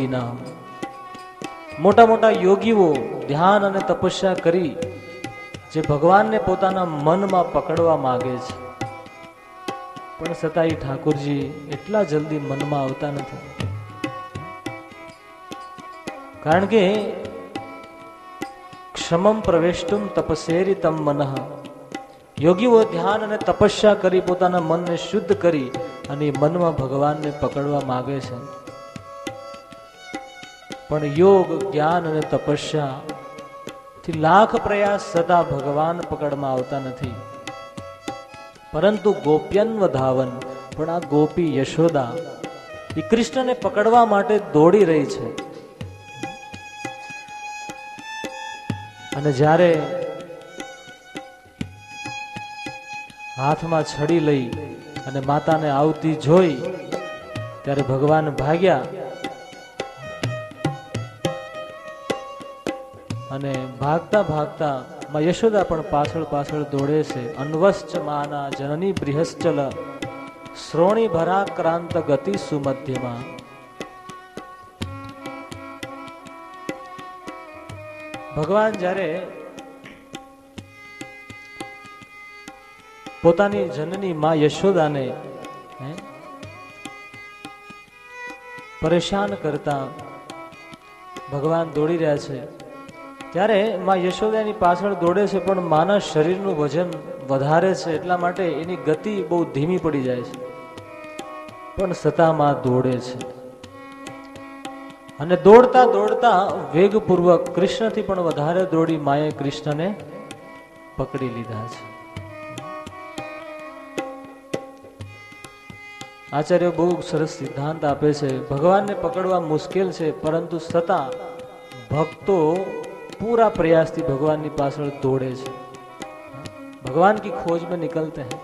યોગિના. મોટા મોટા યોગીઓ ધ્યાન અને તપસ્યા કરી જે ભગવાનને પોતાના મનમાં પકડવા માંગે છે, પણ છતાં એ ઠાકોરજી એટલા જલ્દી મનમાં આવતા નથી. કારણ કે ક્ષમમ પ્રવેષ્ટુમ તપસેરી તમ મનઃ. યોગીઓ ધ્યાન અને તપસ્યા કરી પોતાના મનને શુદ્ધ કરી અને મનમાં ભગવાનને પકડવા માંગે છે, પણ યોગ જ્ઞાન અને તપસ્યા થી લાખ પ્રયાસ છતાં ભગવાન પકડમાં આવતા નથી. પરંતુ ગોપ્યન્વ ધાવન, પણ આ ગોપી યશોદા એ કૃષ્ણને પકડવા માટે દોડી રહી છે. અને જ્યારે હાથમાં છડી લઈ અને માતાને આવતી જોઈ ત્યારે ભગવાન ભાગ્યા અને ભાગતા ભાગતા માં યશોદા પણ પાછળ પાછળ દોડે છે. અન્વશ્ચ માના જનની બૃહશ્ચલ શ્રોણી ભરાક્રાંત ગતિ સુમધ્યમાં. ભગવાન જ્યારે પોતાની જનની માં યશોદાને પરેશાન કરતા ભગવાન દોડી રહ્યા છે, ત્યારે માં યશોદાની પાછળ દોડે છે, પણ માના શરીરનું વજન વધારે છે એટલા માટે એની ગતિ બહુ ધીમી પડી જાય છે, પણ છતાં માં દોડે છે. અને દોડતા દોડતા વેગપૂર્વક કૃષ્ણથી પણ વધારે દોડી માએ કૃષ્ણને પકડી લીધા છે. આચાર્ય બહુ સરસ સિદ્ધાંત આપે છે. ભગવાનને પકડવા મુશ્કેલ છે, પરંતુ છતાં ભક્તો पूरा प्रयास थी भगवान की पाछળ दौड़े છે. भगवान की खोज में निकलते हैं.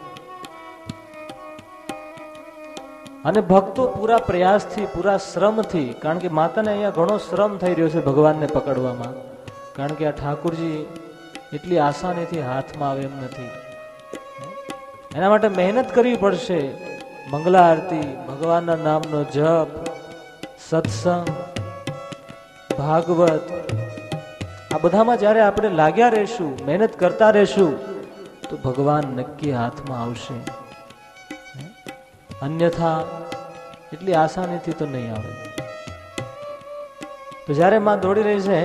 અને ભક્તો પૂરા પ્રયાસ થી પૂરા શ્રમ થી, કારણ કે માતાને અહીંયા ઘણો શ્રમ થઈ રહ્યો છે ભગવાનને પકડવામાં, કારણ કે આ ઠાકુરજી એટલી આસાનીથી હાથમાં આવે એમ નથી. એના માટે મહેનત કરવી પડશે. મંગલા આરતી, ભગવાનના નામનો જપ, સત્સંગ, ભાગવત, આ બધામાં જ્યારે આપણે લાગ્યા રહેશું, મહેનત કરતા રહેશું, તો ભગવાન નક્કી હાથમાં આવશે. અન્યથા એટલી આસાનીથી તો નહીં આવે. તો જ્યારે માં દોડી રહી છે,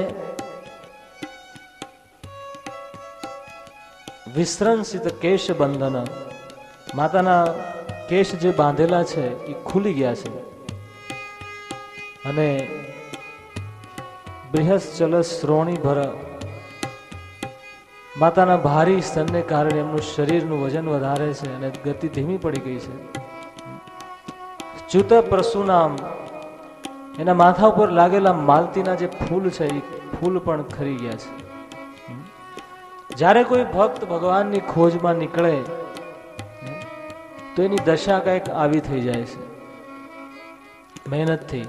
વિસ્રંસિત કેશ બંધન, માતાના કેશ જે બાંધેલા છે એ ખુલી ગયા છે, અને બૃહશ્ચલ શ્રોણી ભર, માતાના ભારી સ્તનને કારણે એમનું શરીરનું વજન વધારે છે અને ગતિ ધીમી પડી ગઈ છે. ચ્યુત પ્રસુનામ, એના માથા ઉપર લાગેલા માલતીના જે ફૂલ છે એ ફૂલ પણ ખરી ગયા છે. જ્યારે કોઈ ભક્ત ભગવાનની ખોજમાં નીકળે તો એની દશા કંઈક આવી થઈ જાય છે. મહેનતથી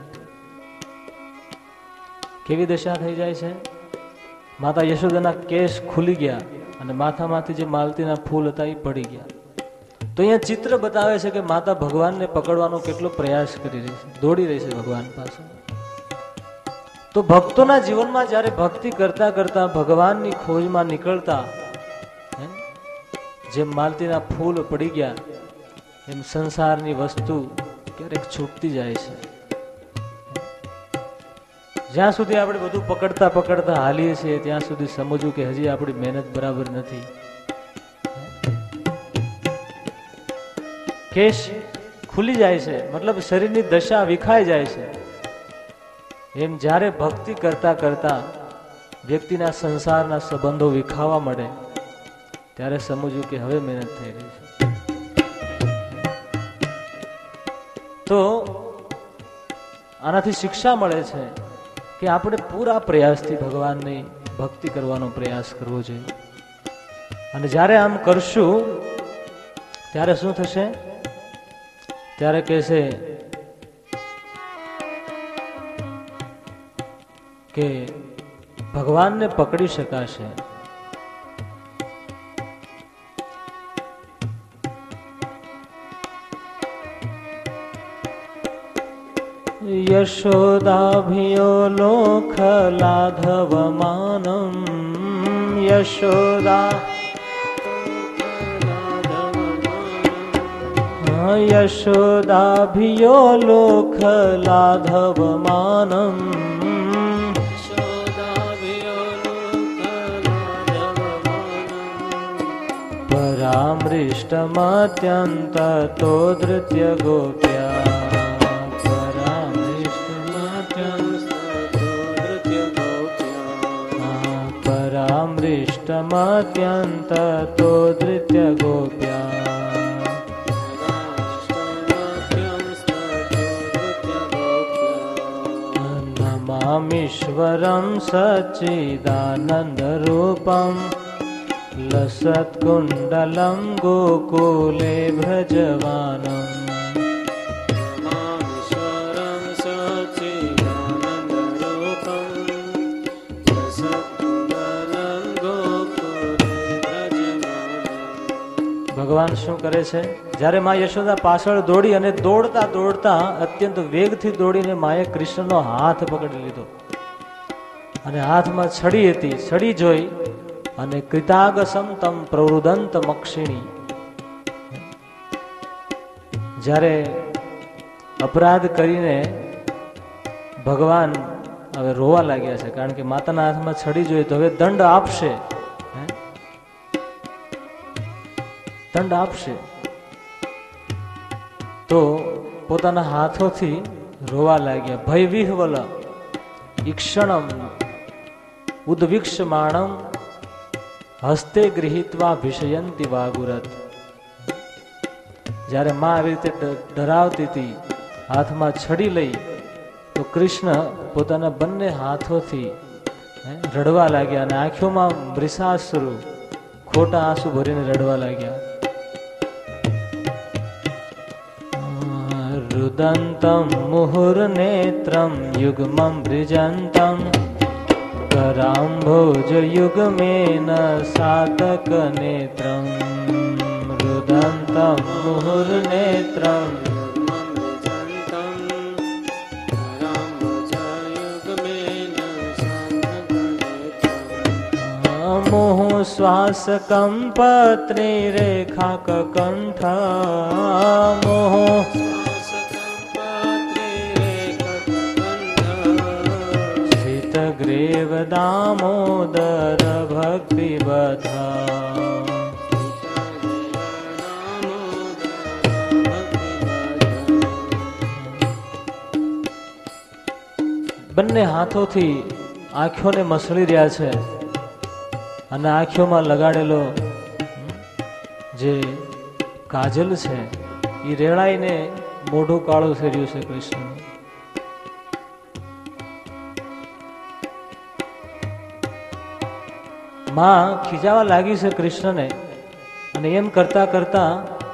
કેવી દશા થઈ જાય છે? માતા યશોદાના કેશ ખુલી ગયા અને માથામાંથી જે માલતીના ફૂલ હતા એ પડી ગયા. તો અહીંયા ચિત્ર બતાવે છે કે માતા ભગવાનને પકડવાનો કેટલો પ્રયાસ કરી રહી છે, દોડી રહી છે ભગવાન પાસે. તો ભક્તોના જીવનમાં જ્યારે ભક્તિ કરતા કરતા ભગવાનની ખોજમાં નીકળતા, જેમ માલતીના ફૂલ પડી ગયા એમ સંસારની વસ્તુ ક્યારેક છૂટતી જાય છે. જ્યાં સુધી આપણે બધું પકડતા પકડતા હાલીએ છીએ ત્યાં સુધી સમજવું કે હજી આપણી મહેનત બરાબર નથી. કેશ ખુલી જાય છે, મતલબ શરીરની દશા વિખાઈ જાય છે. એમ જ્યારે ભક્તિ કરતા કરતા વ્યક્તિના સંસારના સંબંધો વિખાવા મળે ત્યારે સમજવું કે હવે મહેનત થઈ રહી છે. તો આનાથી શિક્ષા મળે છે કે આપણે પૂરા પ્રયાસથી ભગવાનની ભક્તિ કરવાનો પ્રયાસ કરવો જોઈએ. અને જ્યારે આમ કરશું ત્યારે શું થશે? ત્યારે કહેશે કે ભગવાનને પકડી શકાશે. યશોદાભિયો લોકલાઘવમાનમ યશોદાભિયો લોકલાઘવમાનમ પરામૃષ્ટમત્યંતતો ધૃત્ય ગોપ્યા પરામૃષ્ટમત્યંતતો ધૃત્ય ગોપ્યા નમામીશ્વરં સચ્ચિદાનંદરૂપમ લસત્કુંડલં ગોકુલે ભ્રજવાનમ ભગવાન શું કરે છે? જ્યારે માં યશોદા પાછળ દોડી અને દોડતા દોડતા અત્યંત વેગથી દોડીને માએ કૃષ્ણનો હાથ પકડી લીધો અને હાથમાં છડી હતી. છડી જોઈ અને કૃતાગસમ તમ પ્રવૃદંત મક્ષિણી, જ્યારે અપરાધ કરીને ભગવાન હવે રોવા લાગ્યા છે, કારણ કે માતાના હાથમાં છડી જોઈ તો હવે દંડ આપશે, દંડ આપશે. તો પોતાના હાથોથી રોવા લાગ્યા. ભય વિહવલ ઈક્ષણમ ઉદ્વિક્ષમાણમ હસ્તે ગૃહીત્વા ભિષયંતી વાગુરત. જ્યારે માં આવી રીતે ડરાવતી હતી, હાથમાં છડી લઈ, તો કૃષ્ણ પોતાના બંને હાથોથી રડવા લાગ્યા અને આંખોમાં મૃષાશ્રુ, ખોટા આંસુ ભરીને રડવા લાગ્યા. રુદંતમ મુહુર્નેત્રમ યુગમમ ભ્રિજંતમ કરાંભોજ યુગમેન સાતક નેત્રમ. રુદંતમ મુહુર્નેત્રમ મોહ શ્વાસકં પત્ની રેખાક કંઠ મોહ ગ્રેવ દામોદર ભક્તિ બધા. બંને હાથોથી આંખોને મસળી રહ્યા છે અને આંખોમાં લગાડેલો જે કાજલ છે એ રેડાઈને મોઢું કાળું થઈ રહ્યું છે કૃષ્ણ. માં ખીજાવા લાગી છે કૃષ્ણને અને એમ કરતા કરતા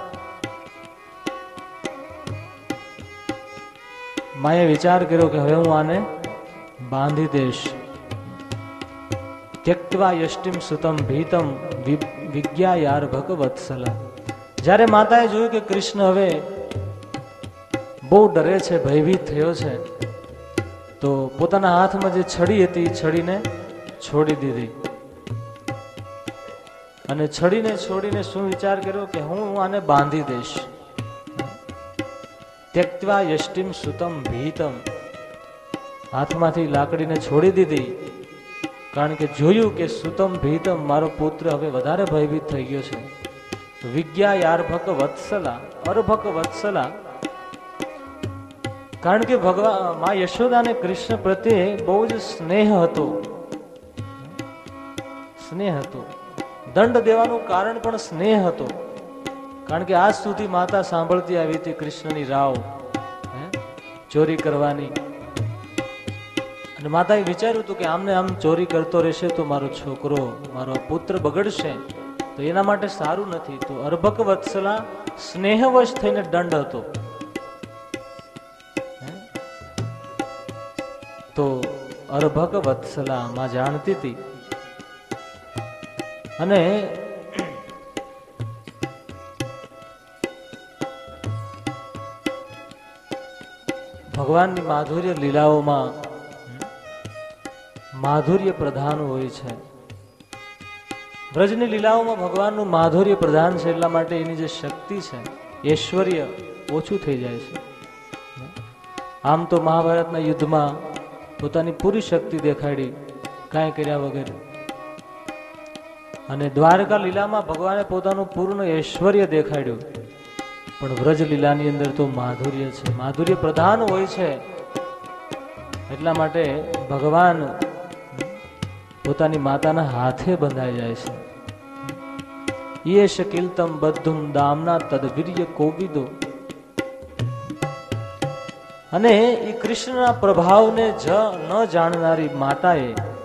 માએ વિચાર કર્યો કે હવે હું આને બાંધી દઈશ. ત્યક્ત્વા યષ્ટિમ સુતમ ભીતમ વિજ્ઞાયાર ભગવત્સલ. જ્યારે માતાએ જોયું કે કૃષ્ણ હવે બહુ ડરે છે, ભયભીત થયો છે, તો પોતાના હાથમાં જે છડી હતી છડીને છોડી દીધી અને છડીને છોડીને શું વિચાર કર્યો કે હું આને બાંધી દઈશ. ત્યક્ત્વા યષ્ટિમ સુતમ ભીતમ, હાથમાંથી લાકડીને છોડી દીધી, કારણ કે જોયું કે સુતમ ભીતમ, મારો પુત્ર હવે વધારે ભયભીત થઈ ગયો છે. વિજ્ઞાયાર્ભક વત્સલા, અર્ભક વત્સલા, કારણ કે ભગવાન માં યશોદાને કૃષ્ણ પ્રત્યે બહુ જ સ્નેહ હતો, સ્નેહ હતો. દંડ દેવાનું કારણ પણ સ્નેહ હતો, કારણ કે આજ સુધી માતા સાંભળતી આવી હતી કૃષ્ણની રાવ ચોરી કરવાની, અને માતાએ વિચાર્યું હતું કે આમને આમ ચોરી કરતો રહેશે તો મારો છોકરો, મારો પુત્ર બગડશે, તો એના માટે સારું નથી. તો અર્ભક વત્સલા સ્નેહવશ થઈને દંડ હતો. તો અર્ભક વત્સલા માં જાણતી હતી. અને ભગવાનની માધુર્ય લીલાઓમાં માધુર્ય પ્રધાન હોય છે. બ્રજની લીલાઓમાં ભગવાનનું માધુર્ય પ્રધાન છે, એટલા માટે એની જે શક્તિ છે, ઐશ્વર્ય ઓછું થઈ જાય છે. આમ તો મહાભારતના યુદ્ધમાં પોતાની પૂરી શક્તિ દેખાડી કાંઈ કર્યા વગર, અને દ્વારકા લીલામાં ભગવાને પોતાનું પૂર્ણ ઐશ્વર્ય દેખાડ્યું. પણ વ્રજ લીલાની અંદર તો માધુર્ય છે, માધુર્ય પ્રધાન હોય છે. એટલા માટે ભગવાન પોતાની માતાના હાથે બંધાઈ જાય છે. યેશ કિલતમ બધુમ દામના તદવીર્ય કોવિદો. અને એ કૃષ્ણના પ્રભાવને ન જાણનારી માતાએ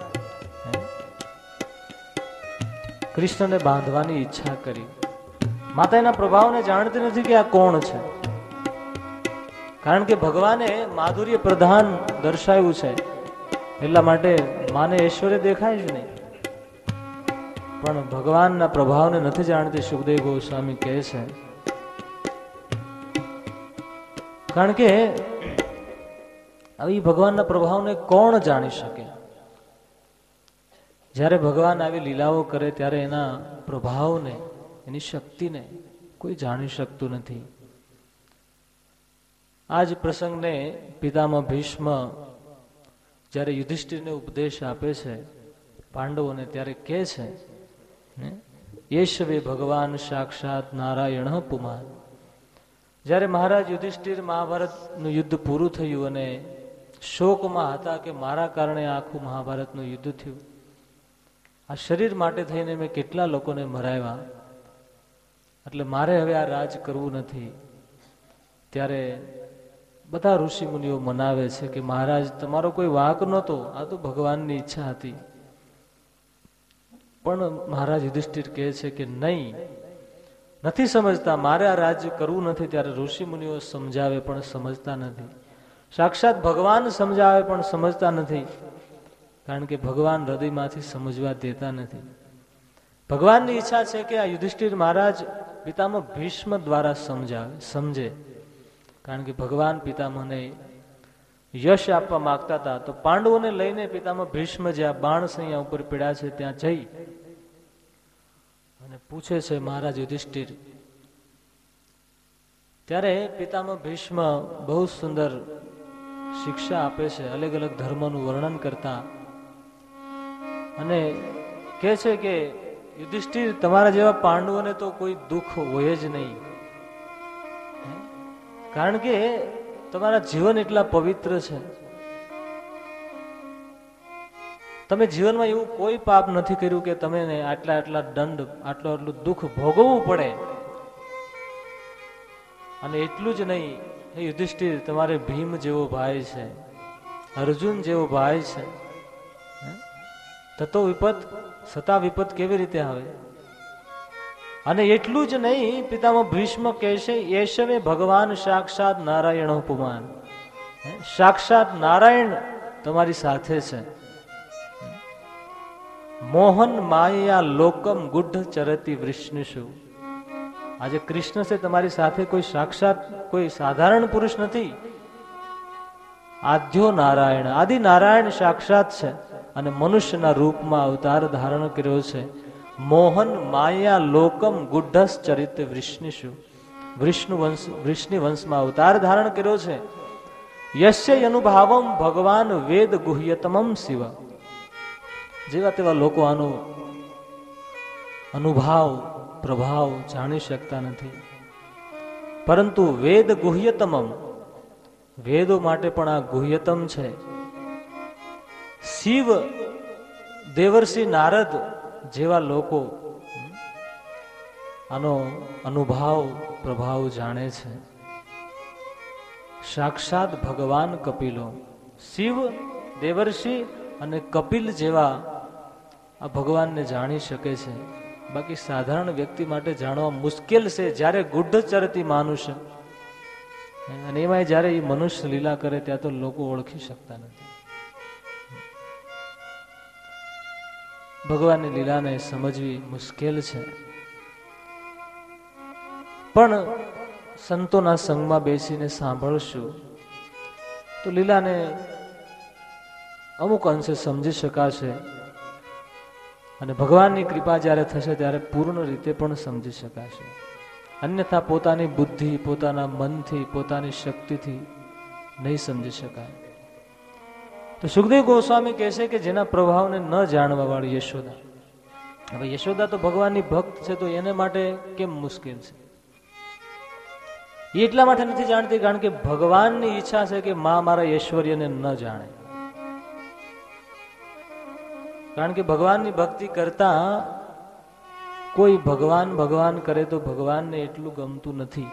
કૃષ્ણને બાંધવાની ઈચ્છા કરી. માતા એના પ્રભાવને જાણતી નથી કે આ કોણ છે, કારણ કે ભગવાને માધુર્ય પ્રધાન દર્શાવ્યું છે, એટલા માટે માને ઐશ્વર્ય દેખાય જ નહીં. પણ ભગવાનના પ્રભાવને નથી જાણતી, સુખદેવ ગોસ્વામી કહે છે. કારણ કે આવી ભગવાનના પ્રભાવને કોણ જાણી શકે? જ્યારે ભગવાન આવી લીલાઓ કરે ત્યારે એના પ્રભાવને, એની શક્તિને કોઈ જાણી શકતું નથી. આ જ પ્રસંગને પિતામહ ભીષ્મ જ્યારે યુધિષ્ઠિરને ઉપદેશ આપે છે પાંડવોને, ત્યારે કહે છે, યેશવે ભગવાન સાક્ષાત નારાયણ પુમાન. જ્યારે મહારાજ યુધિષ્ઠિર મહાભારતનું યુદ્ધ પૂરું થયું અને શોકમાં હતા કે મારા કારણે આખું મહાભારતનું યુદ્ધ થયું, આ શરીર માટે થઈને મેં કેટલા લોકોને મરાવ્યા, એટલે મારે હવે આ રાજ કરવું નથી. ત્યારે બધા ઋષિ મુનિઓ મનાવે છે કે મહારાજ તમારો કોઈ વાંક નહોતો, આ તો ભગવાનની ઈચ્છા હતી. પણ મહારાજ યુધિષ્ઠિર કહે છે કે નહીં, નથી સમજતા, મારે આ રાજ્ય કરવું નથી. ત્યારે ઋષિ મુનિઓ સમજાવે પણ સમજતા નથી, સાક્ષાત ભગવાન સમજાવે પણ સમજતા નથી, કારણ કે ભગવાન હૃદયમાંથી સમજવા દેતા નથી. ભગવાનની ઈચ્છા છે કે આ યુધિષ્ઠિર મહારાજ પિતામહ ભીષ્મ દ્વારા સમજે, કારણ કે ભગવાન પિતામહને યશ આપવા માંગતા હતા. તો પાંડવોને લઈને પિતામહ ભીષ્મ જ્યાં બાણસૈયા ઉપર પીડા છે ત્યાં જઈ અને પૂછે છે મહારાજ યુધિષ્ઠિર. ત્યારે પિતામહ ભીષ્મ બહુ સુંદર શિક્ષા આપે છે, અલગ અલગ ધર્મનું વર્ણન કરતા, અને કહે છે કે યુધિષ્ઠિર તમારા જેવા પાંડવોને તો કોઈ દુઃખ હોય જ નહીં, કારણ કે તમારા જીવન એટલા પવિત્ર છે. તમે જીવનમાં એવું કોઈ પાપ નથી કર્યું કે તમે આટલા દંડ, આટલું દુઃખ ભોગવવું પડે. અને એટલું જ નહીં, હે યુધિષ્ઠિર તમારે ભીમ જેવો ભાઈ છે, અર્જુન જેવો ભાઈ છે, તતો વિપત છતાં વિપત કેવી રીતે આવે? અને એટલું જ નહીં, પિતામહ ભીષ્મ કહેશે યેશવે ભગવાન સાક્ષાત નારાયણ પુમાન. સાક્ષાત નારાયણ તમારી સાથે છે. મોહન માયા લોકમ ગુઢ ચરતી વૃષ્ણિષુ. આજે કૃષ્ણ છે તમારી સાથે, કોઈ સાક્ષાત, કોઈ સાધારણ પુરુષ નથી. આદ્યો નારાયણ, આદિ નારાયણ સાક્ષાત છે, અને મનુષ્યના રૂપમાં અવતાર ધારણ કર્યો છે. મોહન માયા લોકમ ગુઢસ ચરિત વૃષ્ણિષુ. વૃષ્ણિ વંશમાં અવતાર ધારણ કર્યો છે. યસ્ય અનુભાવમ ભગવાન વેદ ગુહ્યતમમ શિવ. જેવા તેવા લોકો આનો અનુભાવ, પ્રભાવ જાણી શકતા નથી, પરંતુ વેદ ગુહ્યતમમ, વેદો માટે પણ આ ગુહ્યતમ છે. શિવ, દેવર્ષિ નારદ જેવા લોકો આનો અનુભાવ, પ્રભાવ જાણે છે. સાક્ષાત ભગવાન કપિલો, શિવ, દેવર્ષિ અને કપિલ જેવા આ ભગવાનને જાણી શકે છે. બાકી સાધારણ વ્યક્તિ માટે જાણવા મુશ્કેલ છે. જ્યારે ગુઢ ચરતી માનુષ, અને એમાં જ્યારે એ મનુષ્ય લીલા કરે ત્યાં તો લોકો ઓળખી શકતા નથી. ભગવાનની લીલાને સમજવી મુશ્કેલ છે. પણ સંતોના સંગમાં બેસીને સાંભળશું તો લીલાને અમુક અંશે સમજી શકાશે, અને ભગવાનની કૃપા જ્યારે થશે ત્યારે પૂર્ણ રીતે પણ સમજી શકાશે. અન્યથા પોતાની બુદ્ધિ, પોતાના મનથી, પોતાની શક્તિથી નહીં સમજી શકાય. તો સુખદેવ ગોસ્વામી કહે છે કે જેના પ્રભાવને ન જાણવા વાળી યશોદા. હવે યશોદા તો ભગવાનની ભક્ત છે, તો એને માટે કેમ મુશ્કેલ છે? એ એટલા માટે નથી જાણતી કારણ કે ભગવાનની ઈચ્છા છે કે મા મારા ઐશ્વર્યને ન જાણે. કારણ કે ભગવાનની ભક્તિ કરતા કોઈ ભગવાન ભગવાન કરે તો ભગવાનને એટલું ગમતું નથી.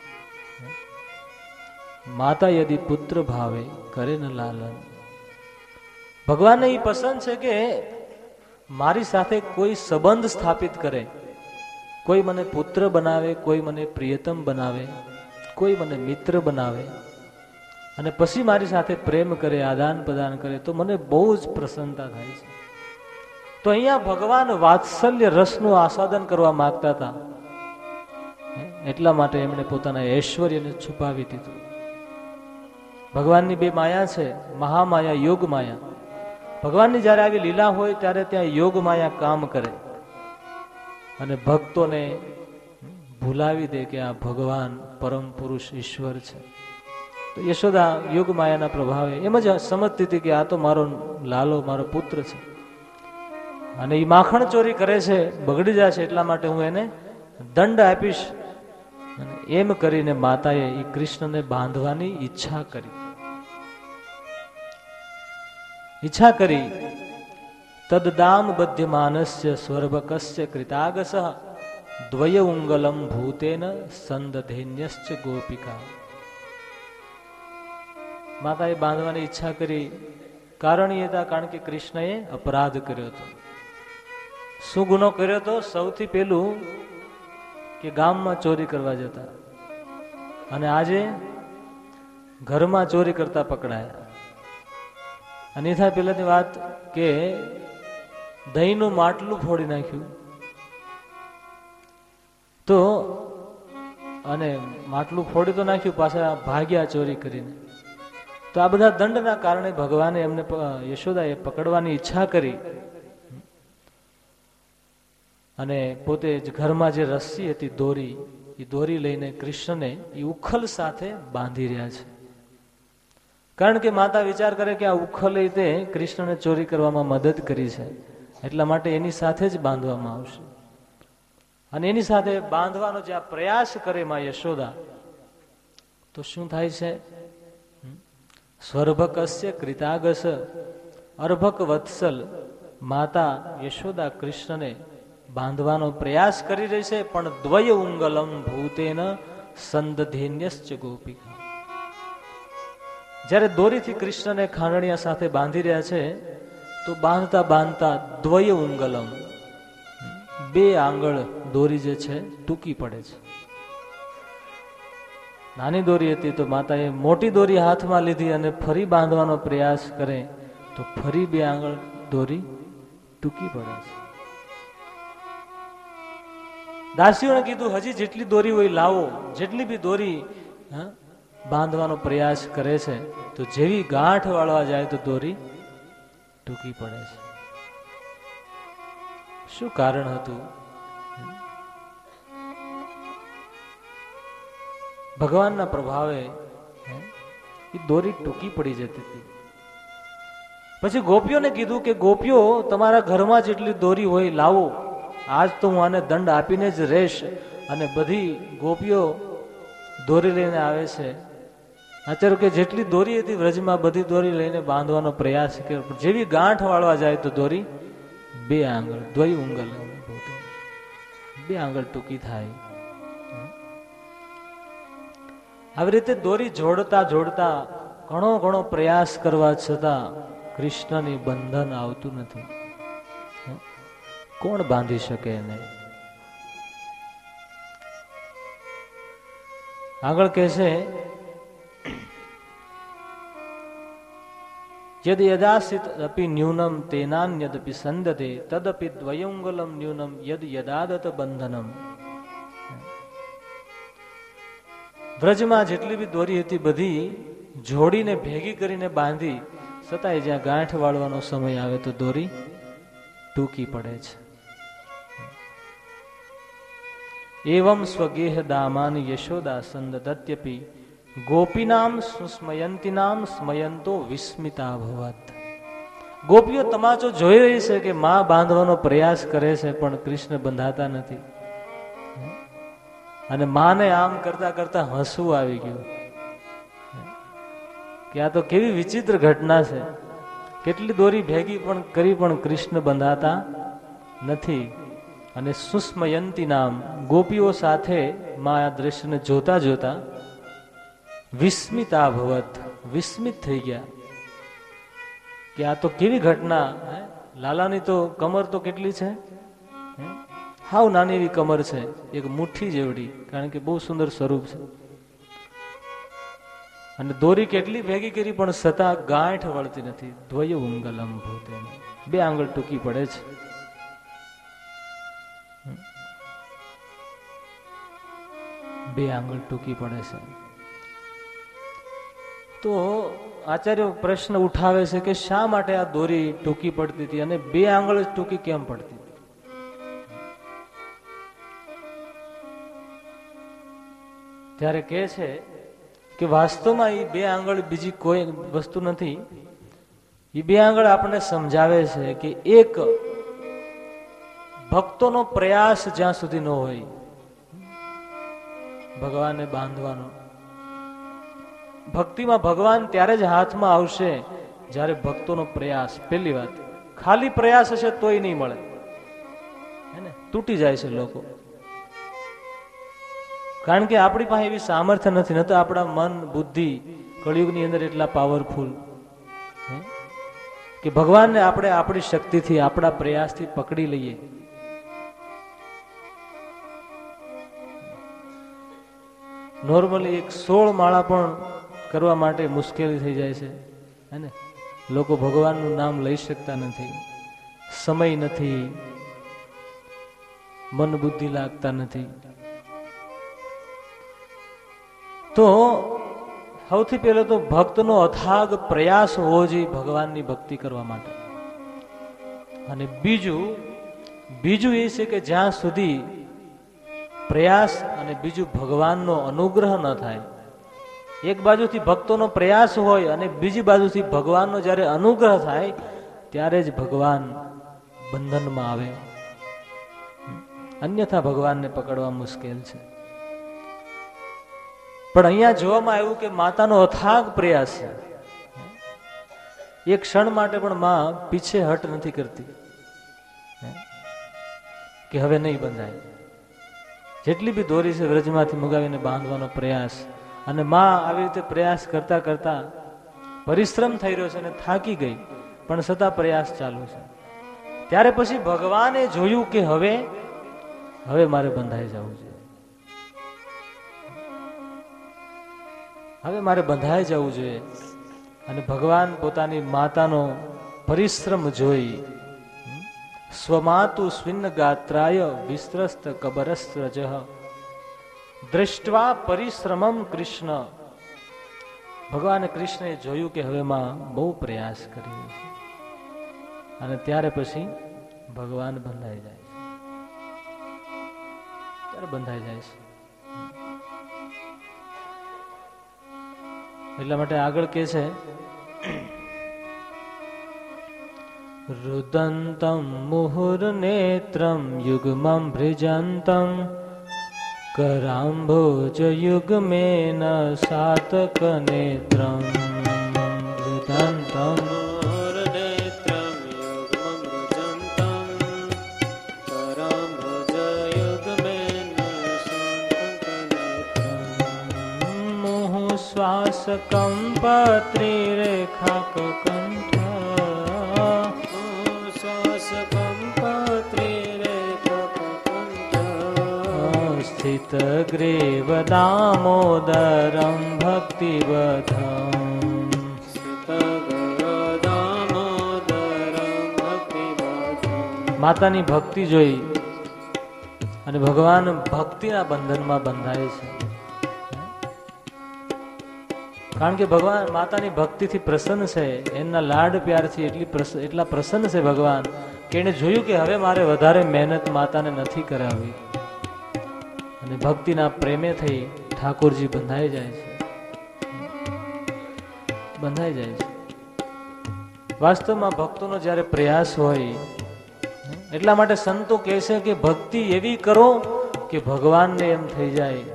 માતા યદિ પુત્ર ભાવે કરે ન લાલન. ભગવાનને એ પસંદ છે કે મારી સાથે કોઈ સંબંધ સ્થાપિત કરે, કોઈ મને પુત્ર બનાવે, કોઈ મને પ્રિયતમ બનાવે, કોઈ મને મિત્ર બનાવે, અને પછી મારી સાથે પ્રેમ કરે, આદાન પ્રદાન કરે, તો મને બહુ જ પ્રસન્નતા થાય છે. તો અહીંયા ભગવાન વાત્સલ્ય રસનું આસ્વાદન કરવા માંગતા હતા, એટલા માટે એમણે પોતાના ઐશ્વર્યને છુપાવી દીધું. ભગવાનની બે માયા છે, મહામાયા, યોગ માયા. ભગવાનની જ્યારે આવી લીલા હોય ત્યારે ત્યાં યોગ માયા કામ કરે અને ભક્તોને ભૂલાવી દે કે આ ભગવાન પરમ પુરુષ ઈશ્વર છે. તો યશોદા યોગ માયાના પ્રભાવે એમ જ સમજતી હતી કે આ તો મારો લાલો, મારો પુત્ર છે, અને એ માખણ ચોરી કરે છે, બગડી જશે, એટલા માટે હું એને દંડ આપીશ. અને એમ કરીને માતાએ એ કૃષ્ણને બાંધવાની ઈચ્છા કરી. તદ્દામ બધ્યમાનસ્ય સ્વર્ભકસ્ય કૃતાગસ દ્વય ઉંગલમ ભૂતેન સંદધેન્યશ્ચ ગોપિકા. માતાએ બાંધવાની ઈચ્છા કરી. કારણ એ હતા કારણ કે કૃષ્ણએ અપરાધ કર્યો હતો. શું ગુનો કર્યો હતો? સૌથી પહેલું કે ગામમાં ચોરી કરવા જતા, અને આજે ઘરમાં ચોરી કરતા પકડાયા. અને એ થાય પહેલાની વાત કે દહીંનું માટલું ફોડી નાખ્યું, તો અને માટલું ફોડી તો નાખ્યું, પાછા ભાગ્યા ચોરી કરીને. તો આ બધા દંડના કારણે ભગવાને એમને, યશોદાએ પકડવાની ઈચ્છા કરી, અને પોતે જ ઘરમાં જે રસ્સી હતી, દોરી, એ દોરી લઈને કૃષ્ણને એ ઉખલ સાથે બાંધી રહ્યા છે. કારણ કે માતા વિચાર કરે કે આ ઉખલ તે કૃષ્ણને ચોરી કરવામાં મદદ કરી છે, એટલા માટે એની સાથે જ બાંધવામાં આવશે. અને એની સાથે બાંધવાનો જે આ પ્રયાસ કરે માં યશોદા, તો શું થાય છે? સ્વર્ભકસ્ય કૃતાગસ, અર્ભક વત્સલ માતા યશોદા કૃષ્ણને બાંધવાનો પ્રયાસ કરી રહી છે, પણ દ્વય ઉંગલમ ભૂતેન સંદધેન્યશ્ચ ગોપિકા. જ્યારે દોરીથી કૃષ્ણને ખાંડણિયા સાથે બાંધી રહ્યા છે, તો બાંધતા બાંધતા દ્વય ઉંગલમ, બે આંગળ દોરી જે છે ટૂંકી પડે છે. નાની દોરી હતી તો માતાએ મોટી દોરી હાથમાં લીધી અને ફરી બાંધવાનો પ્રયાસ કરે, તો ફરી બે આંગળ દોરી ટૂંકી પડે છે. દાસીઓને કીધું હજી જેટલી દોરી હોય લાવો. જેટલી બી દોરી બાંધવાનો પ્રયાસ કરે છે, તો જેવી ગાંઠ વાળવા જાય તો દોરી ટૂંકી પડે છે. શું કારણ હતું? ભગવાનના પ્રભાવે એ દોરી ટૂંકી પડી જતી હતી. પછી ગોપીઓને કીધું કે ગોપીઓ, તમારા ઘરમાં જેટલી દોરી હોય લાવો, આજ તો હું આને દંડ આપીને જ રહીશ. અને બધી ગોપીઓ દોરી લઈને આવે છે. આચાર્ય કે જેટલી દોરી હતી વ્રજમાં બધી દોરી લઈને બાંધવાનો પ્રયાસ કર્યો, જેવી ગાંઠ વાળવા જાય તો દોરી બે આંગળ, દ્વય ઉંગલ, બે આંગળ ટૂંકી થાય. આવી રીતે દોરી જોડતા જોડતા ઘણો પ્રયાસ કરવા છતાં કૃષ્ણની બંધન આવતું નથી. કોણ બાંધી શકે એને? આગળ કહે છે, યદ યદાસિત અપી ન્યૂનમ તેનાન્યદપી સંદતે તદપી દ્વયંગલમ ન્યૂનમ યદ યદાદત બંધનમ. વ્રજમાં જેટલી બી દોરી હતી બધી જોડીને ભેગી કરીને બાંધી, છતાંય જ્યાં ગાંઠ વાળવાનો સમય આવે તો દોરી ટૂંકી પડે છે. એવમ સ્વગેહ દામાન યશોદા સંદદત્યપી ગોપીનામ સુસ્મયંતીનામ સ્મયંતો વિસ્મિતા ભવત. ગોપીઓ તમાચો જોઈ રહી છે કે માં બાંધવાનો પ્રયાસ કરે છે પણ કૃષ્ણ બંધાતા નથી. અને માને આમ કરતા કરતા હસવું આવી ગયું કે આ તો કેવી વિચિત્ર ઘટના છે. કેટલી દોરી ભેગી પણ કરી પણ કૃષ્ણ બંધાતા નથી. અને સુસ્મયંતી નામ ગોપીઓ સાથે માં આ દ્રશ્યને જોતા જોતા વિસ્મિતા ભવત, વિસ્મિત થઈ ગયા કે આ તો કેવી ઘટના. લાલાની તો કમર તો કેટલી છે, હાવ નાની એવી કમર છે, એક મુઠ્ઠી જેવડી, કારણ કે બહુ સુંદર સ્વરૂપ છે. અને દોરી કેટલી ભેગી કરી પણ છતાં ગાંઠ વળતી નથી. દ્વય ઉંગલમ ભૂતે, 2 આંગળ ટૂંકી પડે છે. બે આંગળ ટૂંકી પડે છે. તો આચાર્ય પ્રશ્ન ઉઠાવે છે કે શા માટે આ દોરી ટૂંકી પડતી હતી અને 2 આંગળ જ ટૂંકી કેમ પડતી હતી? ત્યારે કહે છે કે વાસ્તવમાં એ 2 આંગળ બીજી કોઈ વસ્તુ નથી. એ 2 આંગળ આપણને સમજાવે છે કે એક ભક્તોનો પ્રયાસ જ્યાં સુધી ન હોય ભગવાનને બાંધવાનો, ભક્તિમાં ભગવાન ત્યારે જ હાથમાં આવશે જ્યારે ભક્તોનો પ્રયાસ. પહેલી વાત, ખાલી પ્રયાસ હશે તોય નહીં મળે, હે ને, તૂટી જાય છે લોકો. કારણ કે આપણી પાસે એવી સામર્થ્ય નથી, ન તો આપણા મન બુદ્ધિ કળિયુગની અંદર એટલા પાવરફુલ કે ભગવાનને આપણે આપણી શક્તિથી આપણા પ્રયાસથી પકડી લઈએ. નોર્મલી એક 16 માળા પણ કરવા માટે મુશ્કેલી થઈ જાય છે, હે ને. લોકો ભગવાનનું નામ લઈ શકતા નથી, સમય નથી, મન બુદ્ધિ લાગતા નથી. તો સૌથી પહેલો તો ભક્તનો અથાગ પ્રયાસ હોવો જોઈએ ભગવાનની ભક્તિ કરવા માટે. અને બીજું એ છે કે જ્યાં સુધી પ્રયાસ અને બીજું ભગવાનનો અનુગ્રહ ન થાય. એક બાજુથી ભક્તોનો પ્રયાસ હોય અને બીજી બાજુથી ભગવાનનો જ્યારે અનુગ્રહ થાય ત્યારે જ ભગવાન બંધનમાં આવે, અન્યથા ભગવાનને પકડવા મુશ્કેલ છે. પણ અહીંયા જોવામાં આવ્યું કે માતાનો અથાગ પ્રયાસ છે. એક ક્ષણ માટે પણ માં પીછે હટ નથી કરતી કે હવે નહીં બંધાય. જેટલી બી દોરી છે વ્રજમાંથી મુગાવીને બાંધવાનો પ્રયાસ, અને માં આવી રીતે પ્રયાસ કરતા કરતા પરિશ્રમ થઈ રહ્યો છે અને થાકી ગઈ, પણ છતાં પ્રયાસ ચાલુ છે. ત્યારે પછી ભગવાને જોયું કે હવે મારે બંધાઈ જવું છે, હવે મારે બંધાઈ જવું જોઈએ. અને ભગવાન પોતાની માતાનો પરિશ્રમ જોઈ સ્વમાતુ સ્વિન્ન ગાત્રાય વિસ્ત્રસ્ત કબરસ્ત્રજ દૃષ્ટવા પરિશ્રમમ કૃષ્ણ. ભગવાન કૃષ્ણએ જોયું કે હવે માં બહુ પ્રયાસ કરી છે, અને ત્યારે પછી ભગવાન બંધાઈ જાય છે. ત્યારે બંધાઈ જાય છે. એટલા માટે આગળ કે છે રુદંતમ મુહુર્નેત્રમ યુગમં ભ્રજંતમ કરાંભોજ યુગમેન સાતક નેત્રમ. રુદંતમ મુહુર્નેત્રમ યુગમં ભ્રજંતમ કરાંભોજ યુગમેન સાતક નેત્રમ. મુહુ શ્વાસકં પત્રિરેખાકંઠ સ્થિત ગ્રેવ દામોદરમ ભક્તિવધમ. માતાની ભક્તિ જોઈ અને ભગવાન ભક્તિના બંધનમાં બંધાય છે. કારણ કે ભગવાન માતાની ભક્તિથી પ્રસન્ન છે, એમના લાડ પ્યારથી એટલા પ્રસન્ન છે ભગવાન કે એને જોયું કે હવે મારે વધારે મહેનત માતાને નથી કરાવી, અને ભક્તિના પ્રેમે થઈ ઠાકોરજી બંધાઈ જાય છે, બંધાઈ જાય છે. વાસ્તવમાં ભક્તોનો જ્યારે પ્રયાસ હોય, એટલા માટે સંતો કહે છે કે ભક્તિ એવી કરો કે ભગવાનને એમ થઈ જાય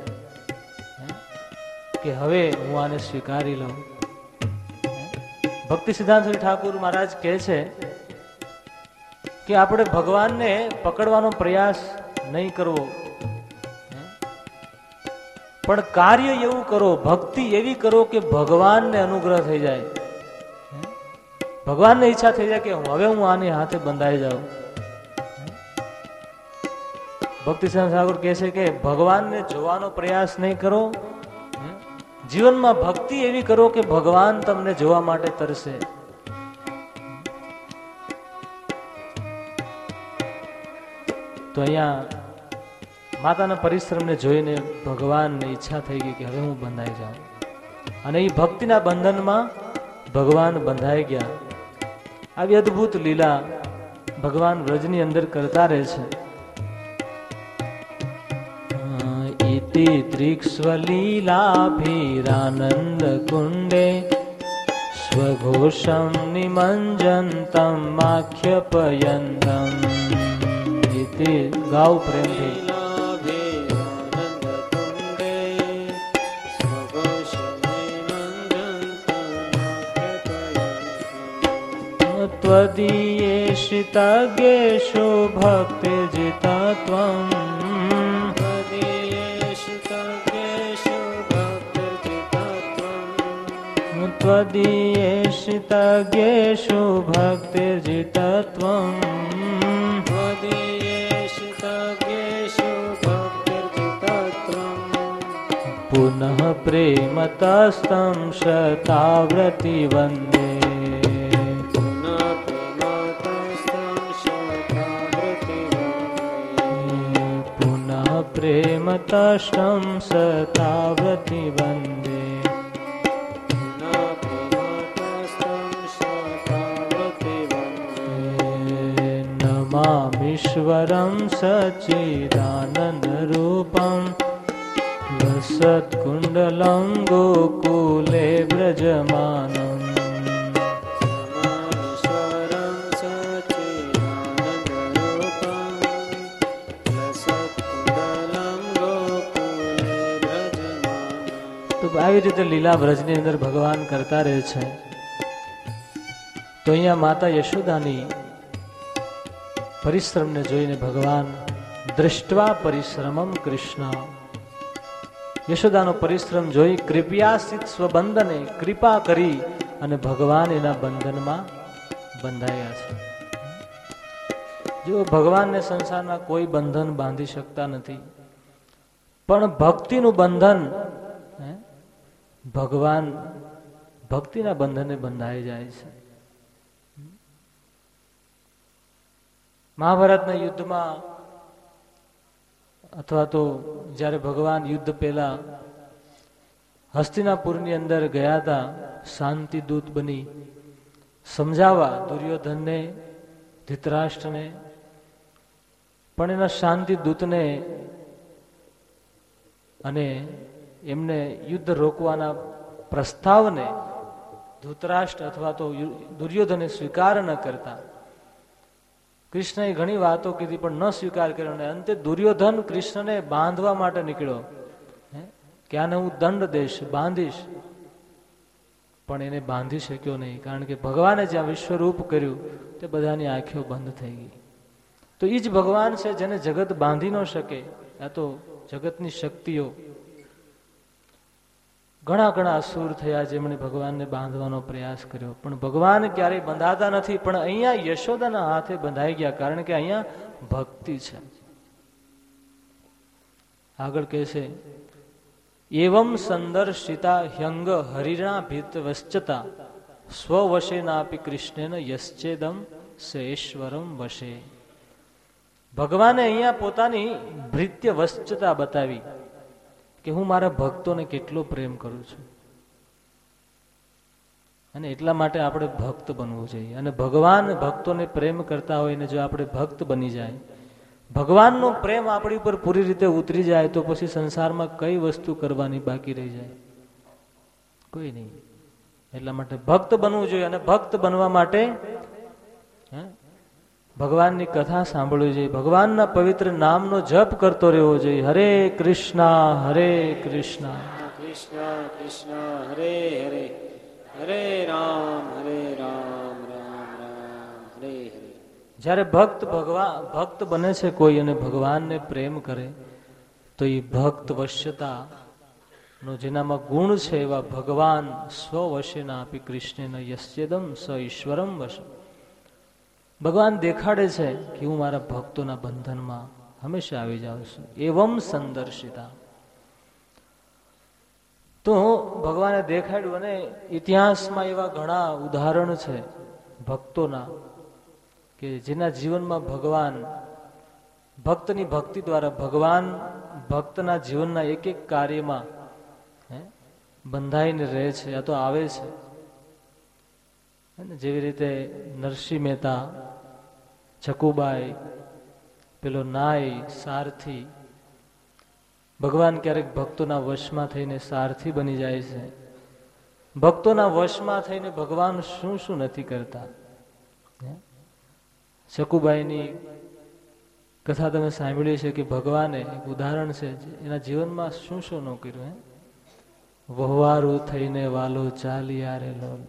કે હવે હું આને સ્વીકારી લઉં. ભક્તિ સિદ્ધાંત ઠાકુર મહારાજ કહે છે કે આપણે ભગવાનને પકડવાનો પ્રયાસ નહીં કરવો, પણ કાર્ય એવું કરો, ભક્તિ એવી કરો કે ભગવાનને અનુગ્રહ થઈ જાય, ભગવાનને ઈચ્છા થઈ જાય કે હવે હું આની હાથે બંધાઈ જાઉં. ભક્તિ સિદ્ધાંત ઠાકુર કહે છે કે ભગવાનને જોવાનો પ્રયાસ નહીં કરો, જીવનમાં ભક્તિ એવી કરો કે ભગવાન તમને જોવા માટે તરસે. તો અહીંયા માતાના પરિશ્રમને જોઈને ભગવાનને ઈચ્છા થઈ ગઈ કે હવે હું બંધાઈ જાઉં, અને એ ભક્તિના બંધનમાં ભગવાન બંધાઈ ગયા. આવી અદભુત લીલા ભગવાન વ્રજની અંદર કરતા રહે છે. ઇતિ ત્રિક્ષ્વલીલાભિરાનંદ કુંડે સ્વઘોષમ નિમંજંતમ માખ્યપયંતમ. ઇતિ ગાવ પ્રેમથી. ત્વદીયેષિતજ્ઞેષુ ભક્તિર્જિતત્વં. ત્વદીયેષિતજ્ઞેષુ ભક્તિર્જિતત્વં. પુનઃ પ્રેમતસ્તં શતાવ્રતિ વંદે. પ્રેમતસ્તં શતાવ્રતિ વંદે. નમામીશ્વરં સચ્ચિદાનંદ રૂપં લસત્કુંડલં ગોકુલે વ્રજમાનં. આવી રીતે લીલા વ્રજની અંદર ભગવાન કરતા રહે છે. તો અહીંયા માતા યશોદાની પરિશ્રમને જોઈને ભગવાન દૃષ્ટવા પરિશ્રમમ કૃષ્ણ, યશોદાનો પરિશ્રમ જોઈ કૃપયાસિત સ્વબંધને કૃપા કરી અને ભગવાન એના બંધનમાં બંધાયા છે. જો ભગવાનને સંસારના કોઈ બંધન બાંધી શકતા નથી, પણ ભક્તિનું બંધન ભગવાન ભક્તિના બંધને બંધાઈ જાય છે. મહાભારતના યુદ્ધમાં અથવા તો જ્યારે ભગવાન યુદ્ધ પહેલા હસ્તિનાપુરની અંદર ગયા હતા શાંતિ દૂત બની સમજાવવા દુર્યોધનને, ધૃતરાષ્ટ્રને, પણ એના શાંતિ દૂતને અને એમને યુદ્ધ રોકવાના પ્રસ્તાવને ધૃતરાષ્ટ્ર અથવા તો દુર્યોધને સ્વીકાર ન કરતા. કૃષ્ણએ ઘણી વાતો કીધી પણ ન સ્વીકાર કર્યો, અને અંતે દુર્યોધન કૃષ્ણને બાંધવા માટે નીકળ્યો કે આને હું દંડ દઈશ, બાંધીશ, પણ એને બાંધી શક્યો નહીં, કારણ કે ભગવાને જ્યાં વિશ્વરૂપ કર્યું તે બધાની આંખો બંધ થઈ ગઈ. તો એ જ ભગવાન છે જેને જગત બાંધી ન શકે. આ તો જગતની શક્તિઓ, ઘણા ઘણા અસુર થયા જેમણે ભગવાનને બાંધવાનો પ્રયાસ કર્યો, પણ ભગવાન ક્યારેય બંધાતા નથી. પણ અહીંયા યશોદાના હાથે બંધાઈ ગયા, કારણ કે અહીંયા ભક્તિ છે. આગળ કહે છે એવમ સંદર્શિતા હ્યંગ હરિણા ભીત વશ્ચતા સ્વવશેનાપી કૃષ્ણેન યશ્ચેદમ સેશ્વરમ વશે. ભગવાને અહીંયા પોતાની ભૃત્ય વશ્ચતા બતાવી કે હું મારા ભક્તોને કેટલો પ્રેમ કરું છું. અને એટલા માટે આપણે ભક્ત બનવું જોઈએ. અને ભગવાન ભક્તોને પ્રેમ કરતા હોય ને જો આપણે ભક્ત બની જાય, ભગવાનનો પ્રેમ આપણી ઉપર પૂરી રીતે ઉતરી જાય તો પછી સંસારમાં કઈ વસ્તુ કરવાની બાકી રહી જાય? કોઈ નહીં. એટલા માટે ભક્ત બનવું જોઈએ. અને ભક્ત બનવા માટે ભગવાનની કથા સાંભળવી જોઈએ, ભગવાનના પવિત્ર નામનો જપ કરતો રહેવો જોઈએ. હરે કૃષ્ણ હરે કૃષ્ણ કૃષ્ણ કૃષ્ણ હરે હરે, હરે રામ રામ રામ હરે હરે. જ્યારે ભક્ત બને છે કોઈ અને ભગવાનને પ્રેમ કરે તો એ ભક્ત વશ્યતા નો જેનામાં ગુણ છે એવા ભગવાન સ્વવશેના આપી કૃષ્ણેન યસ્યેદમ સ ઈશ્વરમ વશ. ભગવાન દેખાડે છે કે હું મારા ભક્તોના બંધનમાં હંમેશા આવી જાઉં છું. એવમ સંદર્શિતા. તો ભગવાને દેખાડ્યું. અને ઇતિહાસમાં એવા ઘણા ઉદાહરણ છે ભક્તોના કે જેના જીવનમાં ભગવાન ભક્તની ભક્તિ દ્વારા ભગવાન ભક્તના જીવનના એક એક કાર્યમાં બંધાઈને રહે છે, આ તો આવે છે. જેવી રીતે નરસિંહ મહેતા, છકુબાઈ, પેલો નાય, સારથી. ભગવાન ક્યારેક ભક્તોના વશમાં થઈને સારથી બની જાય છે. ભક્તોના વશમાં થઈને ભગવાન શું શું નથી કરતા. શકુબાઈની કથા તમે સાંભળી છે કે ભગવાને એક ઉદાહરણ છે એના જીવનમાં શું શું ન કર્યું. વહવારું થઈને વાલો ચાલી આરે લોલ.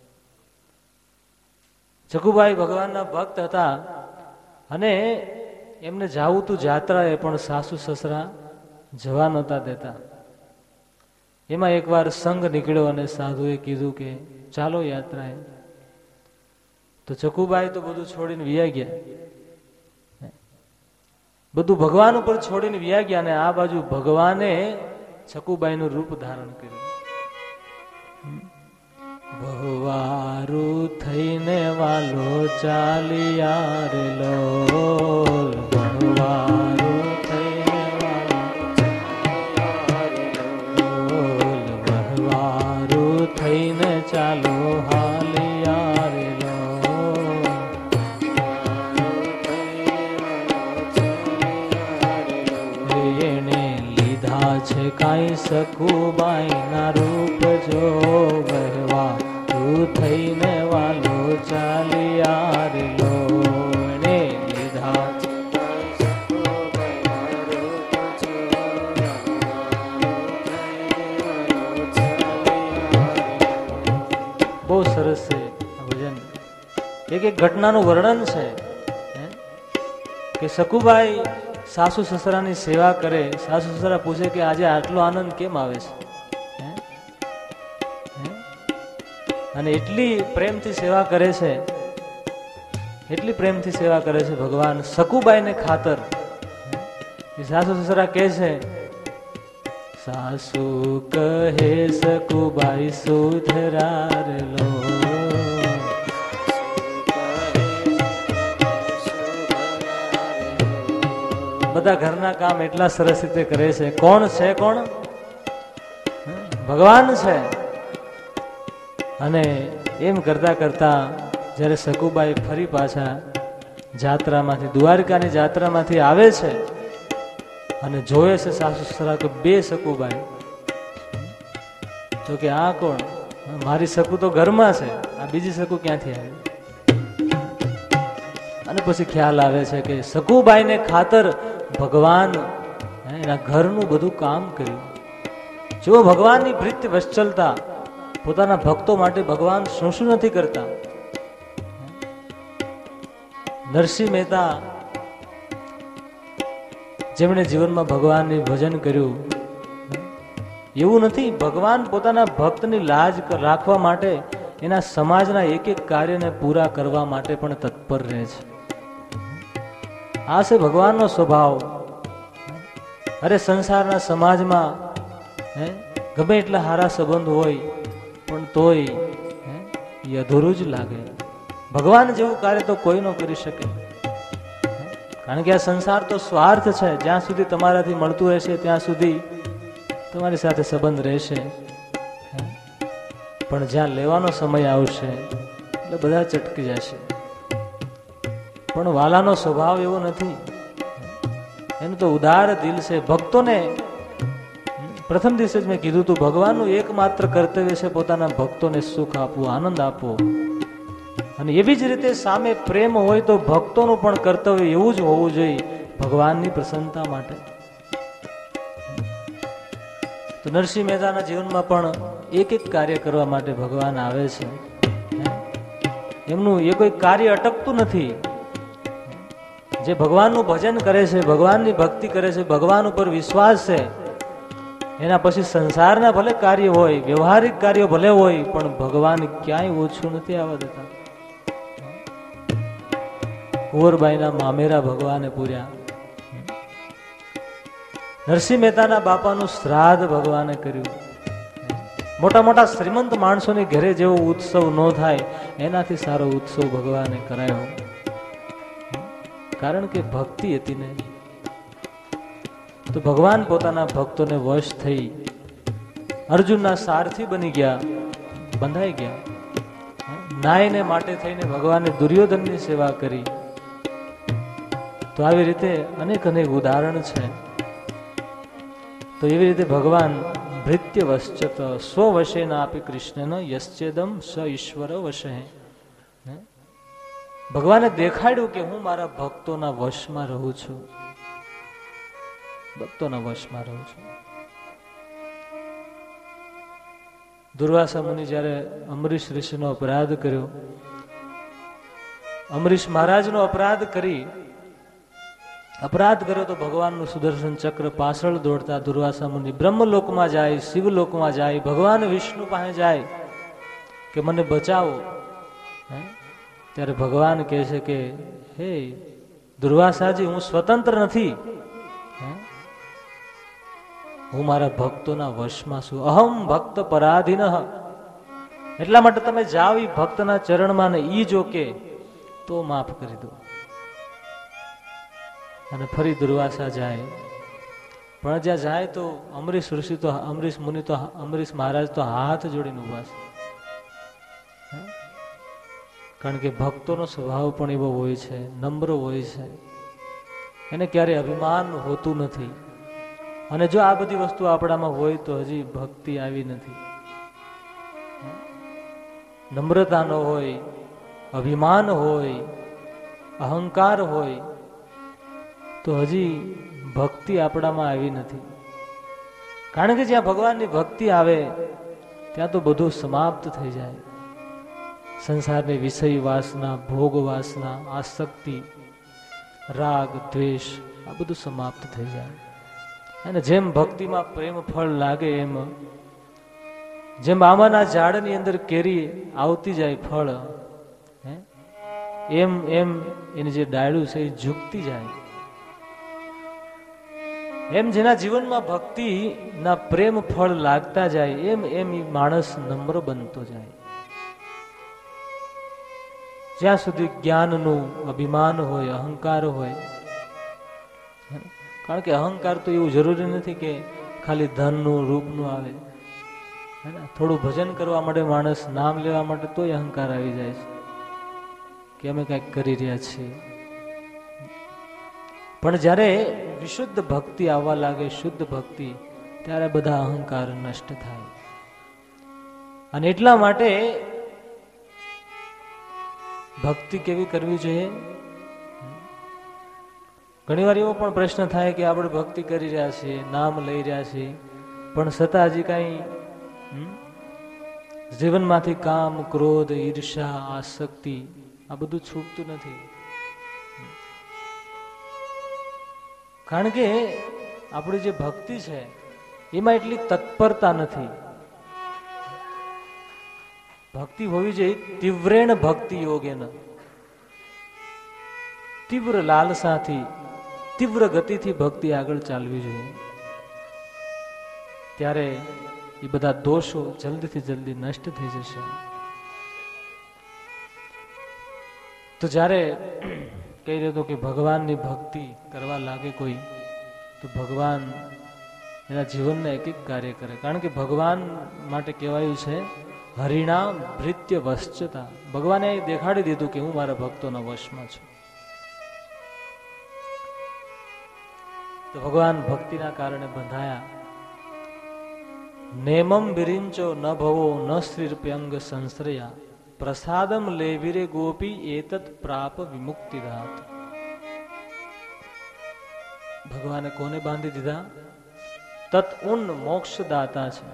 શકુબાઈ ભગવાનના ભક્ત હતા અને એમને જાવું તું જાત્રાએ, પણ સાસુ સસરા જવા નહોતા દેતા. એમાં એકવાર સંઘ નીકળ્યો અને સાધુએ કીધું કે ચાલો યાત્રાએ. તો ચકુબાઈ તો બધું છોડીને વિયા ગયા, બધું ભગવાન ઉપર છોડીને વિયા ગયા. અને આ બાજુ ભગવાને ચકુબાઈનું રૂપ ધારણ કર્યું. વહવારું થઈને વાલો ચાલિયા રે લોલ. વહવારું થઈને વાલો ચાલિયા રે લોલ. વહવારું થઈને ચાલો હાલિયા રે લોલ. એને લીધા છે કાંઈ સકુબાઈ ના રૂપ જો. વહેવા થઈને વાલો ચાલિયા રે લો. એને લીધા બહુ સરસ છે આ ભજન. એક એક ઘટનાનું વર્ણન છે કે સકુબાઈ સાસુ સસરાની સેવા કરે. સાસુ સસરા પૂછે કે આજે આટલો આનંદ કેમ આવે છે? અને એટલી પ્રેમથી સેવા કરે છે, એટલી પ્રેમથી સેવા કરે છે ભગવાન સકુબાઈને ખાતર. સાસુ સસરા કહે છે, સાસુ કહે સકુબાઈ સુધરાર લો. બધા ઘરના કામ એટલા સરસ રીતે કરે છે. કોણ છે? કોણ? ભગવાન છે. અને એમ કરતા કરતા જ્યારે સકુબાઈ ફરી પાછા જાત્રામાંથી, દ્વારકાની જાત્રામાંથી આવે છે અને જોવે છે સાસુ સસરા કે બે સકુબાઈ. તો કે આ કોણ? મારી સકુ તો ઘરમાં છે, આ બીજી સકુ ક્યાંથી આવી? અને પછી ખ્યાલ આવે છે કે સકુબાઈને ખાતર ભગવાન એના ઘરનું બધું કામ કર્યું. જો ભગવાનની પ્રીતિ વત્સલતા, પોતાના ભક્તો માટે ભગવાન શું શું નથી કરતા. નરસિંહ મહેતા જેમણે જીવનમાં ભગવાનની ભજન કર્યું, એવું નથી. ભગવાન પોતાના ભક્તની લાજ રાખવા માટે એના સમાજના એક એક કાર્યને પૂરા કરવા માટે પણ તત્પર રહે છે. આ છે ભગવાનનો સ્વભાવ. અરે સંસારના સમાજમાં ગમે એટલા સારા સંબંધ હોય પણ તોય એ અધૂરું જ લાગે. ભગવાન જેવું કાર્ય તો કોઈ ન કરી શકે. કારણ કે આ સંસાર તો સ્વાર્થ છે. જ્યાં સુધી તમારાથી મળતું રહેશે ત્યાં સુધી તમારી સાથે સંબંધ રહેશે. પણ જ્યાં લેવાનો સમય આવશે એટલે બધા ચટકી જશે. પણ વાલાનો સ્વભાવ એવો નથી, એનું તો ઉદાર દિલ છે. ભક્તોને પ્રથમ દિવસે જ મેં કીધું હતું, ભગવાનનું એકમાત્ર કર્તવ્ય છે પોતાના ભક્તોને સુખ આપવું, આનંદ આપવો. અને એવી જ રીતે સામે પ્રેમ હોય તો ભક્તોનું પણ કર્તવ્ય એવું જ હોવું જોઈએ, ભગવાનની પ્રસન્નતા માટે. તો નરસિંહ મહેતાના જીવનમાં પણ એક એક કાર્ય કરવા માટે ભગવાન આવે છે. એમનું એ કોઈ કાર્ય અટકતું નથી. જે ભગવાનનું ભજન કરે છે, ભગવાનની ભક્તિ કરે છે, ભગવાન ઉપર વિશ્વાસ છે, એના પછી સંસારના ભલે કાર્ય હોય, વ્યવહારિક કાર્યો ભલે હોય, પણ ભગવાન ક્યાંય ઓછું નથી આવવા દેતા. કુંવરબાઈના મામેરા ભગવાને પૂર્યા. નરસિંહ મહેતાના બાપાનું શ્રાદ્ધ ભગવાને કર્યું. મોટા મોટા શ્રીમંત માણસોની ઘરે જેવો ઉત્સવ ન થાય એનાથી સારો ઉત્સવ ભગવાને કરાયો. કારણ કે ભક્તિ હતી ને. તો ભગવાન પોતાના ભક્તોને વશ થઈ અર્જુનના સારથી બની ગયા, બંધાઈ ગયા. નાયને માટે થઈને ભગવાને દુર્યોધનની સેવા કરી. તો આવી રીતે અનેક અનેક ઉદાહરણ છે. તો એવી રીતે ભગવાન ભૃત્ય વશ્ચત સ્વવશે ના આપી કૃષ્ણન યશ્ચેદમ સ ઈશ્વર વશે. ભગવાને દેખાડ્યું કે હું મારા ભક્તોના વશમાં રહું છું, ભક્તોના વશમાં રહું છું. દુર્વાસા મુનિ જયારે અમરીશ ઋષિનો અપરાધ કર્યો, અમરીશ મહારાજનો અપરાધ કર્યો તો ભગવાનનું સુદર્શન ચક્ર પાછળ દોડતા દુર્વાસા મુનિ બ્રહ્મલોકમાં જાય, શિવલોકમાં જાય, ભગવાન વિષ્ણુ પાસે જાય કે મને બચાવો. ત્યારે ભગવાન કહે છે કે હે દુર્વાસાજી, હું સ્વતંત્ર નથી, હું મારા ભક્તોના વશમાં છું. અહમ ભક્ત પરાધીન. એટલા માટે તમે જાઓ એ ભક્તના ચરણમાં ને ઈ જો કે તો માફ કરી દો. અને ફરી દુર્વાસા જાય. પણ જ્યાં જાય તો અમરીશ ઋષિ તો અમરીશ મુનિ તો અમરીશ મહારાજ તો હાથ જોડીને ઉભા છે. કારણ કે ભક્તોનો સ્વભાવ પણ એવો હોય છે, નમ્ર હોય છે, એને ક્યારે અભિમાન હોતું નથી. અને જો આ બધી વસ્તુ આપણામાં હોય તો હજી ભક્તિ આવી નથી. નમ્રતા ન હોય, અભિમાન હોય, અહંકાર હોય તો હજી ભક્તિ આપણામાં આવી નથી. કારણ કે જ્યાં ભગવાનની ભક્તિ આવે ત્યાં તો બધું સમાપ્ત થઈ જાય. સંસારની વિષય વાસના, ભોગ વાસના, આસક્તિ, રાગ, દ્વેષ આ બધું સમાપ્ત થઈ જાય. અને જેમ ભક્તિમાં પ્રેમ ફળ લાગે એમ, જેમ આંબાના ઝાડની અંદર કેરી આવતી જાય ફળ, એમ એમ એની જે ડાળું છે એ ઝૂકતી જાય. એમ જેના જીવનમાં ભક્તિના પ્રેમ ફળ લાગતા જાય એમ એમ એ માણસ નમ્ર બનતો જાય. જ્યાં સુધી જ્ઞાનનું અભિમાન હોય, અહંકાર હોય. કારણ કે અહંકાર તો એવું જરૂરી નથી કે ખાલી ધનનું, રૂપનું આવે. થોડું ભજન કરવા માટે, માણસ નામ લેવા માટે તોય અહંકાર આવી જાય છે કે અમે કંઈક કરી રહ્યા છીએ. પણ જ્યારે વિશુદ્ધ ભક્તિ આવવા લાગે, શુદ્ધ ભક્તિ, ત્યારે બધા અહંકાર નષ્ટ થાય. અને એટલા માટે ભક્તિ કેવી કરવી જોઈએ? ઘણી વાર એવો પણ પ્રશ્ન થાય કે આપણે ભક્તિ કરી રહ્યા છીએ, નામ લઈ રહ્યા છીએ, પણ છતાં હજી કઈ જીવનમાંથી કામ, ક્રોધ, ઈર્ષા, આસક્તિ આ બધું છૂટતું નથી. કારણ કે આપણી જે ભક્તિ છે એમાં એટલી તત્પરતા નથી. ભક્તિ હોવી જોઈએ તીવ્રેણ ભક્તિ યોગેન, તીવ્ર લાલસાથી, તીવ્ર ગતિથી ભક્તિ આગળ ચાલવી જોઈએ. ત્યારે એ બધા દોષો જલ્દીથી જલ્દી નષ્ટ થઈ જશે. તો જ્યારે કહી રહ્યો હતો કે ભગવાનની ભક્તિ કરવા લાગે કોઈ, તો ભગવાન એના જીવનને એક એક કાર્ય કરે. કારણ કે ભગવાન માટે કહેવાયું છે હરિણા ભૃત્ય વશ્ચતા. ભગવાને દેખાડી દીધું કે હું મારા ભક્તોના વશમાં છું. તો ભગવાન ભક્તિના કારણે બંધાયા. નેમમ વિરિંચો ન ભવો ન શ્રીર્પ્યંગ સંશ્રયા પ્રસાદમ લેવિરે ગોપી એતત પ્રાપ વિમુક્તિદાત. ભગવાને કોને બાંધી દીધા? તત ઉન મોક્ષદાતા છે.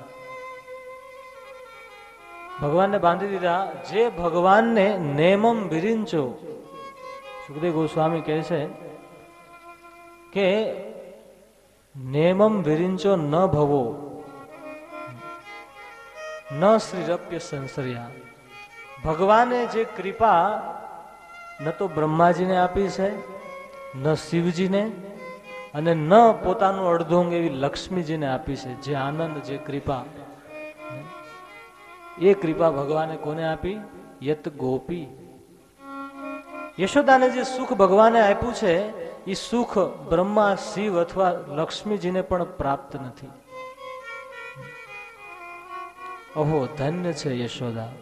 ભગવાનને બાંધી દીધા જે ભગવાનને નેમમ વિરિંચો. સુખદેવ ગોસ્વામી કહે છે કે નેમમ વિરિંચો ન ભવો ન શ્રીરપ્ય સંશ્રયા. ભગવાને જે કૃપા ન તો બ્રહ્માજીને આપી છે, ન શિવજીને, અને ન પોતાનું અડધોંગ એવી લક્ષ્મીજીને આપી છે. જે આનંદ, જે કૃપા, એ કૃપા ભગવાને કોને આપી? યત ગોપી. યશોદાને જે સુખ ભગવાને આપ્યું છે એ સુખ બ્રહ્મા, શિવ અથવા લક્ષ્મીજીને પણ પ્રાપ્ત નથી. ઓહો, ધન્ય છે યશોદા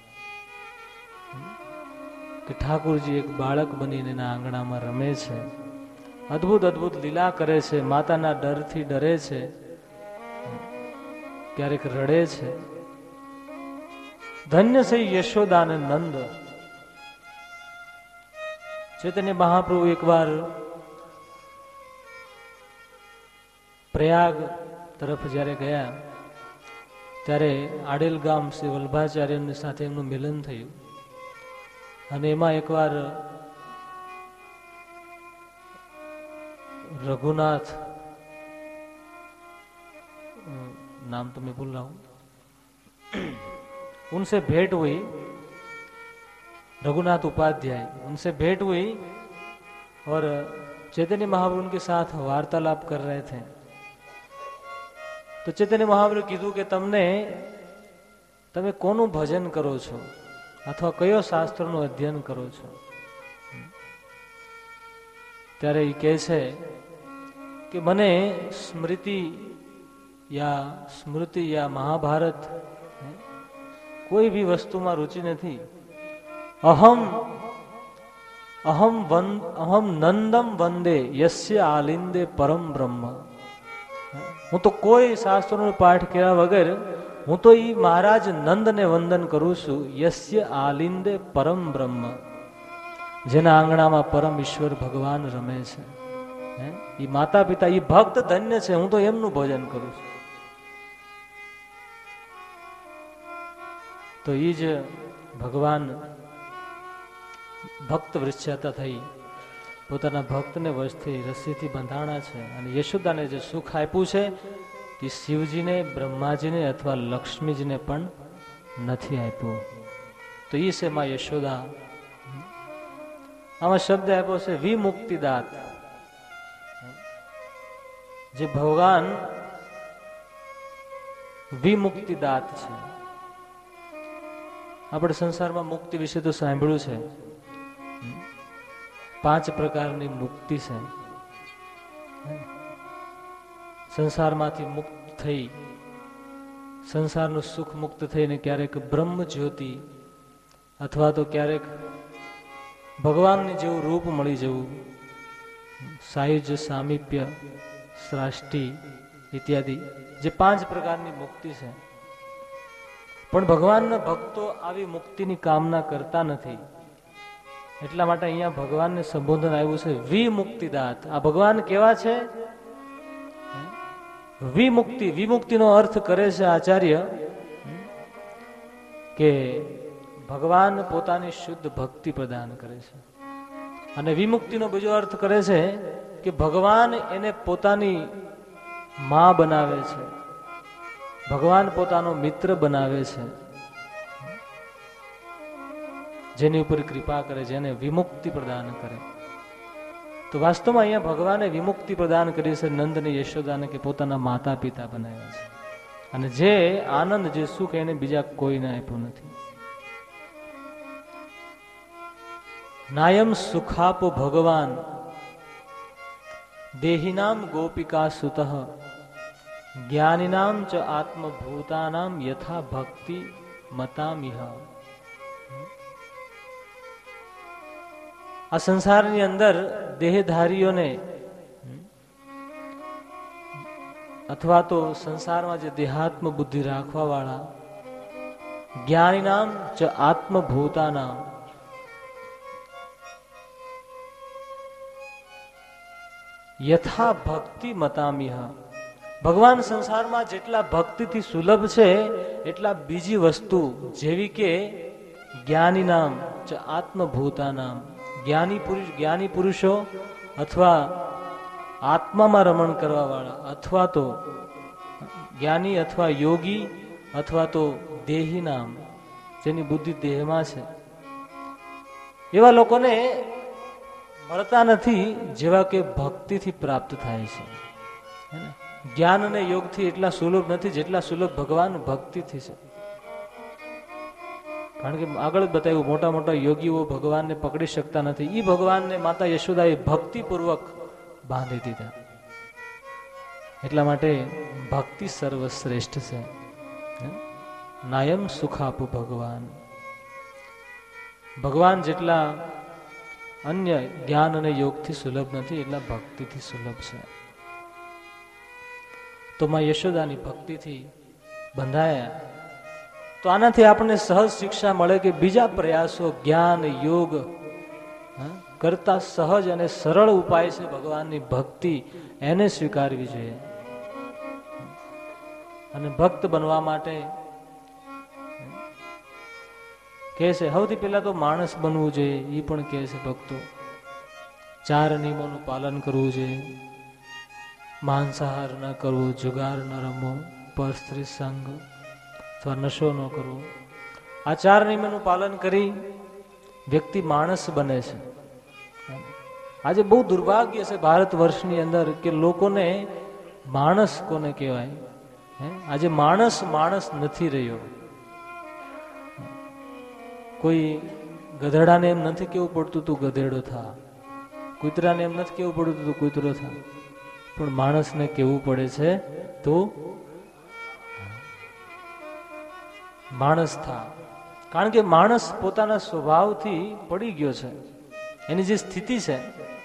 કે ઠાકુરજી એક બાળક બનીને એના આંગણામાં રમે છે, અદ્ભુત અદ્ભુત લીલા કરે છે, માતાના ડરથી ડરે છે, ક્યારેક રડે છે. ધન્ય છે યશોદા અને નંદ. ચૈતન્ય મહાપ્રભુ એકવાર પ્રયાગ તરફ જ્યારે ગયા ત્યારે આડેલ ગામ શ્રી વલ્ભાચાર્યની સાથે એમનું મિલન થયું. અને એમાં એકવાર रघुनाथ, नाम तो मैं भूल रहा हूं, उनसे भेंट हुई. रघुनाथ उपाध्याय, उनसे भेंट हुई और चैतन्य महाप्रभु उनके साथ वार्तालाप कर रहे थे. तो चैतन्य महाप्रभु कीधु के તમે કોનું ભજન કરો છો અથવા કયો શાસ્ત્રનું અધ્યયન કરો છો? ત્યારે એ કહે છે કે મને સ્મૃતિ યા મહાભારત કોઈ भी વસ્તુમાં રુચિ નથી. અહમ નંદમ વંદે યસ્ય આલિંદે પરમ બ્રહ્મ. હું તો કોઈ શાસ્ત્રોનો પાઠ કર્યા વગર હું તો ઈ મહારાજ નંદને વંદન કરું છું. યસ્ય આલિંદે પરમ બ્રહ્મ, જેના આંગણામાં પરમ ઈશ્વર ભગવાન રમે છે. ઈ માતા પિતા, ઈ ભક્ત ધન્ય છે. હું તો એમનું ભજન કરું છું. તો ઈ જ ભગવાન ભક્ત વૃક્ષાતા થઈ પોતાના ભક્તને વશથી રસ્સીથી બંધાણા છે. અને યશોદાને જે સુખ આપ્યું છે તે શિવજીને, બ્રહ્માજીને અથવા લક્ષ્મીજીને પણ નથી આપ્યું. તો ઈ છે માં યશોદા. આમાં શબ્દ આપ્યો છે વિમુક્તિદાત. જે ભગવાન વિમુક્તિદાત છે. આપણે સંસારમાં મુક્તિ વિશે તો સાંભળ્યું છે. 5 પ્રકારની મુક્તિ છે. સંસારમાંથી મુક્ત થઈ, સંસારનું સુખ મુક્ત થઈને ક્યારેક બ્રહ્મ જ્યોતિ અથવા તો ક્યારેક ભગવાનની જેવું રૂપ મળી જવું, સાયુજ્ય, સામીપ્ય, શ્રાષ્ટિ ઇત્યાદિ જે 5 પ્રકારની મુક્તિ છે. પણ ભગવાનના ભક્તો આવી મુક્તિની કામના કરતા નથી. એટલા માટે અહીંયા ભગવાનને સંબોધન આવ્યું છે વિમુક્તિદાત. આ ભગવાન કેવા છે? વિમુક્તિ. વિમુક્તિનો અર્થ કરે છે આચાર્ય કે ભગવાન પોતાની શુદ્ધ ભક્તિ પ્રદાન કરે છે. અને વિમુક્તિનો બીજો અર્થ કરે છે કે ભગવાન એને પોતાની માં બનાવે છે, ભગવાન પોતાનો મિત્ર બનાવે છે, જેની ઉપર કૃપા કરે, જેને વિમુક્તિ પ્રદાન કરે. તો વાસ્તવમાં અહીંયા ભગવાને વિમુક્તિ પ્રદાન કરી છે નંદને, યશોદાને, કે પોતાના માતા પિતા બનાવ્યા છે. અને જે આનંદ, જે સુખ એને બીજા કોઈને આપ્યું નથી. નાયમ સુખાપો ભગવાન દેહિનામ ગોપિકા સુતઃ જ્ઞાનિનામ ચ આત્મભૂતાનામ યથા ભક્તિ મતામિહ. આ સંસારની અંદર દેહધારીઓને અથવા તો સંસારમાં જે દેહાત્મ બુદ્ધિ રાખવા વાળા જ્ઞાની નામ ચ આત્મભૂતા નામ, યથા ભક્તિ મતામિહ. ભગવાન સંસારમાં જેટલા ભક્તિથી સુલભ છે એટલા બીજી વસ્તુ જેવી કે જ્ઞાની નામ ચ આત્મભૂતા નામ, જ્ઞાની પુરુષો અથવા આત્મામાં રમણ કરવા વાળા, અથવા તો જ્ઞાની અથવા યોગી અથવા તો દેહી નામ, જેની બુદ્ધિ દેહમાં છે, એવા લોકોને મળતા નથી જેવા કે ભક્તિથી પ્રાપ્ત થાય છે. જ્ઞાન અને યોગથી એટલા સુલભ નથી જેટલા સુલભ ભગવાન ભક્તિથી છે. કારણ કે આગળ જ બતાવ્યું, મોટા મોટા યોગીઓ ભગવાનને પકડી શકતા નથી. એ ભગવાનને માતા યશોદાએ ભક્તિપૂર્વક બાંધી દીધા. એટલા માટે ભક્તિ સર્વશ્રેષ્ઠ છે. નાયમ સુખાપુ ભગવાન. ભગવાન જેટલા અન્ય જ્ઞાન અને યોગથી સુલભ નથી એટલા ભક્તિથી સુલભ છે. તો માં યશોદાની ભક્તિથી બંધાયા. તો આનાથી આપણને સહજ શિક્ષા મળે કે બીજા પ્રયાસો જ્ઞાન યોગ કરતા સહજ અને સરળ ઉપાય છે ભગવાનની ભક્તિ, એને સ્વીકારવી જોઈએ. અને ભક્ત બનવા માટે કહે છે સૌથી પહેલા તો માણસ બનવું જોઈએ. એ પણ કહે છે ભક્તો 4 નિયમોનું પાલન કરવું જોઈએ. માંસાહાર ન કરવો, જુગાર ન રમવો, પર સ્ત્રી સંગ અથવા નશો ન કરવો. આ 4 નિયમોનું પાલન કરી વ્યક્તિ માણસ બને છે. આજે બહુ દુર્ભાગ્ય છે ભારત વર્ષની અંદર કે લોકોને માણસ કોને કહેવાય, આજે માણસ નથી રહ્યો. કોઈ ગધેડાને એમ નથી કેવું પડતું તું ગધેડો થા, કૂતરાને એમ નથી કેવું પડતું તું કૂતરો થા, પણ માણસને કેવું પડે છે તું માણસ થા. કારણ કે માણસ પોતાના સ્વભાવથી પડી ગયો છે. એની જે સ્થિતિ છે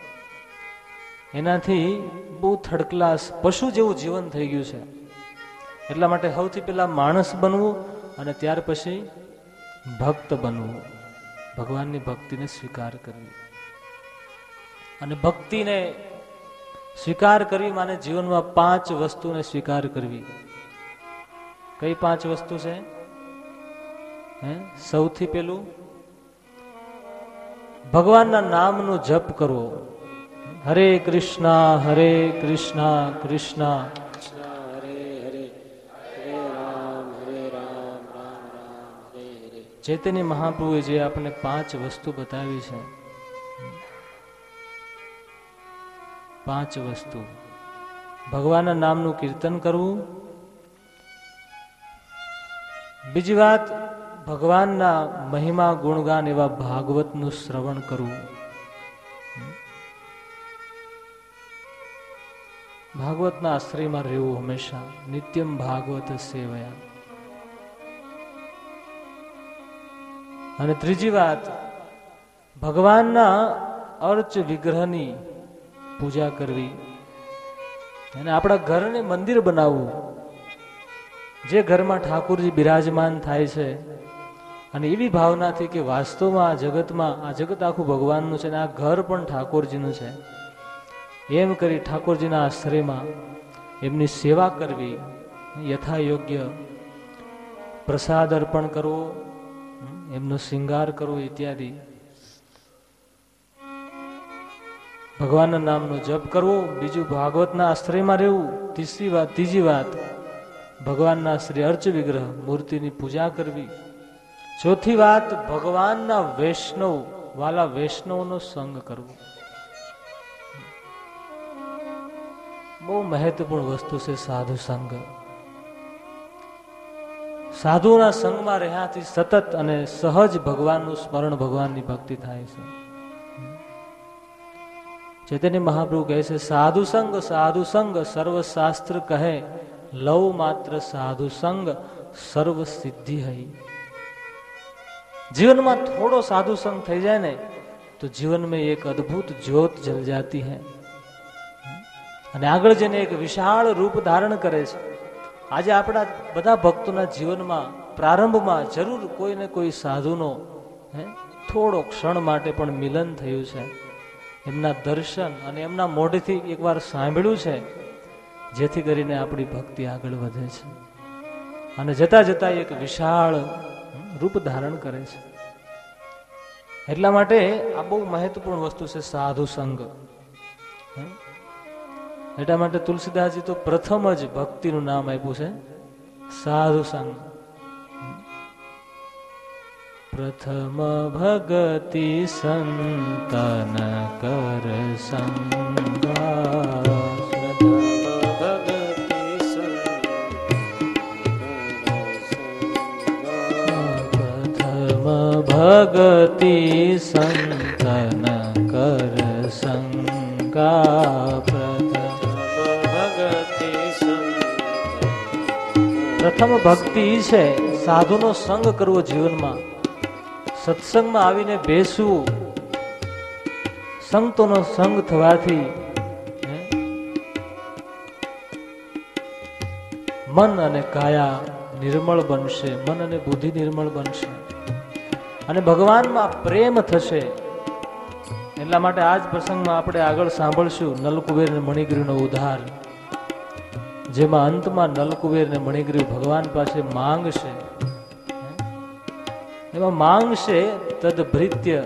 એનાથી બહુ થર્ડ પશુ જેવું જીવન થઈ ગયું છે. એટલા માટે સૌથી પહેલા માણસ બનવું અને ત્યાર પછી ભક્ત બનવું, ભગવાનની ભક્તિને સ્વીકાર કરવી. અને ભક્તિને સ્વીકાર કરવી માને જીવનમાં 5 વસ્તુને સ્વીકાર કરવી. કઈ 5 વસ્તુ છે? સૌથી પહેલું ભગવાનના નામનો જપ કરવો. હરે કૃષ્ણ કૃષ્ણ હરે હરે, હરે રામ રામ રામ હરે હરે. ચૈતન્ય મહાપ્રભુએ જે આપણને 5 વસ્તુ બતાવી છે, 5 વસ્તુ. ભગવાનના નામનું કીર્તન કરવું. બીજી વાત, ભગવાનના મહિમા ગુણગાન એવા ભાગવતનું શ્રવણ કરવું. ભાગવતના આશ્રયમાં રહેવું હંમેશા. નિત્યમ ભાગવત સેવયા. અને ત્રીજી વાત, ભગવાનના અર્ચ વિગ્રહની પૂજા કરવી. અને આપણા ઘરને મંદિર બનાવવું. જે ઘરમાં ઠાકોરજી બિરાજમાન થાય છે અને એવી ભાવનાથી કે વાસ્તવમાં આ જગતમાં, આ જગત આખું ભગવાનનું છે અને આ ઘર પણ ઠાકોરજીનું છે, એમ કરી ઠાકોરજીના આશ્રયમાં એમની સેવા કરવી. યથા યોગ્ય પ્રસાદ અર્પણ કરવો, એમનો શૃંગાર કરવો ઇત્યાદિ. ભગવાનના નામનો જપ કરવો. બીજું, ભાગવતના આશ્રયમાં રહેવું. ત્રીજી વાત, ભગવાનના શ્રી અર્ચ વિગ્રહ મૂર્તિની પૂજા કરવી. ચોથી વાત, ભગવાનના વૈષ્ણવ વાલા વૈષ્ણવનો સંગ કરવો. બહુ મહત્વપૂર્ણ વસ્તુ છે સાધુ સંગ. સાધુના સંગમાં રહ્યાથી સતત અને સહજ ભગવાનનું સ્મરણ, ભગવાનની ભક્તિ થાય છે. ચૈતન્ય મહાપ્રભુ કહે છે, સાધુ સંગ સર્વશાસ્ત્ર કહે, લવ માત્ર સાધુ સંગ સર્વ સિદ્ધિ હૈ. जीवन में थोड़ो साधु संग થઈ જાય ને તો જીવન में एक अद्भुत ज्योत जल जाती है અને આગળ જઈને એક વિશાળ રૂપ ધારણ કરે છે. આજે આપણા બધા ભક્તોના જીવનમાં પ્રારંભમાં જરૂર કોઈને કોઈ સાધુનો થોડો ક્ષણ માટે પણ મિલન થયું છે. એમના દર્શન અને એમના મોઢેથી એકવાર સાંભળ્યું છે, જેથી કરીને આપણી ભક્તિ આગળ વધે છે અને જતા જતા એક વિશાળ રૂપ ધારણ કરે છે. એટલા માટે આ બહુ મહત્વપૂર્ણ વસ્તુ છે સાધુ સંગ. એટલા માટે તુલસીદાસજી તો પ્રથમ જ ભક્તિનું નામ આપ્યું છે સાધુ સંગ. પ્રથમ ભગતિ સંતન કર સંગા. ભગતિ સંતન કર સંગા. પ્રથમ ભક્તિ છે સાધુનો સંગ કરવો. જીવનમાં સત્સંગમાં આવીને બેસવું, સંતોનો સંગ થવાથી મન અને કાયા નિર્મળ બનશે, મન અને બુદ્ધિ નિર્મળ બનશે અને ભગવાનમાં પ્રેમ થશે. એટલા માટે આજ પ્રસંગમાં આપણે આગળ સાંભળશું નલકુબેર અને મણિગ્રીવનો ઉદ્ધાર, જેમાં અંતમાં નલકુબેર અને મણિગ્રીવ ભગવાન પાસે માંગશે. એમાં માંગશે તદભૃત્ય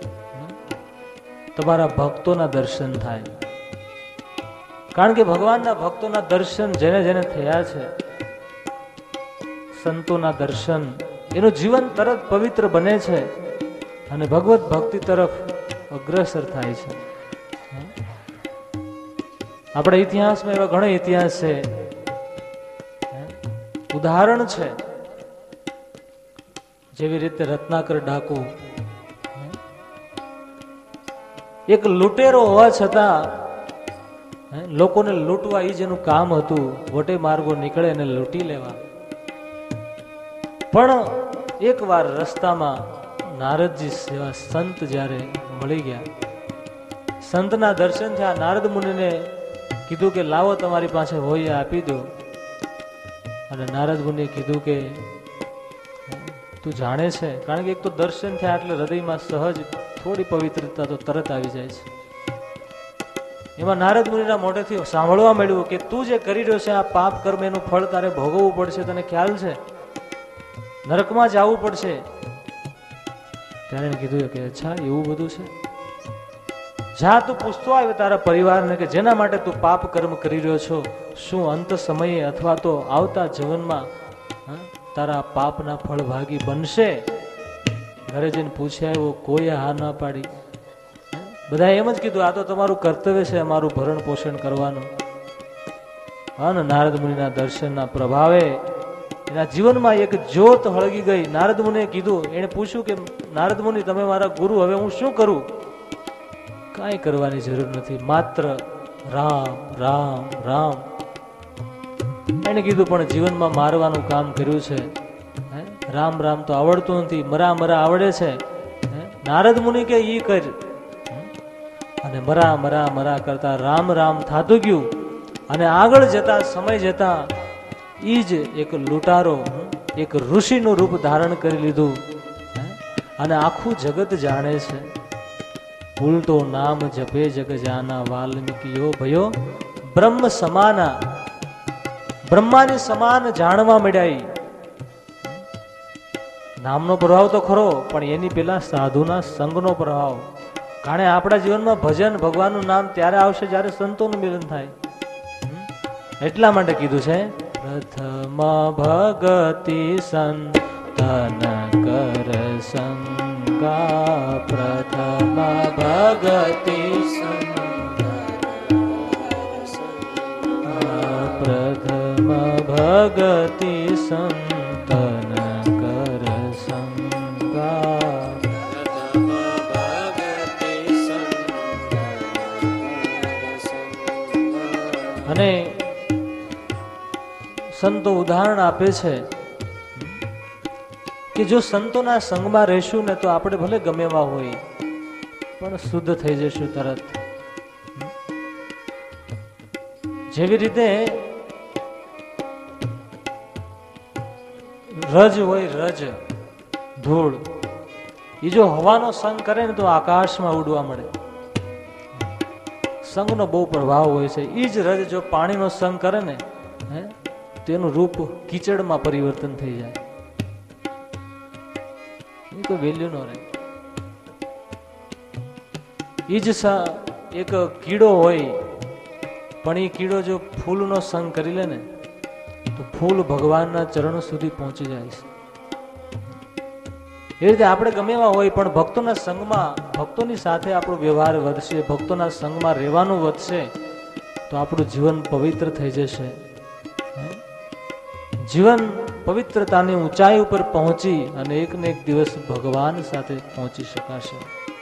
તમારા ભક્તોના દર્શન થાય. કારણ કે ભગવાનના ભક્તોના દર્શન જેને જેને થયા છે, સંતોના દર્શન, એનું જીવન તરત પવિત્ર બને છે અને ભગવત ભક્તિ તરફ અગ્રસર થાય છે. આપણા ઇતિહાસમાં એવા ઘણા ઇતિહાસ છે, ઉદાહરણ છે. જેવી રીતે રત્નાકર ડાકુ એક લૂંટેરો હોવા છતાં લોકોને લૂંટવા એ જેનું કામ હતું, વટે માર્ગો નીકળે અને લૂંટી લેવા. પણ એક વાર રસ્તામાં નારદજી સેવા સંત જ્યારે મળી ગયા, સંતના દર્શન થયા. નારદ મુનિને કીધું કે લાવો તમારી પાસે હોય આપી દો. અને નારદ મુનિએ કીધું કે તું જાણે છે, કારણ કે એક તો દર્શન થયા એટલે હૃદયમાં સહજ થોડી પવિત્રતા તો તરત આવી જાય છે. એમાં નારદ મુનિના મોઢેથી સાંભળવા મળ્યું કે તું જે કરી રહ્યો છે આ પાપ કર્મ, એનું ફળ તારે ભોગવવું પડશે, તને ખ્યાલ છે, નરકમાં જવું પડશે. ત્યારે એને કીધું કે અચ્છા એવું બધું છે, જા તું પૂછતો આવે તારા પરિવારને કે જેના માટે તું પાપ કર્મ કરી રહ્યો છો, શું અંત સમયે અથવા તો આવતા જીવનમાં તારા પાપના ફળ ભાગી બનશે? ઘરે જઈને પૂછ્યા આવ્યો, કોઈ હા ના પાડી. બધા એમ જ કીધું આ તો તમારું કર્તવ્ય છે અમારું ભરણ પોષણ કરવાનું. અને નારદ મુનિના દર્શનના પ્રભાવે એના જીવનમાં એક જ્યોત હળગી ગઈ. નારદ મુનિએ કીધું, એને પૂછ્યું કે નારદ મુનિ તમે મારા ગુરુ, હવે હું શું કરું? કાંઈ કરવાની જરૂર નથી, માત્ર રામ રામ રામ. એને કીધું પણ જીવનમાં મારવાનું કામ કર્યું છે, રામ રામ તો આવડતું નથી, મરા મરા આવડે છે. નારદ મુનિ કે ઈ કર. અને મરા મરા મરા કરતા રામ રામ થાતું ગયું. અને આગળ જતા સમય જતા ઈ જ એક લૂંટારો એક ઋષિનું રૂપ ધારણ કરી લીધું અને આખું જગત જાણે છે. ઉલટો નામ જપે જગ જાના વાલ્મીકીઓ ભયો બ્રહ્મ સમાના. બ્રહ્માની સમાન જાણવા મળ્યા. નામનો પ્રભાવ તો ખરો, પણ એની પેલા સાધુના સંગનો પ્રભાવ. કારણ આપણા જીવનમાં ભજન ભગવાનનું નામ ત્યારે આવશે જ્યારે સંતોનું મિલન થાય. એટલા માટે કીધું છે પ્રથમ ભગતિ સંતન કર સંગા. પ્રથમ ભગતિ પ્રથમ ભગતિ સંતન કર સંગા. અને સંતો ઉદાહરણ આપે છે કે જો સંતોના સંગમાં રહેશું ને તો આપણે ભલે ગમે એવા હોય પણ શુદ્ધ થઈ જશું તરત. જેવી રીતે રજ હોય, રજ ધૂળ, એ જો હવાનો સંગ કરે ને તો આકાશમાં ઉડવા મળે. સંગનો બહુ પ્રભાવ હોય છે. એ જ રજ જો પાણીનો સંગ કરે ને તેનું રૂપ કીચડમાં પરિવર્તન થઈ જાય. એ કોઈ વેલ્યુ ન રહે. એ જ એક કીડો હોય પણ એ કીડો જો ફૂલનો સંગ કરી લે ને તો ફૂલ ભગવાનના ચરણ સુધી પહોંચી જાય છે. એ રીતે આપણે ગમે એવા હોય પણ ભક્તોના સંગમાં, ભક્તોની સાથે આપણો વ્યવહાર વધશે, ભક્તોના સંગમાં રહેવાનું વધશે તો આપણું જીવન પવિત્ર થઈ જશે. જીવન પવિત્રતાની ઊંચાઈ ઉપર પહોંચી અને એક ને એક દિવસ ભગવાન સાથે પહોંચી શકાશે.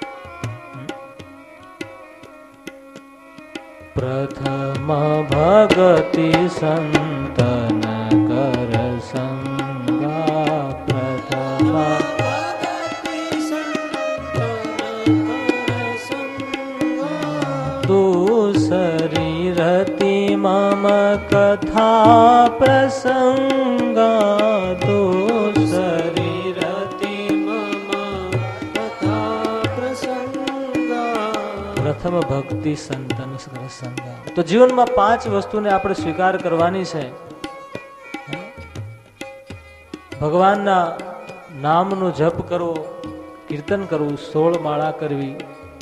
પ્રથમ ભગતિ સંતન કર સંગા, પ્રથમ દૂસરી રતિ મમ કથા પ્રસંગા, દૂસરી રતિ મમ કથા પ્રસંગા, પ્રથમ ભક્તિ સંતન સંગા. તો જીવનમાં 5 વસ્તુને આપણે સ્વીકાર કરવાની છે. ભગવાનના નામનો જપ કરવો, કીર્તન કરવું, 16 માળા કરવી,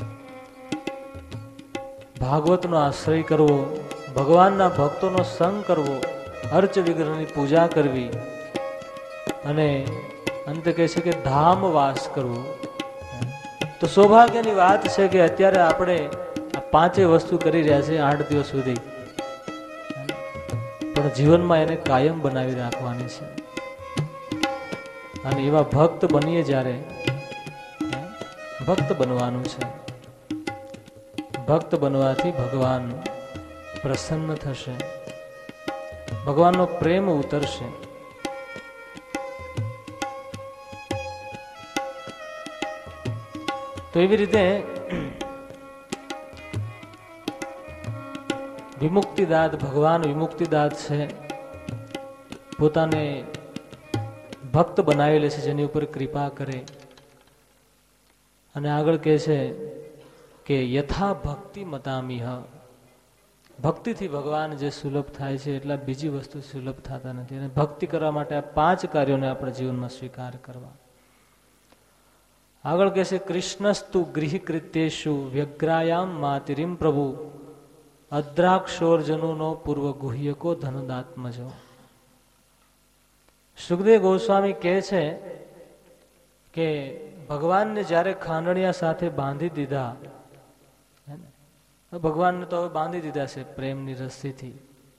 ભાગવતનો આશ્રય કરવો, ભગવાનના ભક્તોનો સંગ કરવો, અર્ચ વિગ્રહની પૂજા કરવી અને અંતે કહે છે કે ધામવાસ કરવો. તો સૌભાગ્યની વાત છે કે અત્યારે આપણે આ 5 વસ્તુ કરી રહ્યા છે 8 દિવસ સુધી, પણ જીવનમાં એને કાયમ બનાવી રાખવાની છે. અને એવા ભક્ત બનીએ જ્યારે, ભક્ત બનવાનું છે. ભક્ત બનવાથી ભગવાન પ્રસન્ન થશે, ભગવાનનો પ્રેમ ઉતરશે. તો એવી રીતે વિમુક્તિદાત, ભગવાન વિમુક્તિદાત છે. પોતાને ભક્ત બનાવી લે છે જેની ઉપર કૃપા કરે. અને આગળ કહે છે કે યથા ભક્તિ મતામિહ, ભક્તિથી ભગવાન જે સુલભ થાય છે એટલા બીજી વસ્તુ સુલભ થતા નથી. અને ભક્તિ કરવા માટે આ 5 કાર્યોને આપણે જીવનમાં સ્વીકાર કરવા. આગળ કહે છે કૃષ્ણસ્તુ ગૃહકૃત્યેષુ વ્યગ્રાયામ માતિરીમ પ્રભુ અદ્રાક્ષોર્જનુનો પૂર્વ ગુહ્યકો ધનદાત્મજો. સુખદેવ ગોસ્વામી કહે છે કે ભગવાનને જ્યારે ખાંડણિયા સાથે બાંધી દીધા, ભગવાનને તો હવે બાંધી દીધા છે પ્રેમની રસ્સીથી,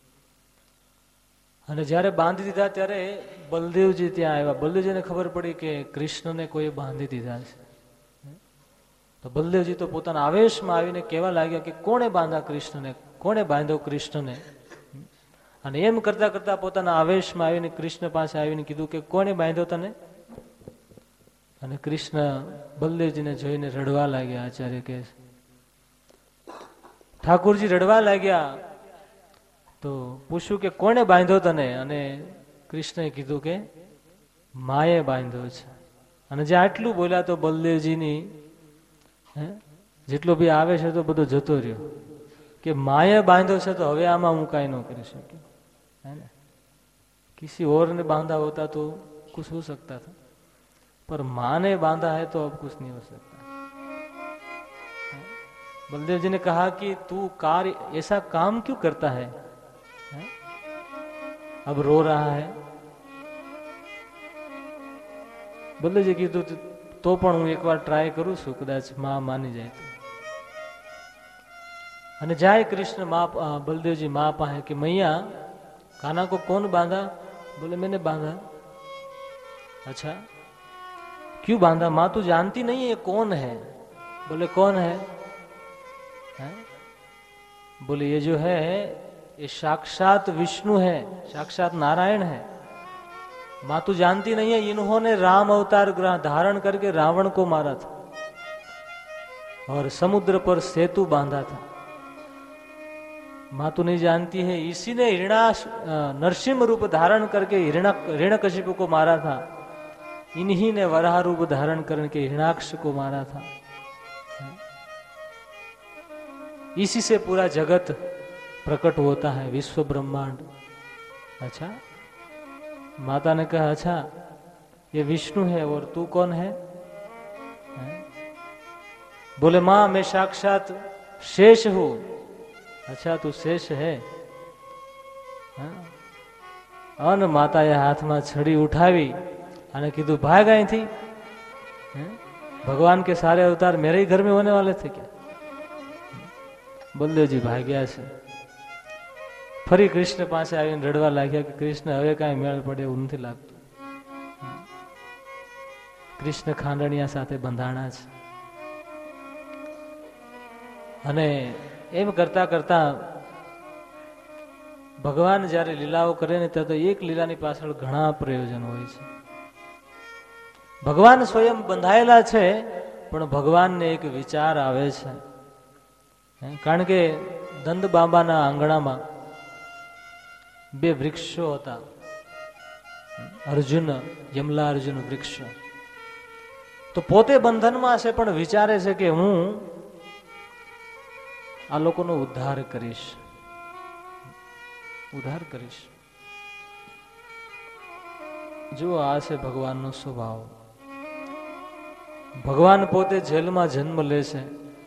અને જ્યારે બાંધી દીધા ત્યારે બલદેવજી ત્યાં આવ્યા. બલદેવજીને ખબર પડી કે કૃષ્ણને કોઈ બાંધી દીધા છે. તો બલદેવજી તો પોતાના આવેશમાં આવીને કહેવા લાગ્યા કે કોણે બાંધા કૃષ્ણને, કોણે બાંધ્યો કૃષ્ણને. અને એમ કરતા કરતા પોતાના આવેશમાં આવીને કૃષ્ણ પાસે આવીને કીધું કે કોણે બાંધ્યો તને. અને કૃષ્ણ બલદેવજીને જોઈને રડવા લાગ્યા. આચાર્ય કહે છે ઠાકુરજી રડવા લાગ્યા. તો પૂછ્યું કે કોણે બાંધ્યો તને. અને કૃષ્ણએ કીધું કે માએ બાંધ્યો છે. અને જે આટલું બોલ્યા તો બલદેવજીની જેટલો બી આવે છે તો બધો જતો રહ્યો કે માએ બાંધ્યો છે તો હવે આમાં હું કાંઈ ન કરી શક્યો. है ना, किसी और ने बांधा होता तो कुछ हो सकता था, पर माँ ने बांधा है तो अब कुछ नहीं हो सकता. बलदेव जी ने कहा कि तू कार्य ऐसा काम क्यों करता है? अब रो रहा है. बलदेवजी कीधुं तो पण हूँ एक बार ट्राय करूँ छूं, कदाच माँ मानी जाए तो. અને જાય કૃષ્ણ माँ बलदेव जी माँ पाहे कि मैया काना को कौन बांधा? बोले मैंने बांधा. अच्छा क्यों बांधा? माँ तू जानती नहीं है कौन है? बोले कौन है? बोले ये जो है ये साक्षात विष्णु है, साक्षात नारायण है. माँ तू जानती नहीं है, इन्होंने राम अवतार धारण करके रावण को मारा था और समुद्र पर सेतु बांधा था। माँ तू नहीं जानती है, इसी ने नरसिंह रूप धारण करके हिरण्यकशिपु को मारा था। इन्हीं ने वराह रूप धारण करके हिरण्याक्ष को मारा था। इसी से पूरा जगत प्रकट होता है, विश्व ब्रह्मांड। अच्छा, माता ने कहा अच्छा ये विष्णु है और तू कौन है? बोले मां मैं साक्षात शेष हूं। अच्छा तू शेष है? अन माताए हाथમાં छड़ी उठावी અને કીધું ભાગ અહીંથી। भगवान के सारे अवतार मेरे ही घर में होने वाले थे क्या? बलदेव जी भाग्या છે। ફરી કૃષ્ણ પાસે આવીને રડવા લાગ્યા કે કૃષ્ણ હવે કાંઈ મેળ પડે એવું નથી લાગતું। કૃષ્ણ ખાંડણિયા સાથે બંધાણા છે અને એમ કરતા કરતા ભગવાન જયારે લીલાઓ કરે ને ત્યારે તો એક લીલાની પાછળ ઘણા પ્રયોજન હોય છે। ભગવાન સ્વયં બંધાયેલા છે પણ ભગવાનને એક વિચાર આવે છે, કારણ કે દંદ બાબાના આંગણામાં બે વૃક્ષો હતા, અર્જુન યમલા અર્જુન વૃક્ષ। તો પોતે બંધનમાં છે પણ વિચારે છે કે હું આ લોકોનો ઉદ્ધાર કરીશ। જો આ છે ભગવાનનો સ્વભાવ। ભગવાન પોતે જેલમાં જન્મ લે છે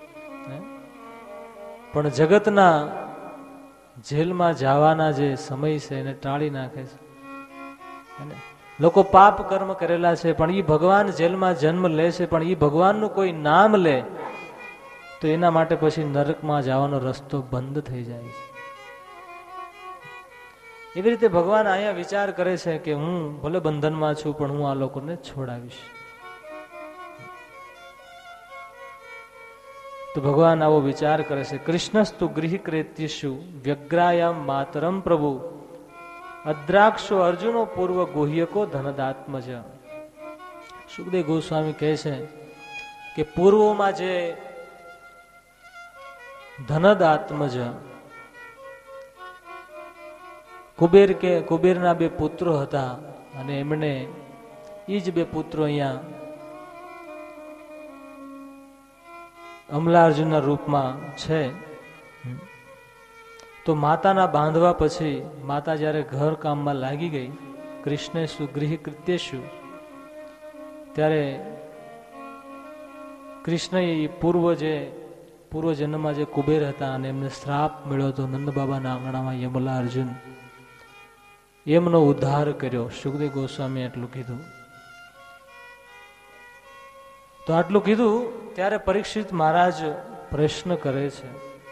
પણ જગતના જેલમાં જવાના જે સમય છે એને ટાળી નાખે છે। લોકો પાપ કર્મ કરેલા છે પણ એ ભગવાન જેલમાં જન્મ લે છે પણ એ ભગવાનનું કોઈ નામ લે તો એના માટે પછી નરકમાં જવાનો રસ્તો બંધ થઈ જાય છે। એવી રીતે ભગવાન અહીંયા વિચાર કરે છે કે હું ભલે બંધનમાં છું પણ હું આ લોકોને છોડાવીશ। તો ભગવાન આવો વિચાર કરે છે। કૃષ્ણસ્તુ ગૃહ કૃત્યશુ વ્યગ્રાયામ માતરમ પ્રભુ અદ્રાક્ષો અર્જુનો પૂર્વ ગુહ્યકો ધનદાત્મજ। સુખદેવ ગોસ્વામી કહે છે કે પૂર્વમાં જે ધનદાત્મજ કુબેરના બે પુત્રો હતા અને એમણે એ જ બે પુત્રો અહીંયા અમલાર્જુનના રૂપમાં છે। તો માતાના બાંધવા પછી માતા જ્યારે ઘર કામમાં લાગી ગઈ, કૃષ્ણ સુગૃહ કૃત્યશુ, ત્યારે કૃષ્ણ પૂર્વ જન્મમાં જે કુબેર હતા અને એમને શ્રાપ મળ્યો હતો નંદ બાબાના આંગણામાં યમલા અર્જુન, એમનો ઉદ્ધાર કર્યો। સુખદેવ ગોસ્વામી એટલું કીધું। તો આટલું કીધું ત્યારે પરીક્ષિત મહારાજ પ્રશ્ન કરે છે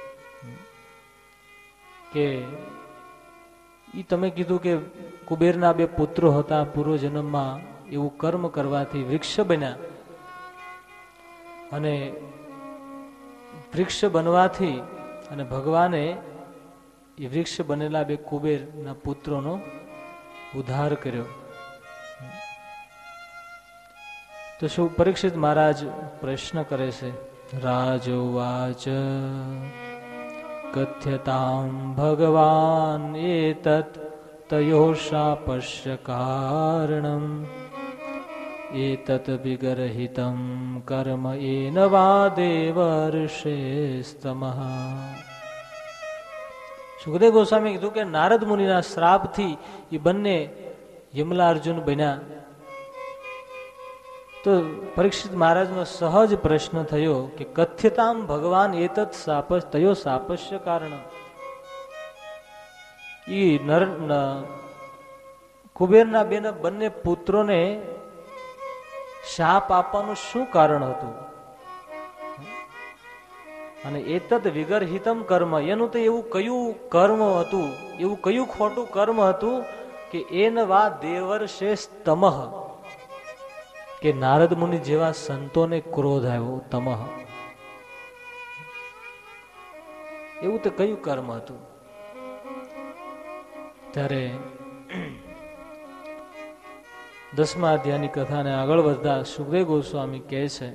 કે ઈ તમે કીધું કે કુબેરના બે પુત્રો હતા, પૂર્વ જન્મમાં એવું કર્મ કરવાથી વૃક્ષ બન્યા અને વૃક્ષ બનવાથી અને ભગવાને એ વૃક્ષ બનેલા બે કુબેરના પુત્રોનો ઉદ્ધાર કર્યો। તો શું પરીક્ષિત મહારાજ પ્રશ્ન કરે છે। રાજોવાચ કથ્યતામ ભગવાન એતત તયો શાપસ્ય કારણમ એતત વિગરહિતમ કર્મ એન વા દેવર્ષેસ્તમઃ। સુખદેવ ગોસ્વામી કીધું કે નારદ મુનિના શ્રાપથી એ બંને યમલા અર્જુન બન્યા। તો પરીક્ષિત મહારાજનો સહજ પ્રશ્ન થયો કે કથ્યતામ ભગવાન એતત તયો શાપસ્ય કારણ, ઈ કુબેરના બંને પુત્રોને શાપ આપવાનું શું કારણ હતું? અને એતત વિગરહિતમ કર્મ, એનું તો એવું કયું કર્મ હતું, એવું કયું ખોટું કર્મ હતું કે એન વા દેવર્ષેસ તમઃ, કે નારદ મુનિ જેવા સંતોને ક્રોધ આવ્યો, તમઃ, એવું તો કયું કર્મ હતું? ત્યારે 10મા અધ્યાયની કથાને આગળ વધતા સુખદેવ ગોસ્વામી કહે છે,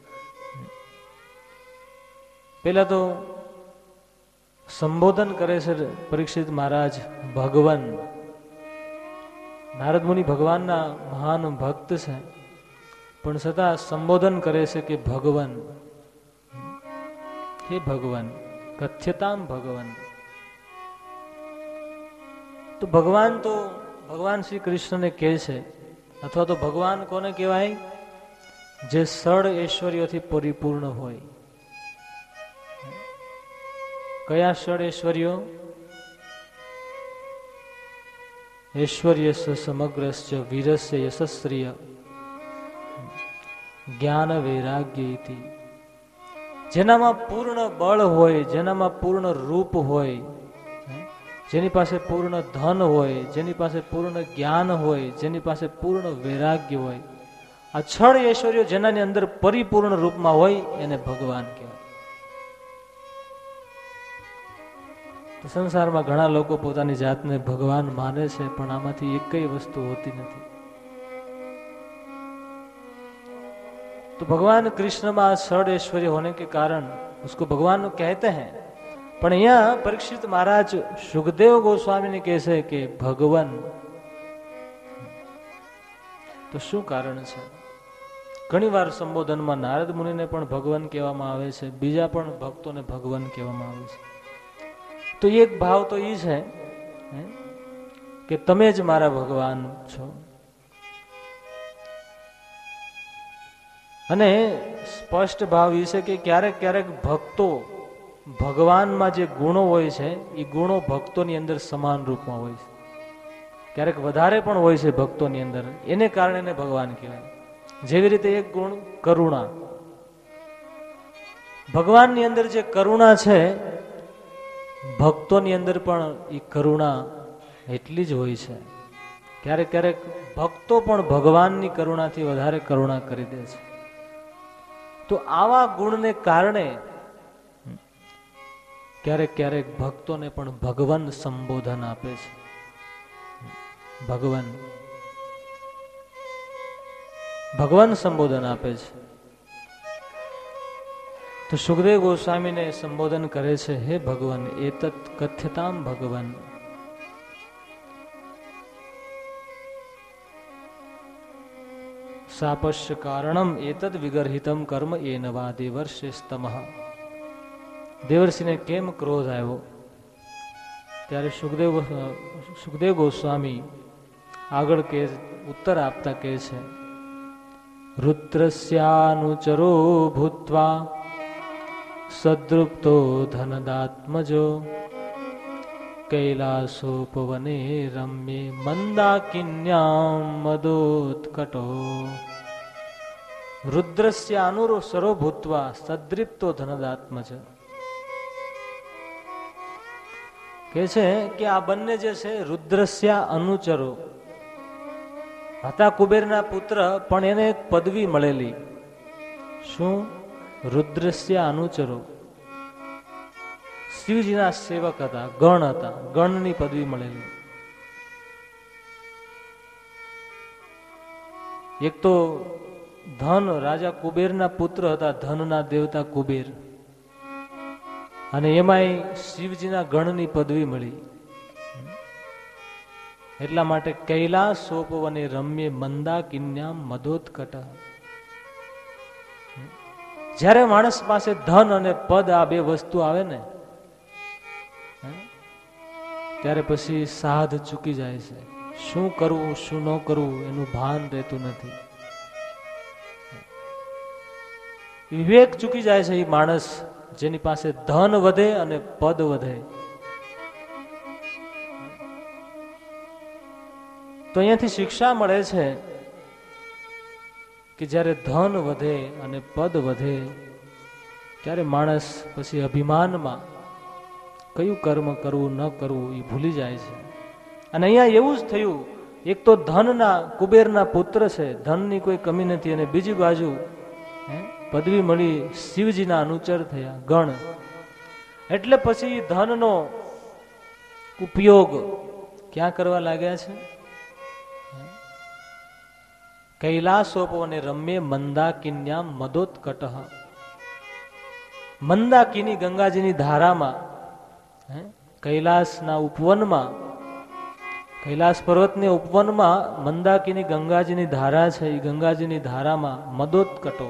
પેલા તો સંબોધન કરે છે પરીક્ષિત મહારાજ ભગવાન. નારદ મુનિ ભગવાનના મહાન ભક્ત છે, પણ છતાં સંબોધન કરે છે કે ભગવાન, હે ભગવાન, કથ્યતામ ભગવાન. તો ભગવાન શ્રી કૃષ્ણને કહે છે, અથવા તો ભગવાન કોને કહેવાય? જે ષડ ઐશ્વર્યોથી પરિપૂર્ણ હોય. કયા ષડ ઐશ્વર્યો? ઐશ્વર્ય સમગ્રસ્ય વીરસ્ય યશસ્ત્રિય જ્ઞાન વૈરાગ્ય. જેનામાં પૂર્ણ બળ હોય, જેનામાં પૂર્ણ રૂપ હોય, જેની પાસે પૂર્ણ ધન હોય, જેની પાસે પૂર્ણ જ્ઞાન હોય, જેની પાસે પૂર્ણ વૈરાગ્ય હોય, આ છળ ઐશ્વર્યો જેનાની અંદર પરિપૂર્ણ રૂપમાં હોય એને ભગવાન કહેવાય. સંસારમાં ઘણા લોકો પોતાની જાતને ભગવાન માને છે, પણ આમાંથી એકય વસ્તુ હોતી નથી. तो भगवान कृष्ण में षड ऐश्वर्य होने के कारण उसको भगवान कहते हैं. पण यहाँ परीक्षित महाराज सुखदेव गोस्वामी ने कहते कि भगवान, तो शू कारण है? घणी वार संबोधन में नारद मुनि ने पण भगवान कहेवामां आवे छे, बीजा पण भक्तों ने भगवान कहेवामां आवे छे. तो एक भाव तो ये है कि तमे ज मारा भगवान छो. અને સ્પષ્ટ ભાવ એ છે કે ક્યારેક ક્યારેક ભક્તો ભગવાનમાં જે ગુણો હોય છે એ ગુણો ભક્તોની અંદર સમાન રૂપમાં હોય છે. ક્યારેક વધારે પણ હોય છે ભક્તોની અંદર, એને કારણે એને ભગવાન કહેવાય. જેવી રીતે એક ગુણ કરુણા. ભગવાનની અંદર જે કરુણા છે, ભક્તોની અંદર પણ એ કરુણા એટલી જ હોય છે. ક્યારેક ક્યારેક ભક્તો પણ ભગવાનની કરુણાથી વધારે કરુણા કરી દે છે. તો આવા ગુણને કારણે ક્યારેક ક્યારેક ભક્તોને પણ ભગવાન સંબોધન આપે છે. ભગવાન સંબોધન આપે છે. તો સુખદેવ ગોસ્વામીને સંબોધન કરે છે, હે ભગવાન, એતત કથ્યતામ ભગવાન. સાપશ્ય કારણમ એતદ વિગર્હિતમ કર્મ એનવા દેવર્ષિસ્તમઃ. દેવર્ષિને કેમ ક્રોધ આવ્યો? ત્યારે સુખદેવ ગોસ્વામી આગળ કે ઉત્તર આપતા કહે છે, રુદ્રસ્યાનુચરો ભૂત્વા સદ્રુપ્તો ધનદાત્મજો કૈલાસોપવને રમ્યે મંદાકિન્યામ મદોત્કટો. રુદ્રસ્ય અનુસરો ભૂત્વા સદ્રિપ્તો ધનદાત્મજ. કે છે કે આ બંને જે છે રુદ્રસ્ય અનુચરો હતા, કુબેરના પુત્ર, પણ એને એક પદવી મળેલી. શું? રુદ્રસ્ય અનુચરો. શિવજીના સેવક હતા, ગણ હતા, ગણની પદવી મળેલી. એક તો ધન, રાજા કુબેરના પુત્ર હતા, ધનના દેવતા કુબેર, અને એમાંય શિવજીના ગણની પદવી મળી. એટલા માટે કૈલાસ સોપવને રમ્યે મંદાકિન્યામ મદોત્કટ. જ્યારે માણસ પાસે ધન અને પદ આ બે વસ્તુ આવે ને, ત્યારે પછી સાધ ચૂકી જાય છે. શું કરવું શું ન કરવું એનું ભાન રહેતું નથી. વિવેક ચૂકી જાય છે એ માણસ જેની પાસે ધન વધે અને પદ વધે. તો અહીંયાથી શિક્ષા મળે છે કે જ્યારે ધન વધે અને પદ વધે ત્યારે માણસ પછી અભિમાનમાં કયું કર્મ કરવું ન કરવું એ ભૂલી જાય છે. અને અહીંયા એવું જ થયું. એક તો ધનના કુબેરના પુત્ર છે, ધનની કોઈ કમી નથી, અને બીજી બાજુ પદવી મળી, શિવજીના અનુચર થયા, ગણ. એટલે પછી ધનનો ઉપયોગ ક્યાં કરવા લાગ્યા છે? કૈલાસોપવને રમ્ય મંદાકિન્યામ મદોત્કટ. મંદાકિની ગંગાજીની ધારામાં, કૈલાસના ઉપવનમાં, કૈલાસ પર્વતની ઉપવનમાં મંદાકિની ગંગાજીની ધારા છે. એ ગંગાજીની ધારામાં મદોત્કટો,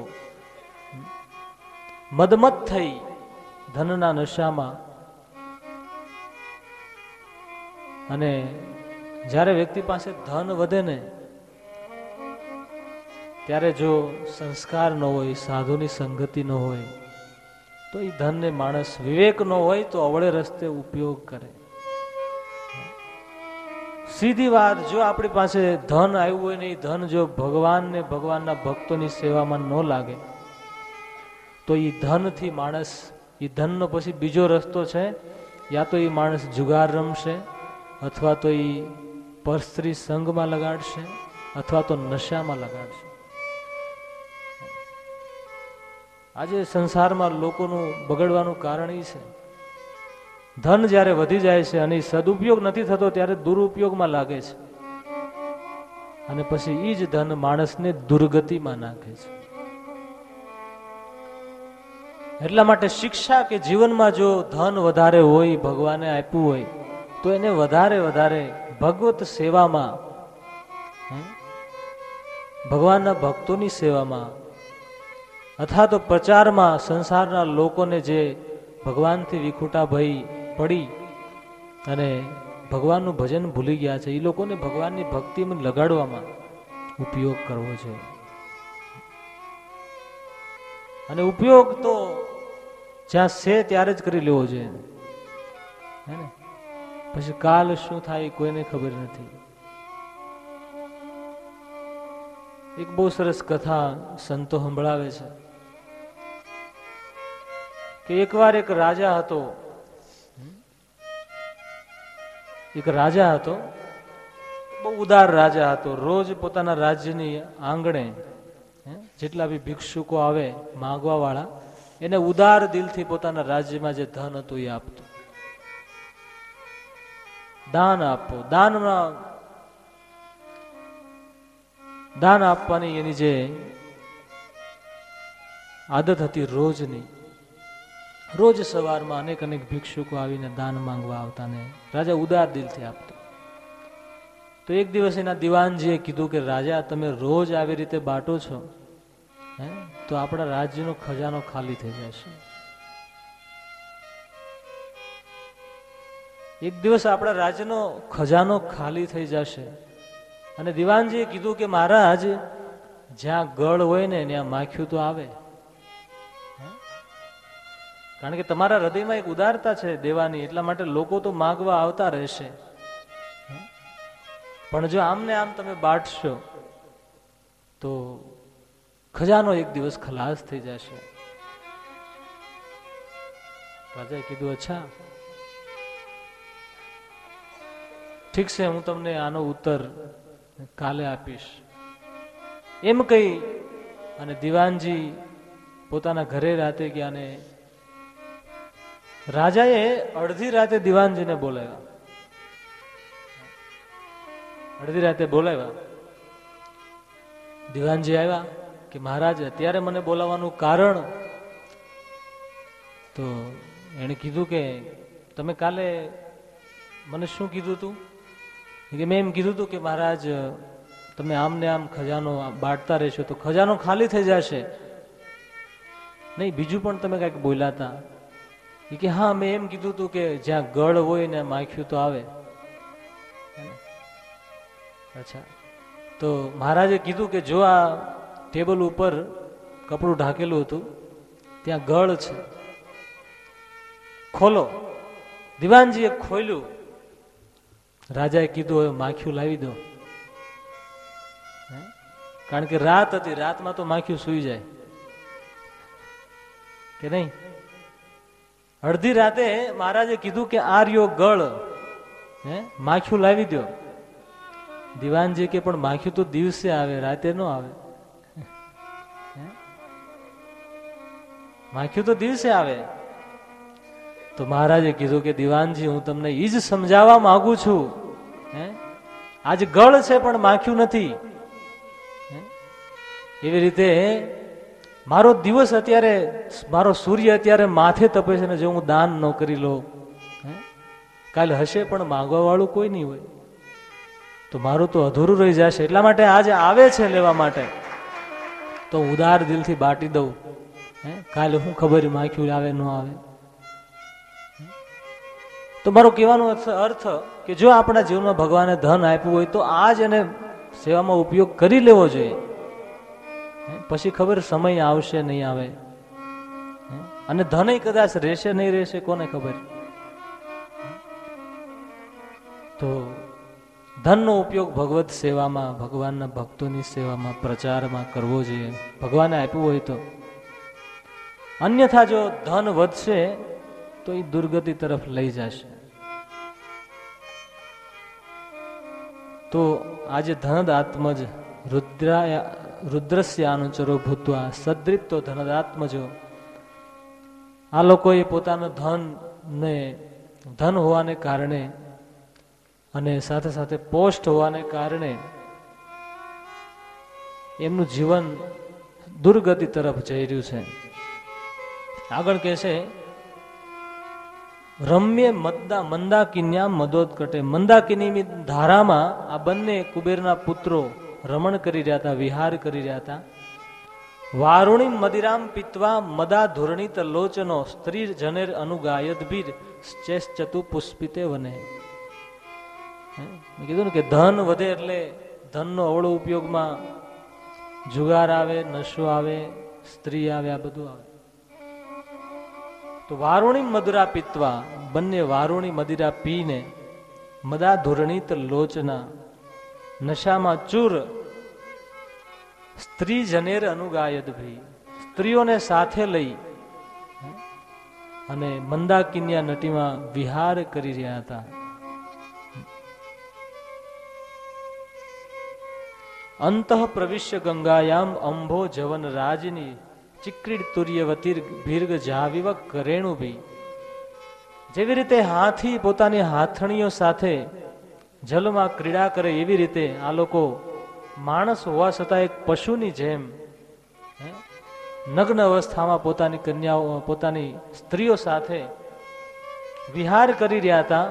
મદમત થઈ ધનના નશામાં. અને જ્યારે વ્યક્તિ પાસે ધન વધે ને ત્યારે જો સંસ્કાર ન હોય, સાધુની સંગતિ ન હોય, તો એ ધનને માણસ, વિવેક ન હોય તો અવળે રસ્તે ઉપયોગ કરે. સીધી વાત, જો આપણી પાસે ધન આવ્યું હોય ને એ ધન જો ભગવાનને, ભગવાનના ભક્તોની સેવામાં ન લાગે તો એ ધનથી માણસ, એ ધનનો પછી બીજો રસ્તો છે, યા તો એ માણસ જુગાર રમશે, અથવા તો એ પરસ્ત્રી સંગમાં લગાડશે, અથવા તો નશામાં લગાડશે. આજે સંસારમાં લોકોનું બગડવાનું કારણ એ છે, ધન જ્યારે વધી જાય છે અને સદુપયોગ નથી થતો ત્યારે દુરુપયોગમાં લાગે છે, અને પછી એ જ ધન માણસને દુર્ગતિમાં નાખે છે. એટલા માટે શિક્ષા કે જીવનમાં જો ધન વધારે હોય, ભગવાને આપ્યું હોય, તો એને વધારે વધારે ભગવત સેવામાં, ભગવાનના ભક્તોની સેવામાં, અથવા તો પ્રચારમાં, સંસારના લોકોને જે ભગવાનથી વિખૂટા ભઈ પડી અને ભગવાનનું ભજન ભૂલી ગયા છે, એ લોકોને ભગવાનની ભક્તિમાં લગાડવામાં ઉપયોગ કરવો છે. અને ઉપયોગ તો જ્યાં છે ત્યારે જ કરી લેવો જોઈએ, હે ને? પછી કાલ શું થાય કોઈને ખબર નથી. એક બહુ સરસ કથા સંતો સંભળાવે છે કે એકવાર એક રાજા હતો, બહુ ઉદાર રાજા હતો. રોજ પોતાના રાજ્યની આંગણે જેટલા બી ભિક્ષુકો આવે માંગવા વાળા, એને ઉદાર દિલથી પોતાના રાજ્યમાં જે ધન હતું એ આપતો. દાન આપો, દાન આપવાની એની જે આદત હતી રોજની, રોજ સવારમાં અનેક અનેક ભિક્ષુકો આવીને દાન માંગવા આવતા ને રાજા ઉદાર દિલથી આપતો. તો એક દિવસ એના દિવાનજીએ કીધું કે રાજા, તમે રોજ આવી રીતે બાટો છો, તો આપણા રાજ્યનો ખજાનો ખાલી થઈ જશે. એક દિવસ આપણા રાજ્યનો ખજાનો ખાલી થઈ જશે. અને દિવાનજીએ કીધું કે મહારાજ, જ્યાં ગળ હોય ને ત્યાં માખ્યું તો આવે. કારણ કે તમારા હૃદયમાં એક ઉદારતા છે દેવાની, એટલા માટે લોકો તો માગવા આવતા રહેશે. પણ જો આમને આમ તમે બાટશો તો ખજાનો એક દિવસ ખલાસ થઈ જશે. રાજાએ કીધું, અચ્છા ઠીક છે, હું તમને આનો ઉત્તર કાલે આપીશ. એમ કહી અને દિવાનજી પોતાના ઘરે રાતે ગયા ને રાજાએ અડધી રાતે દિવાનજીને બોલાવ્યા. અડધી રાતે બોલાવ્યા. દિવાનજી આવ્યા કે મહારાજ, અત્યારે મને બોલાવવાનું કારણ? તો એને કીધું કે તમે કાલે મને શું કીધું તું? કે મેં એમ કીધું હતું કે મહારાજ, તમે આમને આમ ખજાનો બાંટતા રહેશો તો ખજાનો ખાલી થઈ જશે. નહીં, બીજું પણ તમે કંઈક બોલ્યા હતા. કે હા, મેં એમ કીધું હતું કે જ્યાં ગળ હોય ને માખ્યું તો આવે. અચ્છા, તો મહારાજે કીધું કે જો આ ટેબલ ઉપર કપડું ઢાંકેલું હતું ત્યાં ગળ છે, ખોલો. દિવાનજીએ ખોલ્યું. રાજાએ કીધું, હવે માખ્યું લાવી દો. કારણ કે રાત હતી, રાતમાં તો માખ્યું સૂઈ જાય કે નહીં. અડધી રાતે મહારાજે કીધું કે આ રહ્યો ગળ, માખ્યું લાવી દો. દિવાનજી કે પણ માખ્યું તો દિવસે આવે, રાતે ન આવે. માખ્યું તો દિવસે આવે. તો મહારાજે કીધું કે દિવાનજી, હું તમને ઈ જ સમજાવવા માંગુ છું, આજ ગળ છે પણ માખ્યું નથી. એવી રીતે મારો દિવસ અત્યારે, મારો સૂર્ય અત્યારે માથે તપે છે ને જો હું દાન ન કરી લઉં, કાલે હશે પણ માંગવા વાળું કોઈ નહીં હોય તો મારું તો અધૂરું રહી જશે. એટલા માટે આજે આવે છે લેવા માટે તો ઉદાર દિલથી બાટી દઉં. કાલે હું ખબર માખ્યું આવે ન આવે. તો મારો કહેવાનો અર્થ કે જો આપણા જીવનમાં ભગવાને ધન આપ્યું હોય તો આજ એને સેવામાં ઉપયોગ કરી લેવો જોઈએ. પછી ખબર સમય આવશે નહીં આવે, અને ધન કદાચ રહેશે નહીં રહેશે કોને ખબર. તો ધનનો ઉપયોગ ભગવત સેવામાં, ભગવાનના ભક્તોની સેવામાં, પ્રચારમાં કરવો જોઈએ ભગવાને આપ્યું હોય તો. અન્યથા જો ધન વધશે તો એ દુર્ગતિ તરફ લઈ જશે. તો આજે ધનદાત્મજ રુદ્રસ્યાનુચરો ભૂતવા સદ્રીપ્તો ધનદાત્મજો, આ લોકોએ પોતાના ધન હોવાને કારણે અને સાથે સાથે પોસ્ટ હોવાને કારણે એમનું જીવન દુર્ગતિ તરફ જઈ રહ્યું છે. આગળ કહે છે રમ્ય મંદાકિન્યા મદોદકટે. મંદાકિની ધારામાં આ બંને કુબેરના પુત્રો રમણ કરી રહ્યા હતા, વિહાર કરી રહ્યા હતા. વારુણી મદિરામ પીત્વા મદા ધોરણીત લોચનો સ્ત્રી જનેર અનુગાયદભીર ચતુ પુષ્પિતે વને. મેં કીધું ને કે ધન વધે એટલે ધનનો અવળો ઉપયોગમાં જુગાર આવે, નશો આવે, સ્ત્રી આવે, આ બધું આવે. તો વારુણી મદુરા પીત્વા, બંને વારુણી મદિરા પીને મદા ધોરણીત લોચના, નશામાં ચૂર, સ્ત્રી જનેર અનુગાયદ ભી, સ્ત્રીઓને સાથે લઈ અને મંદાકિન્યા નટીમાં વિહાર કરી રહ્યા હતા. અંતઃ પ્રવિશ્ય ગંગાયામ અંભો જવન રાજની ચિક્રીડ તુર્યવતીર ભીર્ગ જાવિવ કરેણુભી. જેવી રીતે હાથી પોતાની હાથણીઓ સાથે જલમાં ક્રીડા કરે એવી રીતે આ લોકો માણસ હોવા છતાં એક પશુની જેમ નગ્ન અવસ્થામાં પોતાની કન્યાઓ, પોતાની સ્ત્રીઓ સાથે વિહાર કરી રહ્યા હતા.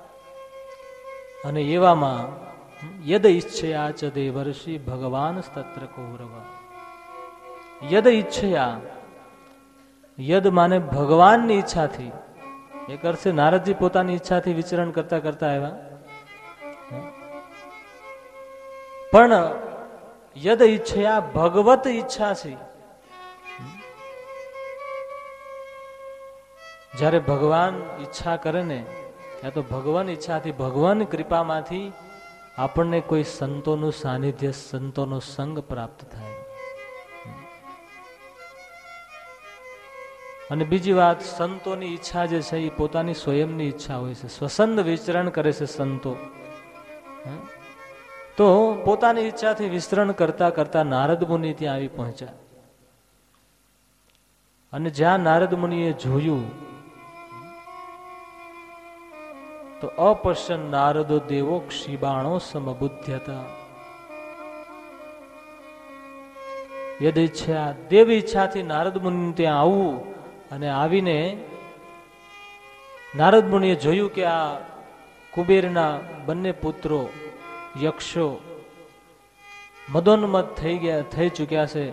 અને એવામાં યદ ઈચ્છયા ચ દેવર્ષિ ભગવાન તત્ર કૌરવ. યદ ઈચ્છયા, યદ માને ભગવાનની ઈચ્છાથી. એક અર્થે નારદજી પોતાની ઈચ્છાથી વિચરણ કરતા કરતા આવ્યા, પણ યદ ઈચ્છયા ભગવત ઈચ્છાથી. જ્યારે ભગવાન ઈચ્છા કરે ને ત્યાં તો ભગવાન ઈચ્છાથી, ભગવાન કૃપામાંથી આપણને કોઈ સંતોનું સાનિધ્ય, સંતોનો સંગ પ્રાપ્ત થાય. અને બીજી વાત, સંતોની ઈચ્છા જે છે એ પોતાની સ્વયંની ઈચ્છા હોય છે. સ્વસંદ વિચરણ કરે છે સંતો. તો પોતાની ઈચ્છાથી વિસ્તરણ કરતા કરતા નારદ મુનિ ત્યાં આવી પહોંચ્યા. અને જ્યાં નારદ મુનિએ જોયું તો અપશ્યન નારદો દેવો ક્ષિબાણો સમબુદ્ધ્યતા. યદ ઈચ્છા, દેવ ઈચ્છાથી નારદ મુનિ ત્યાં આવવું. અને આવીને નારદ મુનિએ જોયું કે આ કુબેરના બંને પુત્રો યક્ષો મદોન્મત થઈ ચૂક્યા છે.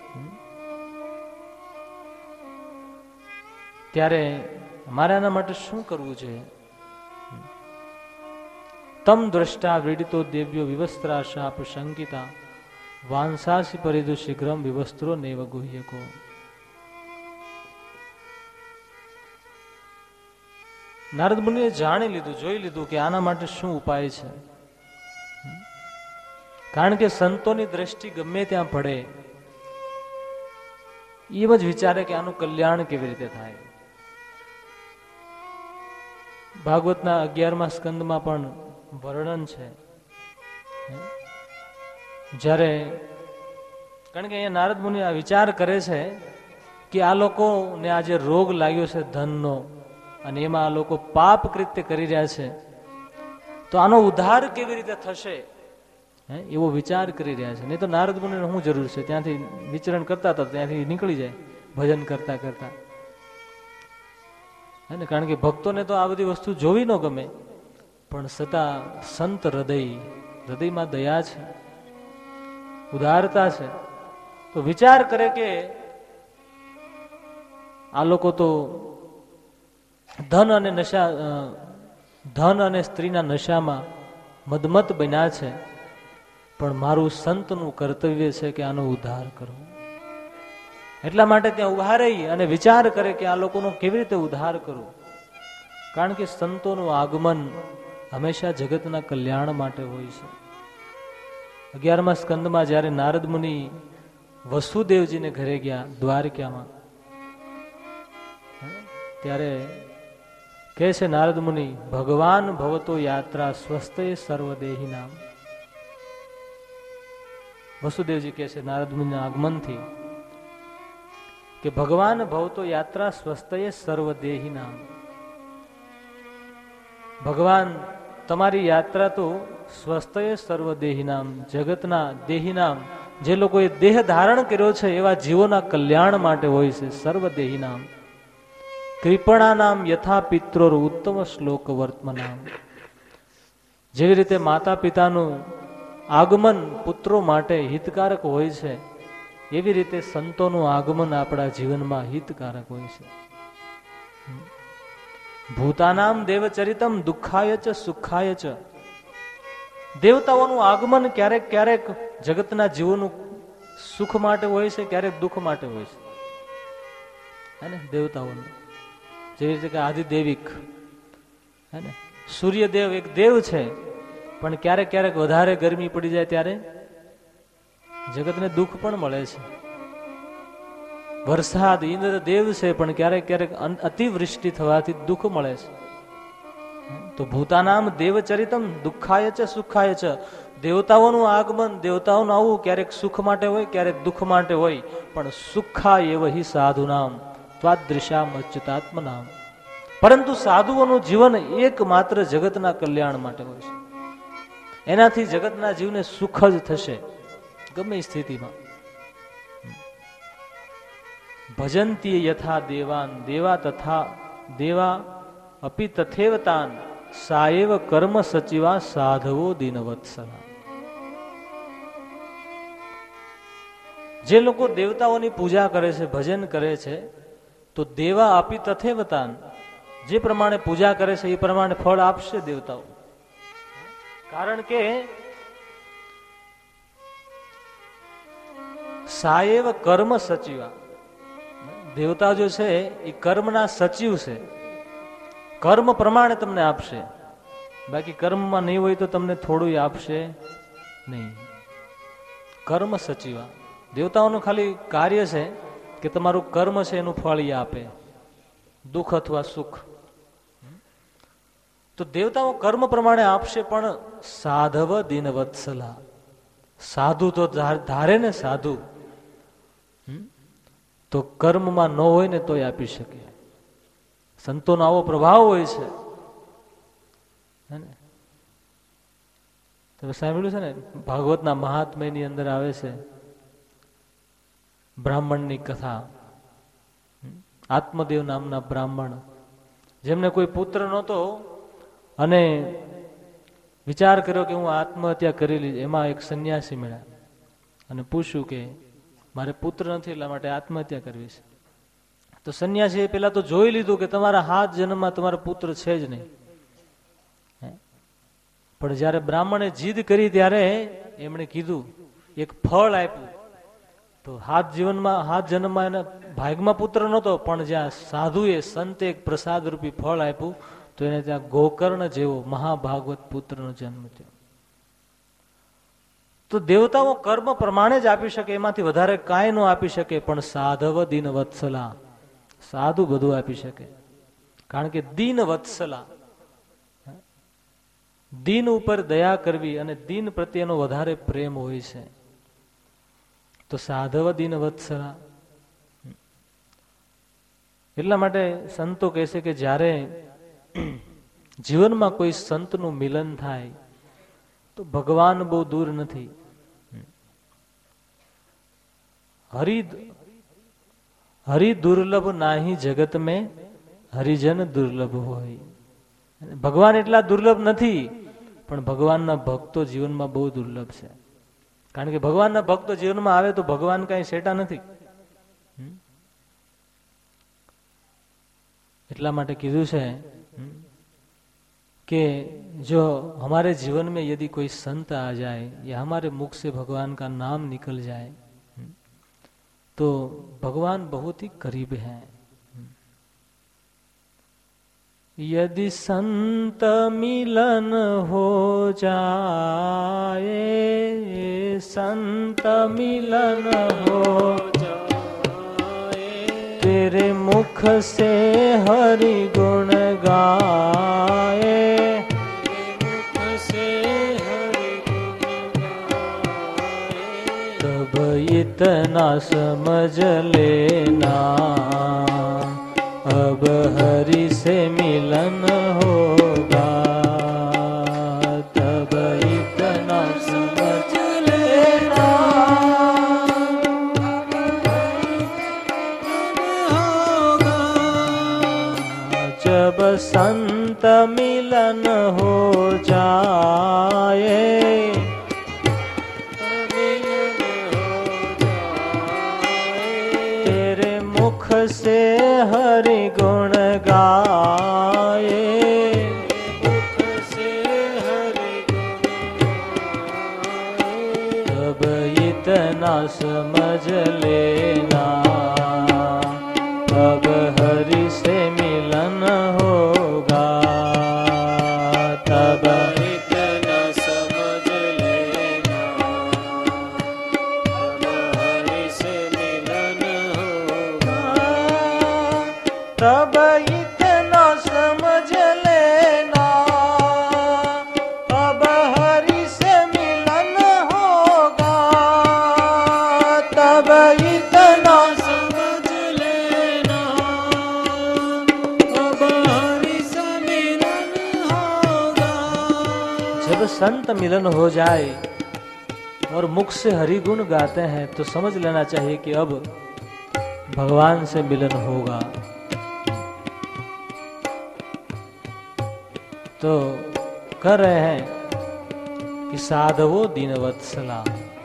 ત્યારે મારે આના માટે શું કરવું છે? તમ દ્રષ્ટા વ્રીડિતો દેવ્યો વિવસ્ત્રા શાપ શંકિતા વાંસાસી પરિદુ શીઘ્રમ વિવસ્ત્રો નૈવ ગુહ્યકો. નારદ મુનિએ જાણી લીધું, જોઈ લીધું કે આના માટે શું ઉપાય છે. કારણ કે સંતોની દ્રષ્ટિ ગમે ત્યાં પડે એમ જ વિચારે કે આનું કલ્યાણ કેવી રીતે થાય. ભાગવતના 11મા સ્કંદમાં પણ વર્ણન છે. જ્યારે કારણ કે અહીંયા નારદ મુનિ આ વિચાર કરે છે કે આ લોકોને આ જે રોગ લાગ્યો છે ધનનો, અને એમાં આ લોકો પાપ કૃત્ય કરી રહ્યા છે, તો આનો ઉદ્ધાર કેવી રીતે થશે એવો વિચાર કરી રહ્યા છે. નહીં તો નારદ મુનિને શું જરૂર છે? ત્યાંથી વિચરણ કરતા હતા, ત્યાંથી નીકળી જાય ભજન કરતા કરતા. હે ને, કારણ કે ભક્તોને તો આ બધી વસ્તુ જોવી ન ગમે, પણ છતાં સંત હૃદયમાં દયા છે, ઉદારતા છે. તો વિચાર કરે કે આ લોકો તો ધન અને સ્ત્રીના નશામાં મદમત બન્યા છે, પણ મારું સંતનું કર્તવ્ય છે કે આનો ઉદ્ધાર કરવો. એટલા માટે ત્યાં ઉભા રહી અને વિચાર કરે કે આ લોકોનો કેવી રીતે ઉદ્ધાર કરવો. કારણ કે સંતોનું આગમન હંમેશા જગતના કલ્યાણ માટે હોય છે. 11મા સ્કંદમાં જ્યારે નારદ મુનિ વસુદેવજીને ઘરે ગયા દ્વારકામાં, ત્યારે કહે છે નારદ મુનિ, ભગવાન ભવતો યાત્રા સ્વસ્તે સર્વદેહી નામ. વસુદેવજી કહે છે નારદ મુનિના આગમનથી કે ભગવાન ભવતો યાત્રા સ્વસ્તય સર્વદેહી નામ. ભગવાન તમારી યાત્રા તો સ્વસ્તય સર્વદેહી નામ, જગતના દેહી નામ, જે લોકોએ દેહ ધારણ કર્યો છે એવા જીવોના કલ્યાણ માટે હોય છે. સર્વદેહી નામ કૃપણા નામ યથા પિત્રોર ઉત્તમ શ્લોક વર્તમાન. જેવી રીતે માતા પિતાનું આગમન પુત્રો માટે હિતકારક હોય છે, એવી રીતે સંતોનું આગમન આપણા જીવનમાં હિતકારક હોય છે. ભૂતાનામ દેવચરિતમ દુઃખાય ચ સુખાય ચ. દેવતાઓનું આગમન ક્યારેક ક્યારેક જગતના જીવોનું સુખ માટે હોય છે, ક્યારેક દુઃખ માટે હોય છે. હે ને, દેવતાઓનું જેવી રીતે કે આદિદેવિક, હે ને, સૂર્યદેવ એક દેવ છે, પણ ક્યારેક ક્યારેક વધારે ગરમી પડી જાય ત્યારે જગતને દુઃખ પણ મળે છે. વરસાદ ઇન્દ્ર દેવ છે, પણ ક્યારેક ક્યારેક અતિવૃષ્ટિ થવાથી દુઃખ મળે છે. તો ભૂતાનામ દેવચરિતમ દુઃખાય છે સુખાય છે. દેવતાઓનું આગમન, દેવતાઓનું આવવું ક્યારેક સુખ માટે હોય, ક્યારેક દુઃખ માટે હોય, પણ સુખાય એવ હિ સાધુનામ ત્વાદૃશામ અચ્યુતાત્મ નામ. પરંતુ સાધુઓનું જીવન એકમાત્ર જગતના કલ્યાણ માટે હોય છે. એનાથી જગતના જીવને સુખ જ થશે ગમે સ્થિતિમાં. ભજંતી યથા દેવાન દેવા તથા દેવા અપી તથેવતાન સાએવ કર્મ સચિવા સાધવો દીનવત્સલા. જે લોકો દેવતાઓની પૂજા કરે છે, ભજન કરે છે, તો દેવા આપી તથેવતાન, જે પ્રમાણે પૂજા કરે છે એ પ્રમાણે ફળ આપશે દેવતાઓ. કારણ કે સાએવ કર્મ સચિવા, દેવતા જો છે એ કર્મના સચિવ છે. કર્મ પ્રમાણે તમને આપશે, બાકી કર્મમાં નહીં હોય તો તમને થોડું આપશે નહીં. કર્મ સચિવા, દેવતાઓનું ખાલી કાર્ય છે કે તમારું કર્મ છે એનું ફળ એ આપે, દુઃખ અથવા સુખ. તો દેવતાઓ કર્મ પ્રમાણે આપશે, પણ સાધવ દીનવત્સલા, સાધુ તો ધારે ને, સાધુ તો કર્મમાં ન હોય ને તોય આપી શકે. સંતોનો આવો પ્રભાવ હોય છે. તમે સાંભળ્યું છે ને, ભાગવતના મહાત્મ્યની અંદર આવે છે બ્રાહ્મણની કથા. આત્મદેવ નામના બ્રાહ્મણ, જેમને કોઈ પુત્ર નહોતો અને વિચાર કર્યો કે હું આત્મહત્યા કરી લીધી. એમાં એક સંન્યાસી મળ્યા અને પૂછ્યું કે મારે પુત્ર નથી એટલા માટે આત્મહત્યા કરવી છે. તો સંન્યાસીએ પેલા તો જોઈ લીધું કે તમારા 7 જન્મમાં તમારા પુત્ર છે જ નહીં. પણ જયારે બ્રાહ્મણે જીદ કરી ત્યારે એમણે કીધું, એક ફળ આપ્યું. તો 7 જન્મમાં એના ભાગમાં પુત્ર નહોતો, પણ જ્યાં સાધુએ સંતે એક પ્રસાદ રૂપી ફળ આપ્યું તો એને ત્યાં ગોકર્ણ જેવો મહાભાગવત પુત્રનો જન્મ થયો. તો દેવતાઓ કર્મ પ્રમાણે જ આપી શકે, એમાંથી વધારે કાંઈ ન આપી શકે, પણ સાધવ દીન વત્સલા, સાધુ બધું આપી શકે. કારણ કે દીન વત્સલા, દીન ઉપર દયા કરવી અને દીન પ્રત્યેનો વધારે પ્રેમ હોય છે. તો સાધવ દીન વત્સલા. એટલા માટે સંતો કહે છે કે જ્યારે જીવનમાં કોઈ સંતનું મિલન થાય તો ભગવાન બહુ દૂર નથી. હરિ દુર્લભ નાહી જગત મેં હરિજન દુર્લભ હોય. ભગવાન એટલા દુર્લભ નથી, પણ ભગવાનના ભક્તો જીવનમાં બહુ દુર્લભ છે. કારણ કે ભગવાનના ભક્તો જીવનમાં આવે તો ભગવાન કઈ સેટા નથી. એટલા માટે કીધું છે कि जो हमारे जीवन में यदि कोई संत आ जाए या हमारे मुख से भगवान का नाम निकल जाए तो भगवान बहुत ही करीब हैं. यदि संत मिलन हो जाए, संत मिलन हो जाए, तेरे मुख से हरि गुण गाए, इतना समझ लेना अब हरि से मिलन होगा, तब इतना समझ लेना होगा. जब संत मिलन हो जाए, से हरि गुण गाए, मुख से हरि गुण गाए, तब इतना समझ लेना अब हरि से मिलन होगा, तब इतना समझ लेना अब हरि से मिलन होगा, तब इतना समझ लेना अब हरि से मिलन होगा, तब इतना समझ लेना अब हरि से मिलन होगा. जब संत मिलन हो जाए और मुख से हरि गुण गाते हैं तो समझ लेना चाहिए कि अब भगवान से मिलन होगा. तो कर रहे हैं कि साधवो दीनवत्सला,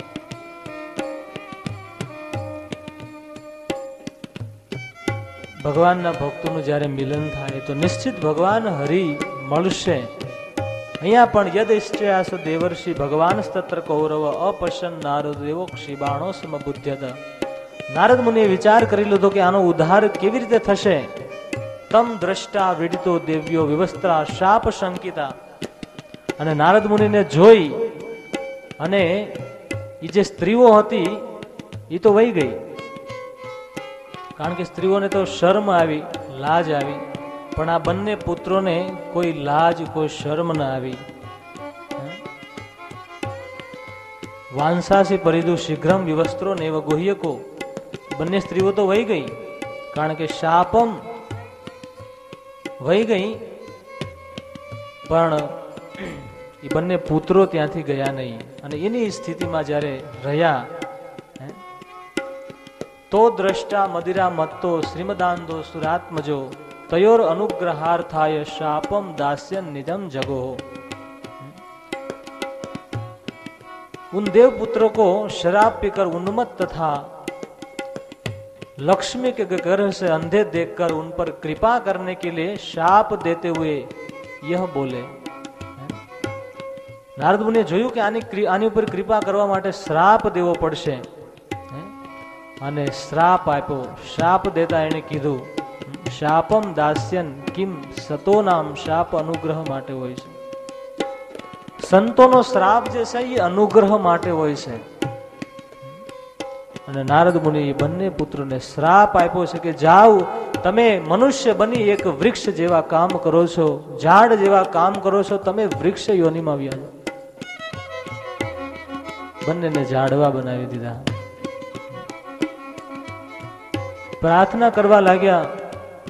ભગવાનના ભક્તોનું જ્યારે મિલન થાય તો નિશ્ચિત ભગવાન હરિ મળશે. અહીંયા પણ યદ ઇષ્ટ્યાસ દેવર્ષિ ભગવાન સ્તત્ર કૌરવ અપશન નારદ દેવો ક્ષિબાણો સમબુદ્ધ્યત. નારદ મુનિએ વિચાર કરી લીધો કે આનો ઉદ્ધાર કેવી રીતે થશે. તમ દ્રષ્ટા વિડિતો દેવ્યો વિવસ્ત્રા શાપ શંકિતા. અને નારદ મુનિને જોઈ અને એ જે સ્ત્રીઓ હતી એ તો વહી ગઈ, કારણ કે સ્ત્રીઓને તો શર્મ આવી, લાજ આવી, પણ આ બંને પુત્રોને કોઈ લાજ કોઈ શર્મ ન આવી. વાંસાસી પરિધુ શીઘ્રમ વિવસ્ત્રો નેવ ગુહ્યકો. બંને સ્ત્રીઓ તો વહી ગઈ, કારણ કે શાપમ વહી ગઈ, પણ એ બંને પુત્રો ત્યાંથી ગયા નહીં. અને એની સ્થિતિમાં જ્યારે રહ્યા તો દ્રષ્ટા મદિરા મત્તો શ્રીમદાંદો સુરાત્મજો તયોર અનુગ્રહાર્થાય શાપમ દાસ્યન નિજમ જગો. उन देव पुत्रों को शराब पीकर उन्मत्त तथा लक्ष्मी के गर्भ से अंधे देखकर उन पर कृपा करने के लिए शाप देते हुए यह बोले. નારદ મુનિએ જોયું કે આની ઉપર કૃપા કરવા માટે શ્રાપ દેવો પડશે, અને શ્રાપ આપ્યો. શાપ દેતા એને કીધું શાપમ દાસ્યન કિમ સતો નામ. શાપ અનુગ્રહ માટે હોય છે. સંતોનો શ્રાપ જે છે એ અનુગ્રહ માટે હોય છે. અને નારદ મુનિ બંને પુત્રોને શ્રાપ આપ્યો છે કે જાઓ તમે મનુષ્ય બની એક વૃક્ષ જેવા કામ કરો છો, ઝાડ જેવા કામ કરો છો, તમે વૃક્ષ યોનિમાં આવ્યા. બંનેને ઝાડવા બનાવી દીધા. પ્રાર્થના કરવા લાગ્યા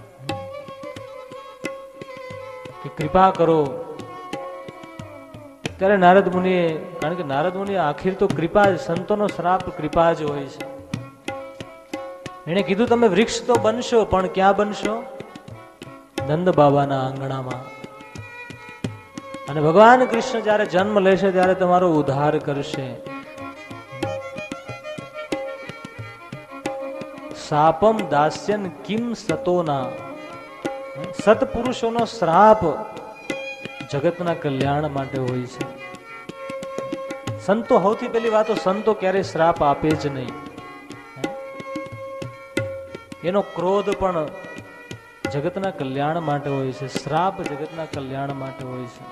કે કૃપા કરો, ત્યારે નારદ મુનિએ, કારણ કે નારદ મુનિ આખીર તો કૃપા જ, સંતોનો શ્રાપ કૃપા જ હોય છે. એને કીધું તમે વૃક્ષ તો બનશો, પણ ક્યાં બનશો? નંદ બાબાના આંગણામાં. અને ભગવાન કૃષ્ણ જયારે જન્મ લેશે ત્યારે તમારો ઉદ્ધાર કરશે. શાપમ દાસ્યન કિમ સતોના. સત્પુરુષોનો શ્રાપ જગતના કલ્યાણ માટે હોય છે. સંતો, સૌથી પહેલી વાતો, સંતો ક્યારે શ્રાપ આપે જ નહીં. એનો ક્રોધ પણ જગતના કલ્યાણ માટે હોય છે, શ્રાપ જગતના કલ્યાણ માટે હોય છે.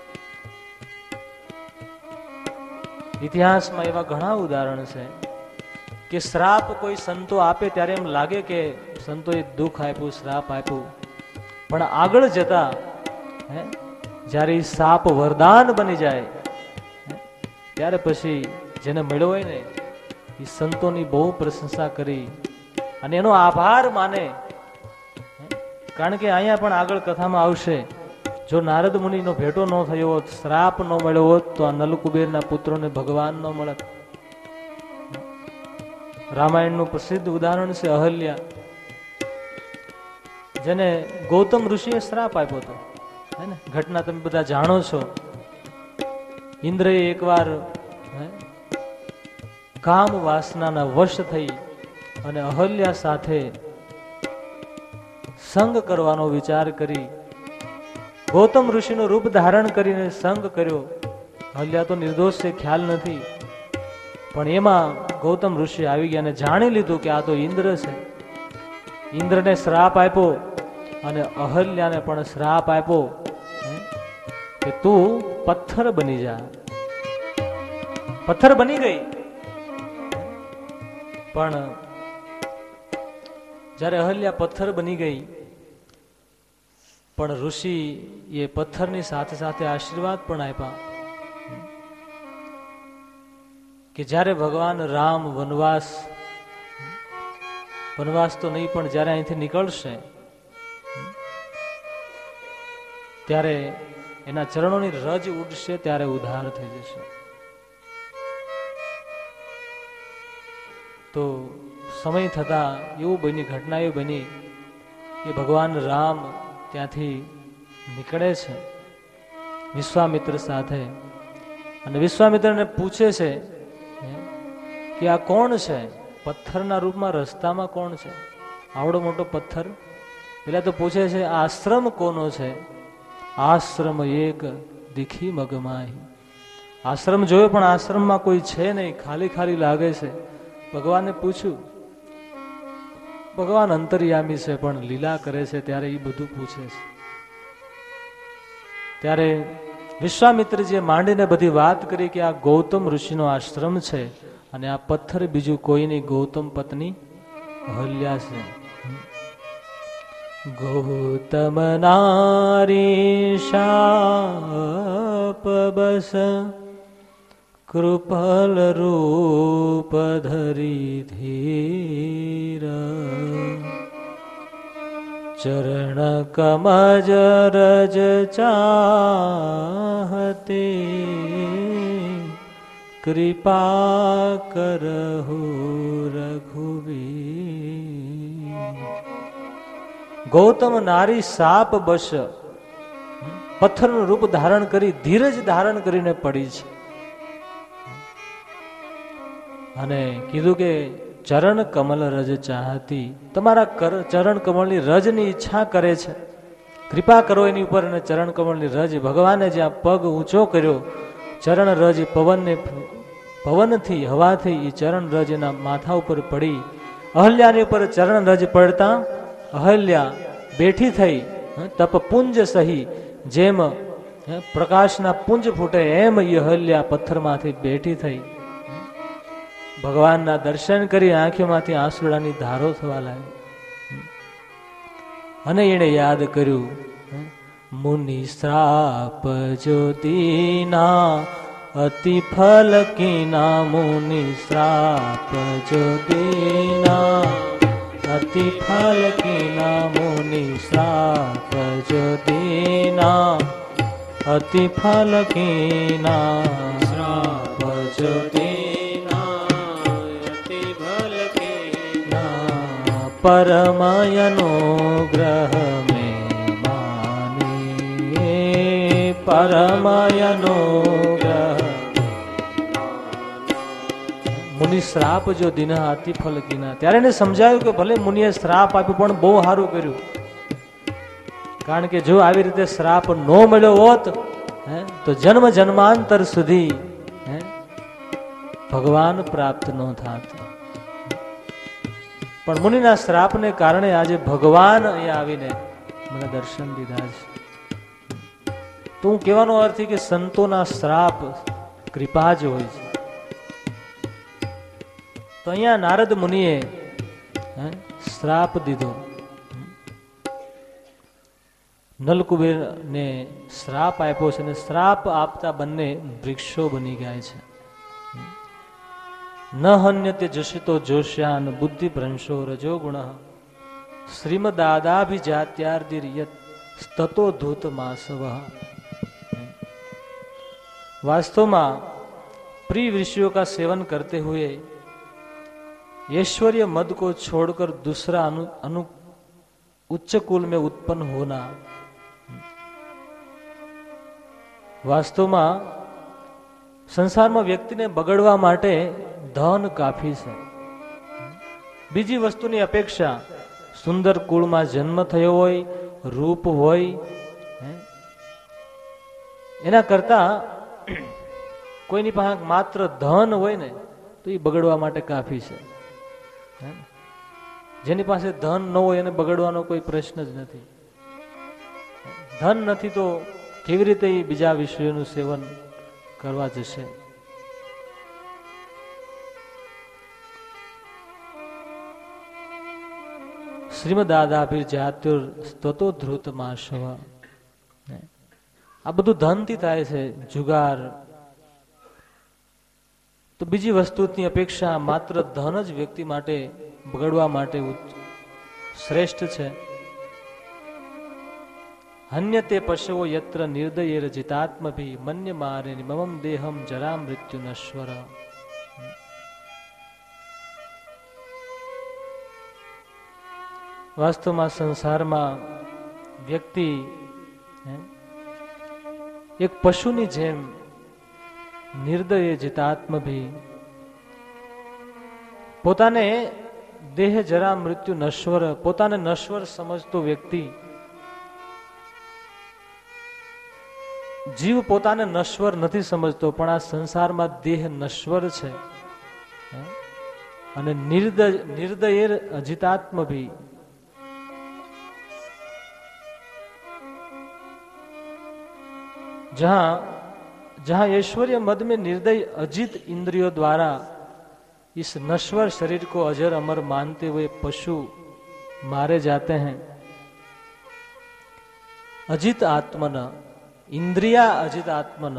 ઇતિહાસમાં એવા ઘણા ઉદાહરણ છે કે શ્રાપ કોઈ સંતો આપે ત્યારે એમ લાગે કે સંતોએ દુઃખ આપ્યું, શ્રાપ આપ્યું, પણ આગળ જતા જ્યારે શાપ વરદાન બની જાય ત્યારે પછી જેને મળ્યો હોય ને એ સંતોની બહુ પ્રશંસા કરી અને એનો આભાર માને. કારણ કે અહીંયા પણ આગળ કથામાં આવશે, જો નારદ મુનિનો ભેટો ન થયો હોત, શ્રાપ ન મળ્યો હોત, તો આ નલકુબેરના પુત્રોને ભગવાન ન મળત. રામાયણનું પ્રસિદ્ધ ઉદાહરણ છે અહલ્યા, જેને ગૌતમ ઋષિએ શ્રાપ આપ્યો હતો. હે ને, ઘટના તમે બધા જાણો છો. ઇન્દ્રએ એકવાર કામ વાસનાના વશ થઈ અને અહલ્યા સાથે સંગ કરવાનો વિચાર કરી ગૌતમ ઋષિનું રૂપ ધારણ કરીને સંગ કર્યો. અહલ્યા તો નિર્દોષ છે, ખ્યાલ નથી, પણ એમાં ગૌતમ ઋષિ આવી ગયા અને જાણી લીધું કે આ તો ઇન્દ્ર છે. ઇન્દ્રને શ્રાપ આપ્યો અને અહલ્યાને પણ શ્રાપ આપ્યો કે તું પથ્થર બની જા. પથ્થર બની ગઈ, પણ જ્યારે અહલ્યા પથ્થર બની ગઈ, પણ ઋષિ એ પથ્થરની સાથે સાથે આશીર્વાદ પણ આપ્યા કે જ્યારે ભગવાન રામ વનવાસ તો નહીં પણ જ્યારે અહીંથી નીકળશે ત્યારે એના ચરણોની રજ ઉડશે, ત્યારે ઉદ્ધાર થઈ જશે. તો સમય થતા એવું બની, ઘટના એવી બની કે ભગવાન રામ ત્યાંથી નીકળે છે વિશ્વામિત્ર સાથે, અને વિશ્વામિત્રને પૂછે છે કે આ કોણ છે? પથ્થરના રૂપમાં રસ્તામાં કોણ છે? આવડો મોટો પથ્થર. પેલા તો પૂછે છે આશ્રમ કોનો છે? આશ્રમ એક દીખી મગમાહી. આશ્રમ જોયો પણ આશ્રમમાં કોઈ છે નહીં, ખાલી ખાલી લાગે છે. ભગવાનને પૂછ્યું, ભગવાન અંતર્યામી છે પણ લીલા કરે છે, ત્યારે એ બધું પૂછે છે. ત્યારે વિશ્વામિત્રજીએ માંડીને બધી વાત કરી કે આ ગૌતમ ઋષિનો આશ્રમ છે અને આ પથ્થર બીજું કોઈ નહીં, ગૌતમ પત્ની અહલ્યા છે. ગૌતમ નારી શાપ બસ કૃપલ રૂપ ધરી ધીર ચરણ કમજ રજ ચાહતે કૃપા કરહુ રઘુવીર. ગૌતમ નારી શાપ બસ પથ્થરનું રૂપ ધારણ કરી, ધીરજ ધારણ કરીને પડી છે અને કીધું કે ચરણ કમલ રજ ચાહતી, તમારા ચરણ કમળની રજની ઈચ્છા કરે છે, કૃપા કરો એની ઉપર. અને ચરણ કમળની રજ, ભગવાને જ્યાં પગ ઊંચો કર્યો, ચરણ રજ પવનથી, હવાથી એ ચરણ રજ એના માથા ઉપર પડી. અહલ્યાની ઉપર ચરણ રજ પડતા અહલ્યા બેઠી થઈ, તપપુંજ સહી, જેમ પ્રકાશના પુંજ ફૂટે એમ એ અહલ્યા પથ્થરમાંથી બેઠી થઈ. ભગવાનના દર્શન કરી આંખોમાંથી આંસુડાની ધારો થવા લાગી અને એને યાદ કર્યું, મુનિ શ્રાપ જ્યોતિના અતિ ફલકીના, મુનિ શ્રાપ જ્યોતિના અતિ ફલકીના, મુનિ શ્રાપ જ્યોતિના અતિ ફલ કીના શ્રાપ જો તેના અતિ ફલ કેના પરમયનો ગ્રહ મેં માની પરમયનો ગ્રહ મુનિ શ્રાપ જો દિન અતિ ફલ કીના. ત્યારે એને સમજાયું કે ભલે મુનિએ શ્રાપ આપ્યું પણ બહુ સારું કર્યું, કારણ કે જો આવી રીતે શ્રાપ ન મળ્યો હોત તો જન્મ જન્માંતર સુધી ભગવાન પ્રાપ્ત ન થાત. પણ મુનિના શ્રાપને કારણે આજે ભગવાન અહીંયા આવીને મને દર્શન દીધા છે. તો હું કહેવાનો અર્થ કે સંતોના શ્રાપ કૃપા જ હોય છે. તો અહીંયા નારદ મુનિએ શ્રાપ દીધો, નલકુબેર ને શ્રાપ આપ્યો છે, અને શ્રાપ આપતા બંને વૃક્ષો બની ગયા છે. ન હન્યતે જશિતો જોશ્યાન બુદ્ધિ ભ્રંશો રજો ગુણ શ્રીમદાદાભિજાત્યાર્દિર્યત સ્તતો ધૂત માસવ. वास्तव प्रिय ऋषियों का सेवन करते हुए ऐश्वर्य मद को छोड़कर दूसरा उच्च कुल में उत्पन्न होना वास्तव में संसार में व्यक्ति ने बगड़वा माटे धन काफी है. बीजी वस्तुनी अपेक्षा सुंदर कुल में जन्म थयो होय, रूप होय, एना करता कोईनी पासे मात्र धन होय ने तो ये बगड़वा माटे काफी है. जेनी पासे धन न होय एने बगड़वानो कोई प्रश्न ज नथी. धन नथी तो केवी रीते बीजा विषयोनुं सेवन करवा जशे. श्रीमदादाभिर्जात्युर्स्ततो धृतमाशव. आ बधुं धनथी थाय छे, जुगार. तो बीजी वस्तुनी अपेक्षा मात्र धन ज व्यक्ति माटे बगड़वा माटे श्रेष्ठ है. हन्यते पशवो यत्र निर्दयेर जितात्म भी मन्य मारे ममम देहम जरा मृत्यु नश्वर. वास्तव में संसार में व्यक्ति एक पशुनी जेम निर्दय जितात्म भी पोताने देह जरा मृत्यु नश्वर पोताने नश्वर समझतो व्यक्ति जीव पोताने नश्वर नहीं समझतो पण आ संसार में देह नश्वर है अने निर्दय अजितात्म भी जहां ऐश्वर्य मद में निर्दय अजित इंद्रियों द्वारा इस नश्वर शरीर को अजर अमर मानते हुए पशु मारे जाते हैं. अजित आत्मन इंद्रिया अजित आत्मन.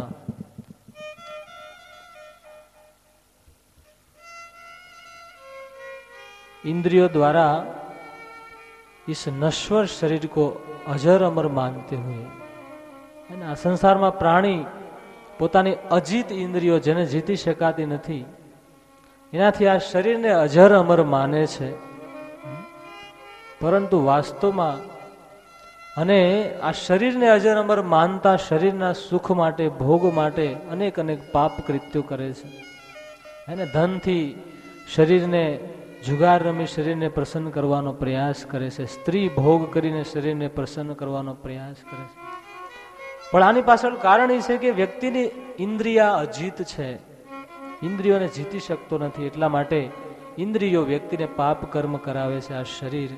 इंद्रियों द्वारा इस नश्वर शरीर को अजर अमर मानते हुए संसार में प्राणी पोतानी अजीत इंद्रियों जेने जीती शकाती नथी एनाथी आ शरीर ने अजर अमर माने छे. परंतु वास्तव में अने आ शरीर ने अजर अमर मानता शरीरना सुख माटे भोग माटे अनेक अनेक पाप कृत्यो करे छे. धन थी शरीर ने जुगार रमी शरीर ने प्रसन्न करवानो प्रयास करे छे. स्त्री भोग करीने शरीर ने प्रसन्न करवानो प्रयास करे छे. पण आनी पाछळ कारण ए छे के व्यक्तिनी इंद्रिया अजीत छे, इंद्रियोने जीती शकतो नथी. એટલા માટે इंद्रियो व्यक्तिने पाप कर्म करावे छे. आ शरीर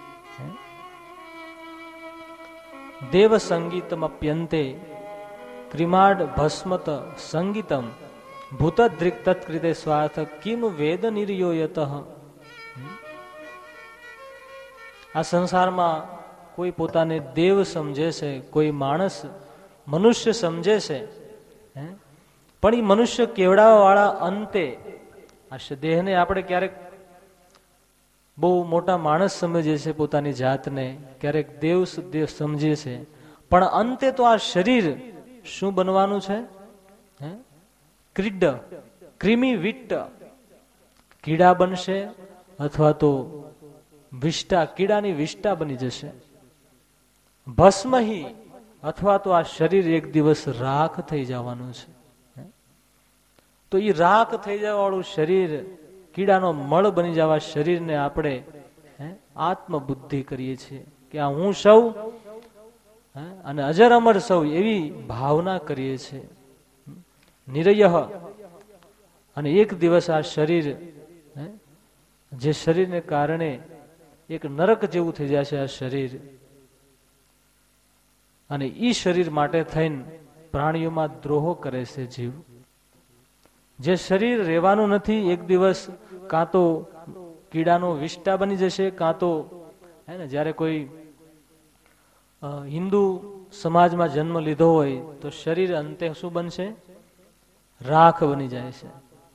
देव संगीतम अप्यन्ते क्रिमाड भस्मत संगीतम भूतदृक् तत्कृते स्वार्थ किम वेद निर्यो यतः. आ संसारमा कोई पोताने देव समझे छे, कोई माणस मनुष्य समझे छे, पण ई मनुष्य केवड़ावा वाळा अंते आ देहने आपणे क्यारेक बहु मोटा माणस समझे छे, पोतानी जातने क्यारेक देव समझे छे, पण अंते तो आ शरीर શું બનવાનું છે? ક્રીડ, ક્રિમી વિટ્ટ, કીડા બનશે અથવા તો વિષ્ટા, કીડાની વિષ્ટા બની જશે. ભસ્મહી, અથવા તો આ શરીર એક દિવસ રાખ થઈ જવાનું છે. તો એ રાખ થઈ જવા વાળું શરીર, કીડાનો મળ બની જવા શરીરને આપણે આત્મબુદ્ધિ કરીએ છીએ કે આ હું સૌ અને અજર અમર સૌ, એવી ભાવના કરીએ છીએ. નિરયઃ, અને એક દિવસ આ શરીર, જે શરીરને કારણે એક નરક જેવું થઈ જાય છે આ શરીર, અને ઈ શરીર માટે થઈને પ્રાણીઓમાં દ્રોહો કરે છે જીવ. જે શરીર રહેવાનું નથી, એક દિવસ કાં તો કીડાનો વિષ્ટા બની જશે, કાં તો જ્યારે કોઈ હિન્દુ સમાજમાં જન્મ લીધો હોય તો શરીર અંતે શું બનશે? રાખ બની જાય છે.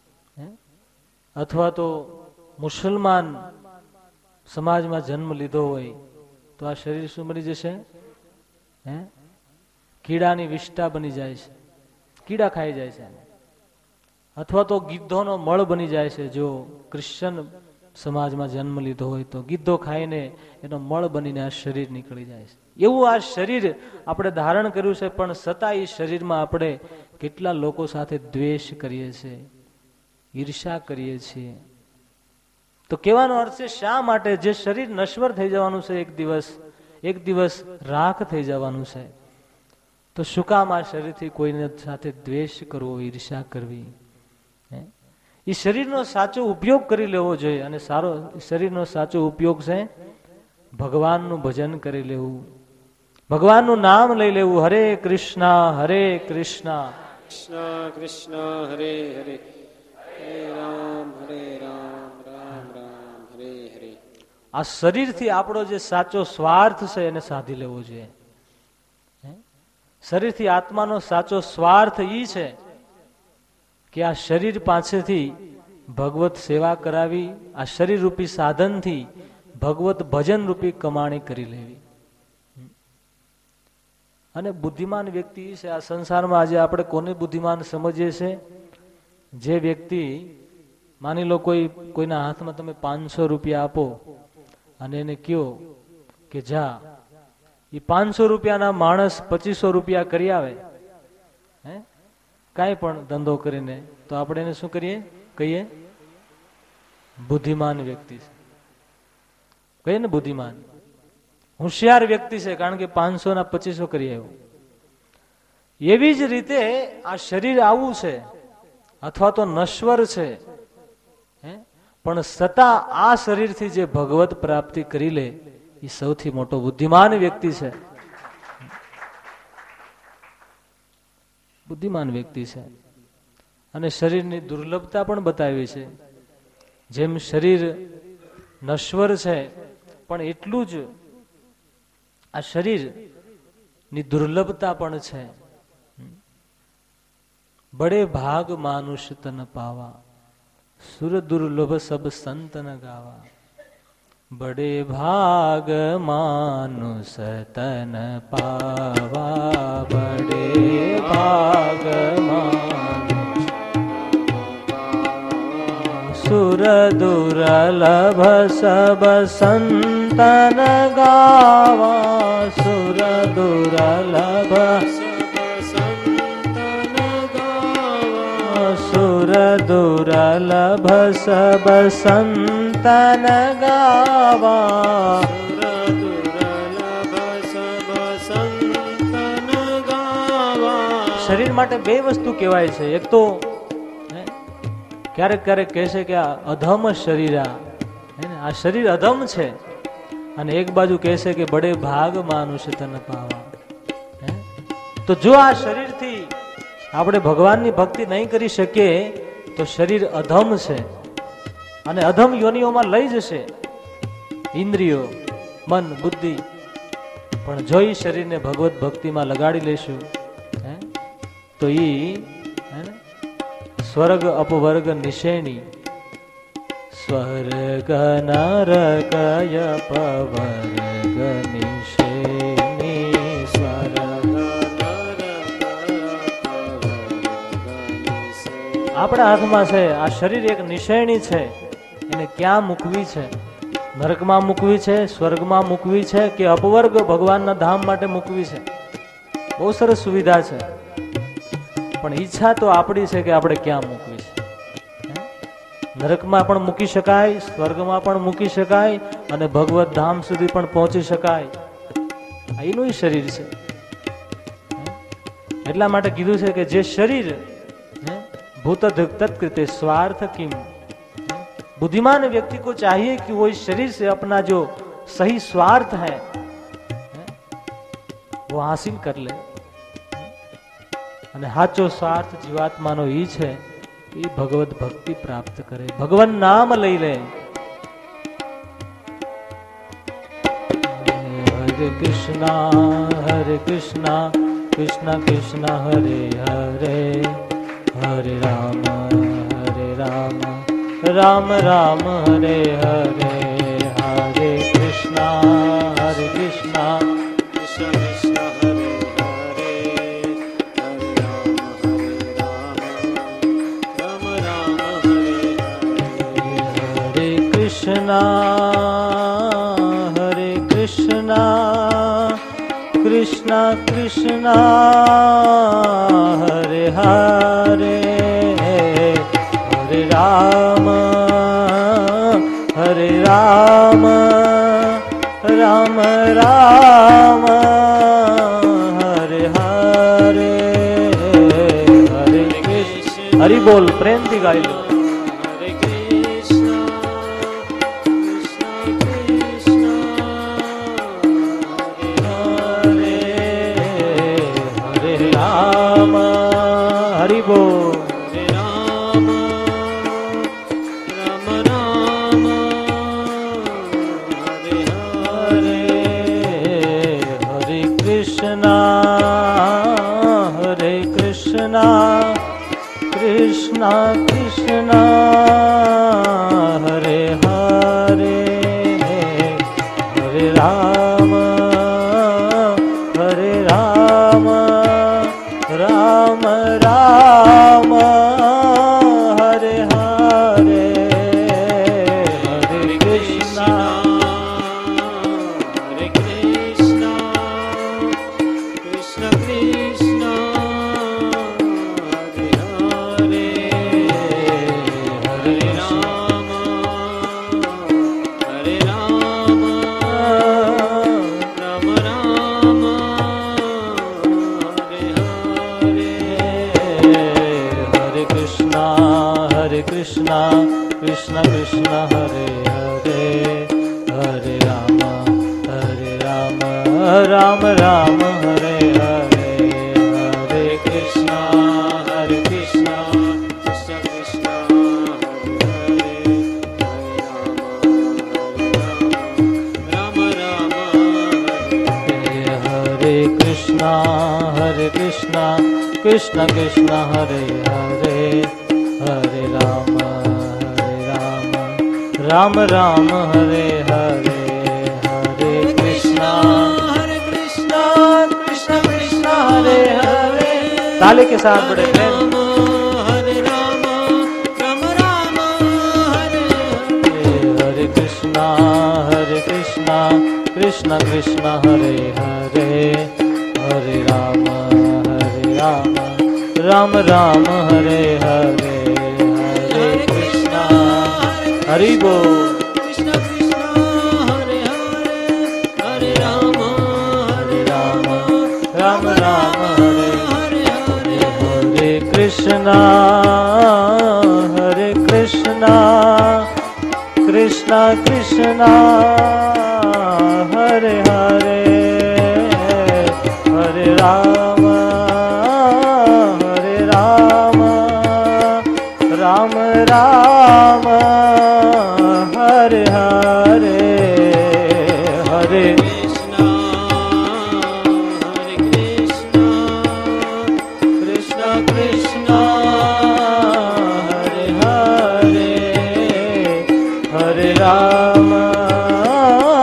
અથવા તો મુસલમાન સમાજમાં જન્મ લીધો હોય તો આ શરીર શું બની જશે? કીડાની વિષ્ટા બની જાય છે, કીડા ખાઈ જાય છે. અથવા તો ગીધોનો મળ બની જાય છે. જો ક્રિશ્ચન સમાજમાં જન્મ લીધો હોય તો ગીધો ખાઈને એનો મળ બનીને આ શરીર નીકળી જાય છે. એવું આ શરીર આપણે ધારણ કર્યું છે, પણ છતાં એ શરીરમાં આપણે કેટલા લોકો સાથે દ્વેષ કરીએ છીએ, ઈર્ષા કરીએ છીએ. તો કહેવાનો અર્થ છે, શા માટે? જે શરીર નશ્વર થઈ જવાનું છે, એક દિવસ રાખ થઈ જવાનું છે, તો શું કામ આ શરીરથી કોઈને સાથે દ્વેષ કરવો, ઈર્ષા કરવી? એ શરીરનો સાચો ઉપયોગ કરી લેવો જોઈએ. અને શરીરનો સાચો ઉપયોગ છે ભગવાનનું ભજન કરી લેવું, ભગવાનનું નામ લઈ લેવું. હરે કૃષ્ણ હરે કૃષ્ણ કૃષ્ણ કૃષ્ણ હરે હરે, હરે રામ રામ રામ હરે હરે. આ શરીરથી આપણો જે સાચો સ્વાર્થ છે એને સાધી લેવો જોઈએ. શરીરથી આત્માનો સાચો સ્વાર્થ ઈ છે કે આ શરીર પાસેથી ભગવત સેવા કરાવી, આ શરીર રૂપી સાધનથી ભગવત ભજન રૂપી કમાણી કરી લેવી. અને બુદ્ધિમાન વ્યક્તિ છે આ સંસારમાં. આજે આપણે કોને બુદ્ધિમાન સમજીએ છીએ? જે વ્યક્તિ, માની લો કોઈના હાથમાં તમે 500 રૂપિયા આપો અને એને કહો કે જા, એ 500 રૂપિયાના માણસ 2500 રૂપિયા કરી આવે, કાંઈ પણ ધંધો કરીને, તો આપણે એને શું કહીએ? બુદ્ધિમાન વ્યક્તિ છે. કહીએ ને બુદ્ધિમાન, હોશિયાર વ્યક્તિ છે, કારણ કે 500 ના 2500 કરી આવ્યો. એવી જ રીતે આ શરીર આવું છે, અથવા તો નશ્વર છે, પણ છતાં આ શરીરથી જે ભગવત પ્રાપ્તિ કરી લે એ સૌથી મોટો બુદ્ધિમાન વ્યક્તિ છે. બુદ્ધિમાન વ્યક્તિ છે. અને શરીરની દુર્લભતા પણ બતાવી છે. જેમ શરીર નશ્વર છે, પણ એટલું જ આ શરીરની દુર્લભતા પણ છે. બડે ભાગ માનુષ તન પાવા, સુર દુર્લભ સબ સંતન ગાવા. બડે ભાગ માનુષ તન પાવા, બડે ભાગ માનુષ, સુર દુર્લભ સબ સંતન ગાવા. સુર દુર્લભ સુર દુર્લભ સબ સંતન ગાવા. શરીર માટે બે વસ્તુ કહેવાય છે. એક તો ક્યારેક ક્યારેક કહે છે કે આ અધમ શરીર, આ શરીર અધમ છે, અને એક બાજુ કહે છે કે બડે ભાગ માનુષ તન પાવા. તો જો આ શરીરથી આપણે ભગવાનની ભક્તિ નહીં કરી શકીએ તો શરીર અધમ છે, અને અધમ યોનિઓમાં લઈ જશે ઇન્દ્રિયો, મન, બુદ્ધિ. પણ જો એ શરીરને ભગવત ભક્તિમાં લગાડી લેશું તો ઈ સ્વર્ગ અપવર્ગ નિશેણી, સ્વર્ગ નરક અપવર્ગ નિશેણી, સ્વર્ગ આપણા હાથમાં છે. આ શરીર એક નિશાની છે, એને ક્યાં મૂકવી છે? નરકમાં મૂકવી છે, સ્વર્ગમાં મૂકવી છે, કે અપવર્ગ ભગવાનના ધામ માટે મૂકવી છે? બહુ સરસ સુવિધા છે, પણ ઈચ્છા તો આપણી છે કે આપણે ક્યાં મૂકવી છે. નરકમાં પણ મૂકી શકાય, સ્વર્ગમાં પણ મૂકી શકાય, અને ભગવત ધામ સુધી પણ પહોંચી શકાય. એનું શરીર છે. એટલા માટે કીધું છે કે જે શરીર भूत तत्कृते स्वार्थ किम, बुद्धिमान व्यक्ति को चाहिए कि वो इस शरीर से अपना जो सही स्वार्थ है वो हासिल कर ले. અને સાચો સ્વાર્થ જીવાત્માનો ઈ છે કે ભગવત ભક્તિ પ્રાપ્ત કરે, ભગવાન નામ લઈ લે. હરે કૃષ્ણ કૃષ્ણ કૃષ્ણ હરે હરે, हरे राम राम राम हरे हरे, हरे कृष्णा कृष्ण कृष्ण हरे हरे, हरे राम राम हरे हरे, हरे कृष्णा कृष्ण कृष्ण हरे हरे, हरे राम राम राम हरे हरे, हरे कृष्ण. हरि बोल, प्रेम थी गाई लो. हरि बोल. हरे राम राम हरे हरे, हरे कृष्णा कृष्णा कृष्णा हरे हरे, हरे राम राम राम हरे हरे, हरे कृष्णा कृष्ण कृष्ण हरे हरे, हरे राम राम राम हरे हरे, हरे कृष्णा कृष्ण कृष्ण हरे हरे, हरे राम राम राम हरे हरे, हरे कृष्णा कृष्ण कृष्ण हरे हरे, राम राम हरे हरे, कृष्णा कृष्ण कृष्ण हरे हरे, हरे राम राम हरे हरे, हरे कृष्णा कृष्ण कृष्ण हरे हरे. ताली के साथ बड़े प्रेम. हरे राम राम हरे हरे, हरे कृष्णा कृष्ण कृष्ण हरे हरे, हरे राम राम हरे हरे, हरे कृष्णा. हरि बोल. कृष्ण कृष्ण हरे हरे, हरे राम राम हरे हरे, हरे कृष्णा कृष्ण कृष्ण हरे हरे, हरे राम राम राम हरे हरे, हरे कृष्णा कृष्ण कृष्ण हरे हरे, हरे राम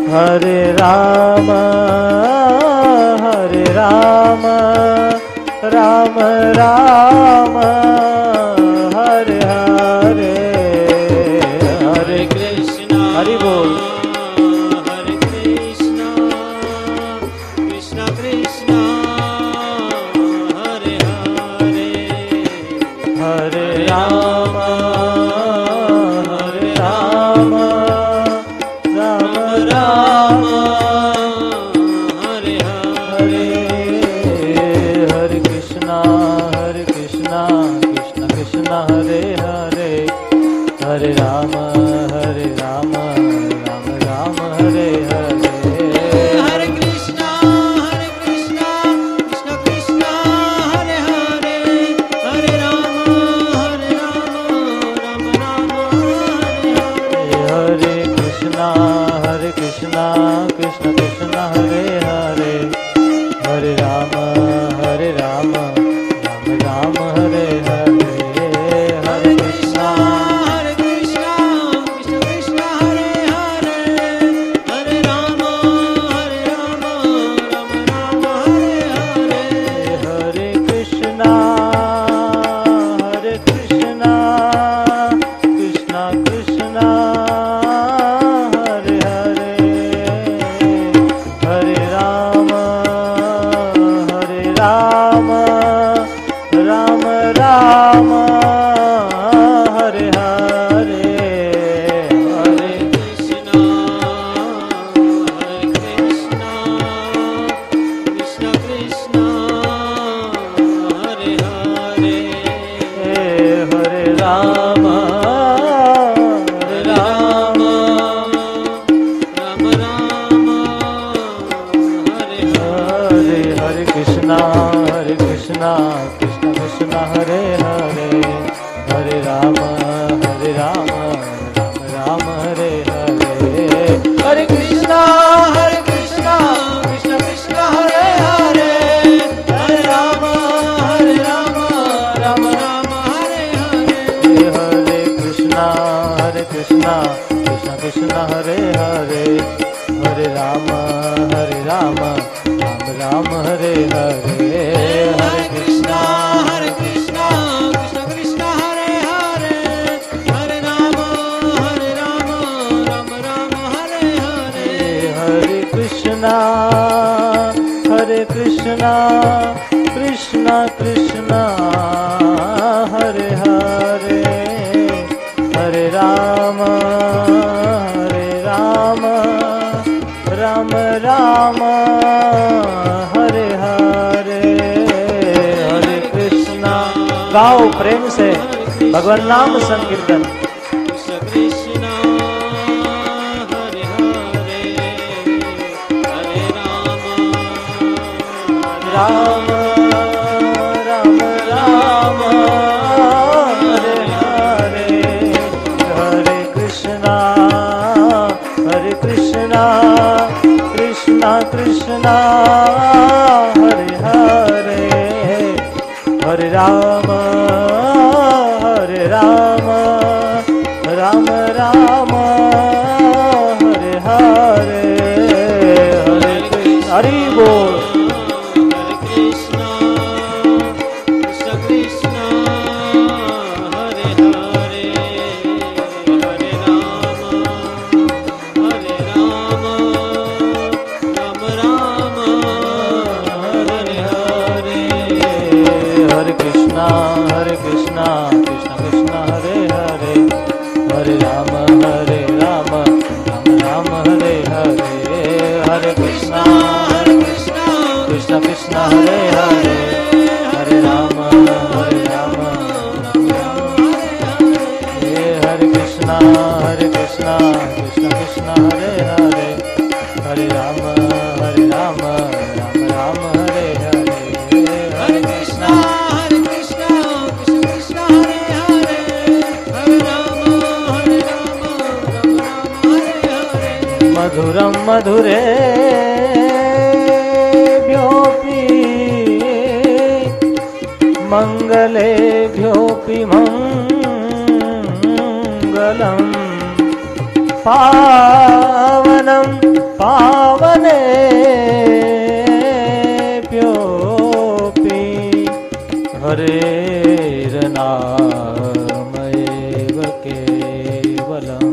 हरे राम राम राम हरे हरे, हरे कृष्णा हरि बोल। हरे कृष्णा कृष्णा कृष्णा हरे हरे, हरे राम राम राम हरे हरे, हरे कृष्णा कृष्ण कृष्ण हरे हरे, हरे राम राम राम हरे हरे, हरे कृष्णा कृष्ण कृष्ण हरे हरे, हरे राम राम राम हरे हरे, हरे कृष्णा कृष्ण कृष्ण हरे हरे, हरे राम राम राम हरे हरे, हरे कृष्णा कृष्ण कृष्ण हरे हरे, हरे राम राम राम हरे हरे, हरे कृष्णा कृष्ण कृष्ण हरे हरे, हरे राम राम राम हरे हरे, हरे कृष्णा कृष्ण कृष्ण हरे हरे, हरे राम राम राम हरे हरे, हरे कृष्णा कृष्ण कृष्ण हरे हरे, हरे राम राम राम हरे हरे, हरे कृष्णा कृष्ण कृष्ण हरे हरे, हरे राम राम राम हरे हरे, हरे कृष्णा कृष्ण कृष्ण हरे हरे, हरे राम राम हरे हरे, हरे कृष्णा कृष्ण कृष्ण हरे हरे, हरे राम राम राम हरे हरे, हरे कृष्णा कृष्ण कृष्ण हरे हरे, हरे राम राम राम हरे हरे, हरे कृष्णा। गाओ प्रेम से भगवान नाम संकीर्तन। कृष्ण कृष्ण हरे हरे, हरे राम राम राम हरे हरे, हरे कृष्णा कृष्ण कृष्ण हरे हरे, हरे राम राम राम हरे हरे, हरे कृष्ण हरि बोल। हरे कृष्ण कृष्ण हरे हरे, हरे राम राम हरे हरे, हरे कृष्णा कृष्ण कृष्ण हरे हरे, हरे राम राम राम हरे हरे, हरे कृष्णा कृष्ण कृष्ण हरे हरे, हरे राम राम हरे कृष्णा कृष्ण कृष्ण हरे हरे, हरे राम राम राम हरे हरे, हरे कृष्णा कृष्ण कृष्ण हरे हरे, हरे राम राम हरे हरे, मधुरम मधुरे भ्योपि मंगले भ्योपि मंगलम, पावनं पावनेभ्योऽपि हरेर्नामैव केवलम्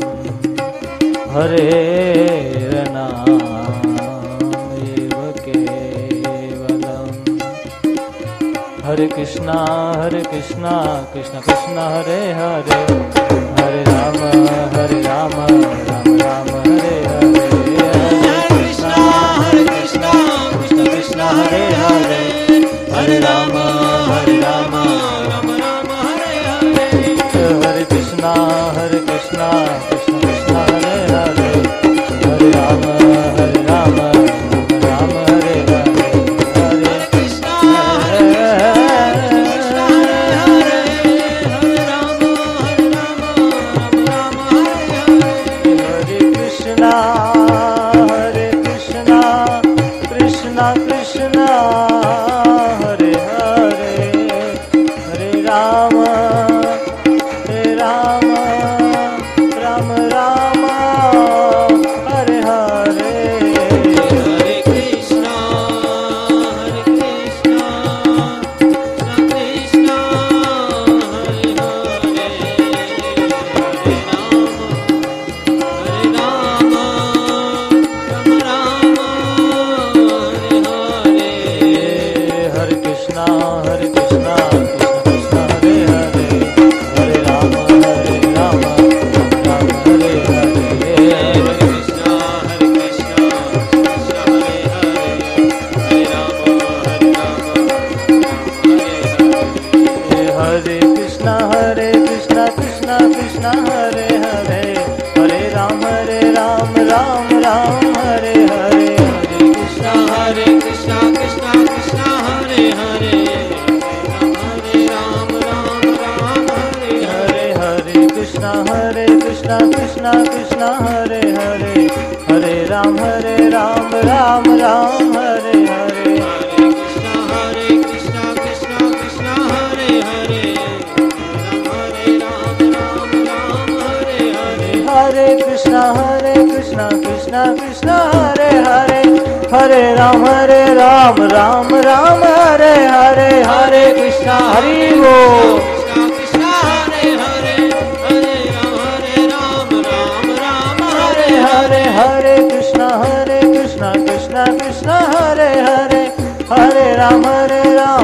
हरेर्नामैव केवलम्। हरे कृष्णा कृष्ण कृष्ण हरे हरे, हरे राम राम राम हरे हरे। हरे कृष्णा कृष्ण कृष्ण हरे हरे, हरे राम राम राम हरे हरे। हरे कृष्णा कृष्ण कृष्ण हरे हरे, हरे राम राम राम हरे हरे। हरे कृष्णा कृष्ण हरे हरे, हरे राम राम हरे हरे। हरे कृष्णा कृष्ण कृष्ण हरे हरे, हरे राम राम राम हरे हरे। हरे कृष्णा कृष्ण कृष्ण हरे हरे, हरे राम राम हरे हरे। हरे कृष्णा कृष्ण कृष्ण हरे हरे, हरे राम राम हरे हरे। हरे कृष्णा कृष्ण कृष्ण हरे हरे, हरे राम हरे कृष्णा कृष्ण कृष्ण हरे हरे, हरे राम राम हरे हरे। हरे कृष्णा कृष्ण कृष्ण हरे हरे, हरे राम राम हरे हरे। हरे कृष्णा कृष्ण कृष्ण हरे हरे, हरे राम राम हरे हरे। हरे कृष्णा कृष्ण कृष्ण हरे हरे, हरे राम राम हरे हरे। हरे कृष्णा कृष्ण कृष्ण हरे हरे, हरे राम राम हरे हरे। हरे कृष्णा हरि बोल। कृष्ण हरे हरे, हरे राम राम हरे हरे। हरे कृष्णा कृष्ण कृष्ण हरे हरे, हरे राम